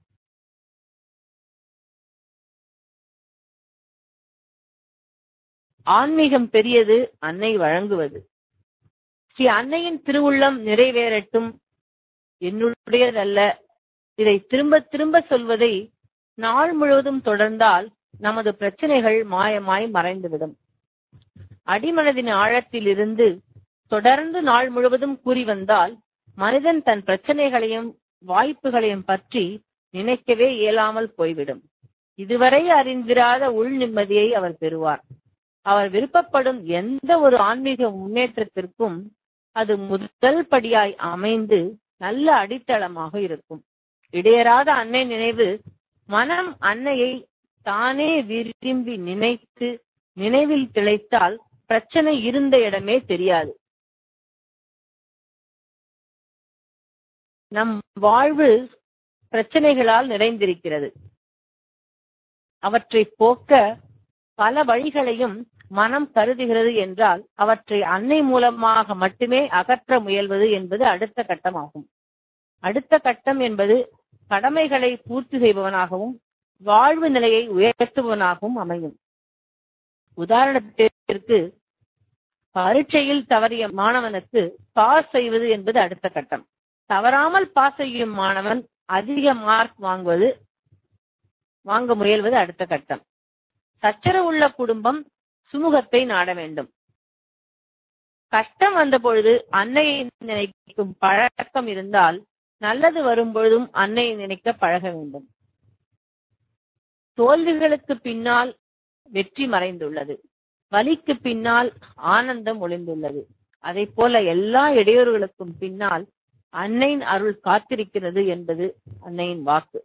Speaker 2: ஆன்மீகம் பெரியது, அன்னை வழங்குவது. ஸ்ரீ அன்னையின் திருவுள்ளம் நிறைவேறட்டும், என்னுடையதல்ல. இதை திரும்ப திரும்ப சொல்வதை நாள் முழுவதும் தொடர்ந்தால் நமது பிரச்சனைகள் மாயமாய் மறைந்துவிடும். அடிமனதின் ஆழத்தில் இருந்து தொடர்ந்து நாள் முழுவதும் கூறி வந்தால் மனிதன் தன் பிரச்சனைகளையும் வாய்ப்புகளையும் பற்றி நினைக்கவே இயலாமல் போய்விடும். இதுவரை அறிந்திராத உள் நிம்மதியை அவர் பெறுவார். அவர் விருப்பப்படும் எந்த ஒரு ஆன்மீக முன்னேற்றத்திற்கும் அது முதல் படியாய் அமைந்து நல்ல அடித்தளமாக இருக்கும். இடையறாத அன்னை நினைவு மனம் அன்னையை தானே விரும்பி நினைத்து நினைவில் திளைத்தால் பிரச்சனை இருந்த இடமே தெரியாது. நம் வாழ்வு பிரச்சனைகளால் நிறைந்திருக்கிறது. அவற்றை போக்க பல வழிகளையும் மனம் கருதுகிறது என்றால் அவற்றை அன்னை மூலமாக மட்டுமே அகற்ற முயல்வது என்பது அடுத்த கட்டமாகும். அடுத்த கட்டம் என்பது கடமைகளை பூர்த்தி செய்பவனாகவும் வாழ்வு நிலையை உயர்த்துவனாகவும் அமையும். உதாரணத்திற்கு, பரீட்சையில் தவறிய மாணவனுக்கு பாஸ் செய்வது என்பது அடுத்த கட்டம். தவறாமல் பாஸ் செய்யும் மாணவன் அதிக மார்க் வாங்குவது வாங்க முயல்வது அடுத்த கட்டம். சச்சரவு உள்ள குடும்பம் சுமூகத்தை நாட வேண்டும். கஷ்டம் வந்த பொழுது அன்னையை நினைக்கும் பழக்கம் இருந்தால் நல்லது வரும் பொழுதும் அன்னையை நினைக்க பழக வேண்டும். தோல்விகளுக்கு பின்னால் வெற்றி மறைந்துள்ளது, வலிக்கு பின்னால் ஆனந்தம் ஒளிந்துள்ளது. அதை போல எல்லா இடையூறுகளுக்கும் பின்னால் அன்னையின் அருள் காத்திருக்கிறது என்பது அன்னையின் வாக்கு.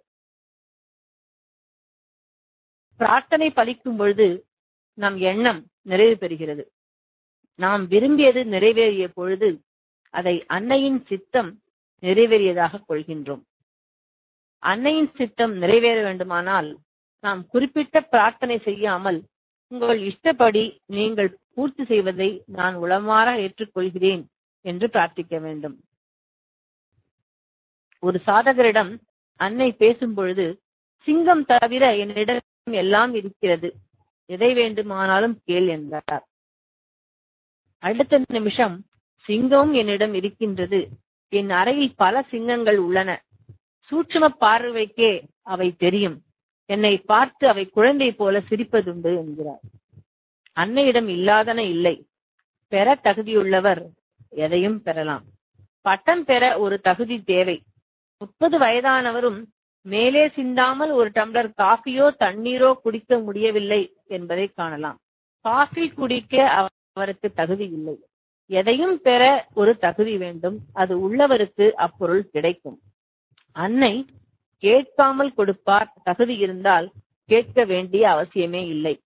Speaker 2: பிரார்த்தனை பலிக்கும் பொழுது நம் எண்ணம் நிறைவு பெறுகிறது. நாம் விரும்பியது நிறைவேறிய பொழுது அதை அன்னையின் சித்தம் நிறைவேறியதாக கொள்கின்றோம். அன்னையின் சித்தம் நிறைவேற வேண்டுமானால் நாம் குறிப்பிட்ட பிரார்த்தனை செய்யாமல் உங்கள் இஷ்டப்படி நீங்கள் பூர்த்தி செய்வதை நான் உளமாற ஏற்றுக்கொள்கிறேன் என்று பிரார்த்திக்க வேண்டும். ஒரு சாதகரிடம் அன்னை பேசும் பொழுது, சிங்கம் தவிர என்னிடம் எல்லாம் இருக்கிறது, எதை வேண்டுமானாலும் கேள் என்றார். அடுத்த நிமிஷம், சிங்கம் என்னிடம் இருக்கின்றது, என் அறையில் பல சிங்கங்கள் உள்ளன, சூட்சும பார்வைக்கே அவை தெரியும், என்னை பார்த்து அவை குழந்தை போல சிரிப்பதுண்டு என்கிறார். அன்னையிடம் இல்லாதன இல்லை. பெற தகுதியுள்ளவர் எதையும் பெறலாம். பட்டம் பெற ஒரு தகுதி தேவை. முப்பது வயதானவரும் மேலே சிந்தாமல் ஒரு டம்ளர் காஃபியோ தண்ணீரோ குடிக்க முடியவில்லை என்பதை காணலாம். காஃபி குடிக்க அவருக்கு தகுதி இல்லை. எதையும் பெற ஒரு தகுதி வேண்டும். அது உள்ளவருக்கு அப்பொருள் கிடைக்கும். அன்னை கேட்காமல் கொடுப்பார். தகுதி இருந்தால் கேட்க வேண்டிய அவசியமே இல்லை.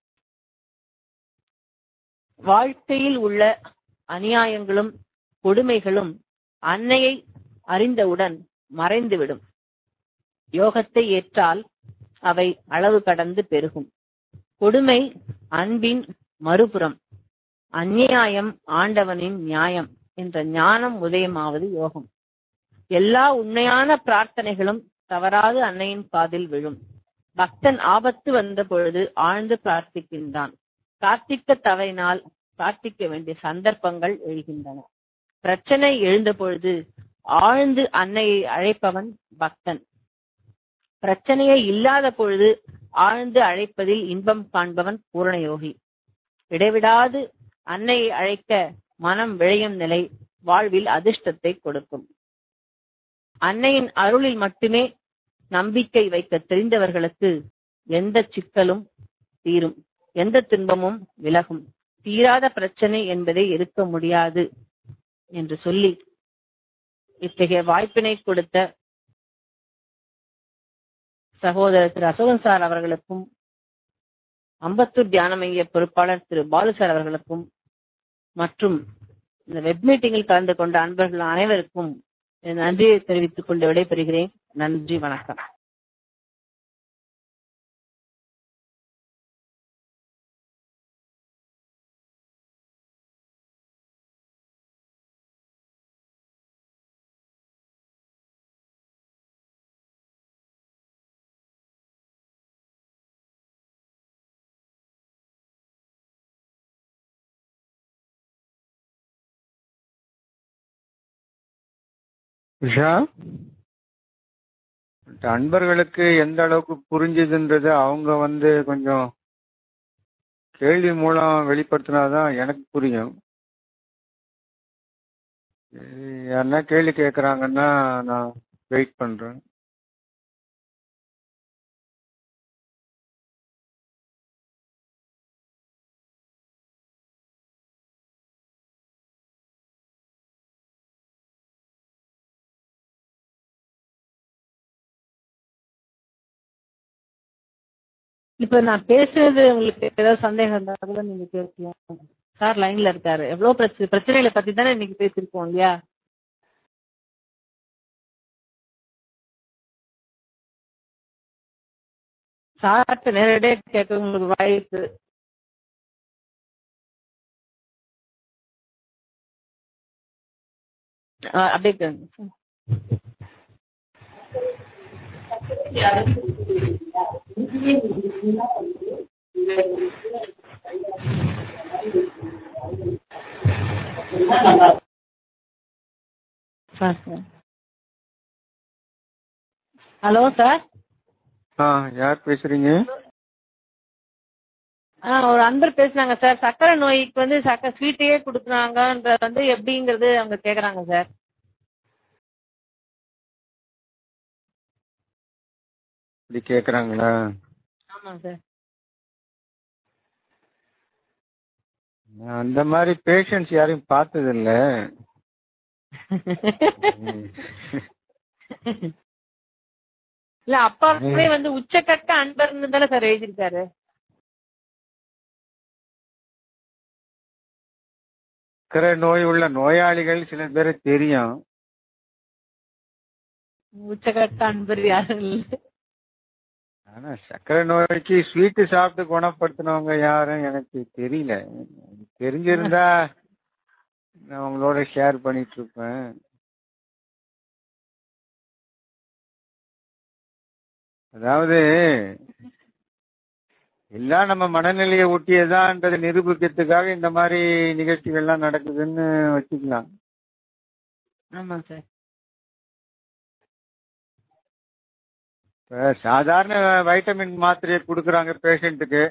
Speaker 2: வாழ்க்கையில் உள்ள அநியாயங்களும் கொடுமைகளும் அன்னையை அறிந்தவுடன் மறைந்துவிடும். யோகத்தை ஏற்றால் அவை அளவு கடந்து பெருகும். கொடுமை அன்பின் மறுபுறம், அந்நியாயம் ஆண்டவனின் நியாயம் என்ற ஞானம் உதயமாவது யோகம். எல்லா உண்மையான பிரார்த்தனைகளும் தவறாது அன்னையின் காதில் விழும். பக்தன் ஆபத்து வந்த பொழுது ஆழ்ந்து பிரார்த்திக்கின்றான். பிரார்த்திக்க தவறினால் பிரார்த்திக்க வேண்டிய சந்தர்ப்பங்கள் எழுகின்றன. பிரச்சனை எழுந்த பொழுது ஆழ்ந்து அன்னையை அழைப்பவன் பக்தன். பிரச்சனையை இல்லாத பொழுது ஆழ்ந்து அழைப்பதில் இன்பம் காண்பவன் பூரணயோகி. இடைவிடாது அன்னையை அழைக்க மனம் விழையும் நிலை வாழ்வில் அதிர்ஷ்டத்தை கொடுக்கும். அன்னையின் அருளில் மட்டுமே நம்பிக்கை வைக்க தெரிந்தவர்களுக்கு எந்த சிக்கலும் தீரும், எந்த துன்பமும் விலகும். தீராத பிரச்சனை என்பதை இருக்க முடியாது என்று சொல்லி இத்தகைய வாய்ப்பினை கொடுத்த சகோதரர் திரு அசோகன் சார் அவர்களுக்கும், அம்பத்தூர் தியான மைய பொறுப்பாளர் திரு பாலு சார் அவர்களுக்கும் மற்றும் இந்த வெப் மீட்டிங்கில் கலந்து கொண்ட அன்பர்கள் அனைவருக்கும் நன்றியை தெரிவித்துக் கொண்டு விடைபெறுகிறேன். நன்றி, வணக்கம்.
Speaker 3: உஷா, அன்பர்களுக்கு எந்த அளவுக்கு புரிஞ்சுதுன்றது அவங்க வந்து கொஞ்சம் கேள்வி மூலம் வெளிப்படுத்தினாதான் எனக்கு புரியும். யாருன்னா கேள்வி கேட்கறாங்கன்னா நான் வெயிட் பண்றேன்.
Speaker 2: இப்ப நான் பேசுறது உங்களுக்கு ஏதாவது சந்தேகம் இருந்தா கூட நீங்க பேசலாம். சார் லைன்ல இருக்காரு. எவ்வளவு பிரச்சனை பிரச்சனைகளை பத்தி தானே இன்னைக்கு பேசிருக்கோம் இல்லையா? சார்ட்ட நேரடியா கேட்க உங்களுக்கு வாய்ப்பு. அப்படியே ஹலோ சார்.
Speaker 3: யார் பேசுறீங்க?
Speaker 2: ஒரு அன்பர் பேசுனாங்க சார். சக்கரை நோய்க்கு வந்து சக்கரை ஸ்வீட்டையே கொடுக்குறாங்கன்ற வந்து எப்படிங்கிறது அவங்க கேக்குறாங்க சார்.
Speaker 3: இப்படி கேக்குறாங்களா?
Speaker 2: ஆமாங்க சார்.
Speaker 3: அந்த மாதிரி பேஷண்ட்ஸ் யாரையும் பார்த்தது இல்ல.
Speaker 2: இல்ல அப்பாவே வந்து உச்சக்கட்ட அன்பர்னு தானே சார் எழுதியிருக்காரு.
Speaker 3: சக்கரை நோய் உள்ள நோயாளிகள் சில பேர் தெரியும்.
Speaker 2: உச்சக்கட்ட அன்பர் யாரும் இல்லை.
Speaker 3: ஆனா சக்கரை நோய்க்கு ஸ்வீட்டு சாப்பிட்டு குணப்படுத்தினவங்க யாரும் எனக்கு தெரியல. தெரிஞ்சிருந்தா நான் உங்களோட ஷேர் பண்ணிட்டு இருப்பேன். அதாவது எல்லாம் நம்ம மனநிலையை ஒட்டியதான்றதை நிரூபிக்கிறதுக்காக இந்த மாதிரி நிகழ்ச்சிகள்லாம் நடக்குதுன்னு வச்சுக்கலாம்.
Speaker 2: ஆமா சார்.
Speaker 3: சாதாரண வைட்டமின் மாத்திரையை கொடுக்குறாங்க பேஷண்ட்டுக்கு.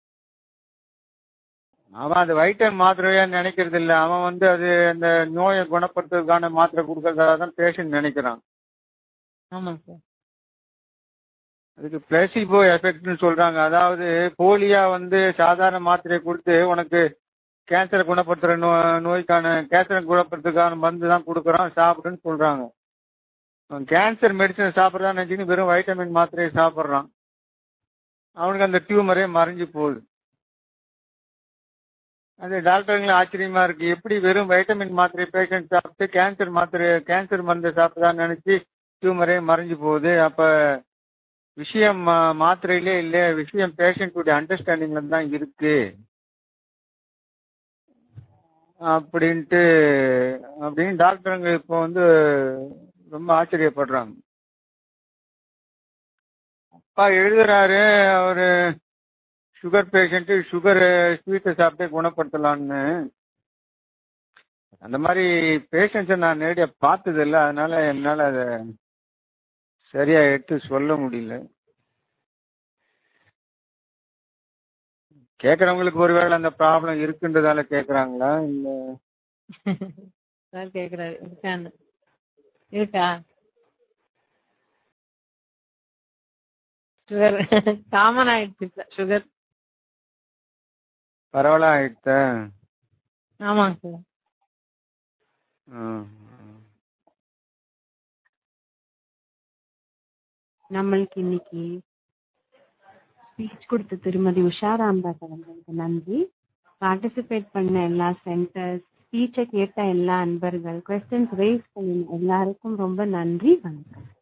Speaker 3: அவன் அந்த வைட்டமின் மாத்திரையா நினைக்கிறது இல்லை. அவன் வந்து அது அந்த நோயை குணப்படுத்துறதுக்கான மாத்திரை கொடுக்கறதாக தான் பேஷண்ட் நினைக்கிறான்.
Speaker 2: ஆமா சார்.
Speaker 3: அதுக்கு பிளேசிபோ எஃபெக்ட்னு சொல்றாங்க. அதாவது போலியா வந்து சாதாரண மாத்திரையை கொடுத்து உனக்கு கேன்சரை குணப்படுத்துற நோ நோய்க்கான கேன்சரை குணப்படுத்துறதுக்கான மருந்து தான் கொடுக்குறான், சாப்பிடுன்னு சொல்றாங்க. கேன்சர் மெடிசனை சாப்பிட்றதா நினைச்சுன்னு வெறும் வைட்டமின் மாத்திரையை சாப்பிட்றான். அவனுக்கு அந்த டியூமரே மறைஞ்சு போகுது. அது டாக்டருங்களும் ஆச்சரியமா இருக்கு. எப்படி வெறும் வைட்டமின் மாத்திரை பேஷண்ட் சாப்பிட்டு கேன்சர் மாத்திரை கேன்சர் மருந்தை சாப்பிட்றதான்னு நினைச்சு டியூமரே மறைஞ்சு போகுது. அப்ப விஷயம் மாத்திரையிலே இல்ல, விஷயம் பேஷண்ட்டுடைய அண்டர்ஸ்டாண்டிங்ல தான் இருக்கு அப்படின்ட்டு அப்படின்னு டாக்டருங்க இப்போ வந்து ரொம்ப ஆச்சரியப்படுறாங்க. அப்பா எழுதுறாரு, அவரு சுகர் பேஷண்ட், சுகர் ஸ்வீட்டை சாப்பிட்டே குணப்படுத்தலான்னு. அந்த மாதிரி பேஷண்ட்ஸை நான் நேரடியா பார்த்தது இல்லை, அதனால என்னால அதை சரியா எடுத்து சொல்ல முடியல. கேக்குறவங்களுக்கு ஒருவேளை அந்த ப்ராப்ளம் இருக்குன்றதால கேக்குறாங்களா இல்ல?
Speaker 2: சார் கேக்குறாரு இருக்கான்னு. இருக்கா சுகர் காமன் ஆயிடுச்சு சார் சுகர்.
Speaker 3: பரவாயில்ல ஆயிடுத்த.
Speaker 2: ஆமாங்க சார்.
Speaker 1: நம்மளுக்கு இன்னைக்கு ஸ்பீச் கொடுத்த திருமதி உஷா ராம்தாஸ் அவர்களுக்கு நன்றி. பார்ட்டிசிபேட் பண்ண எல்லா சென்டர்ஸ், ஸ்பீச்சை கேட்ட எல்லா அன்பர்கள், கொஸ்டின்ஸ் ரைஸ் பண்ணின எல்லாருக்கும் ரொம்ப நன்றி. வணக்கம்.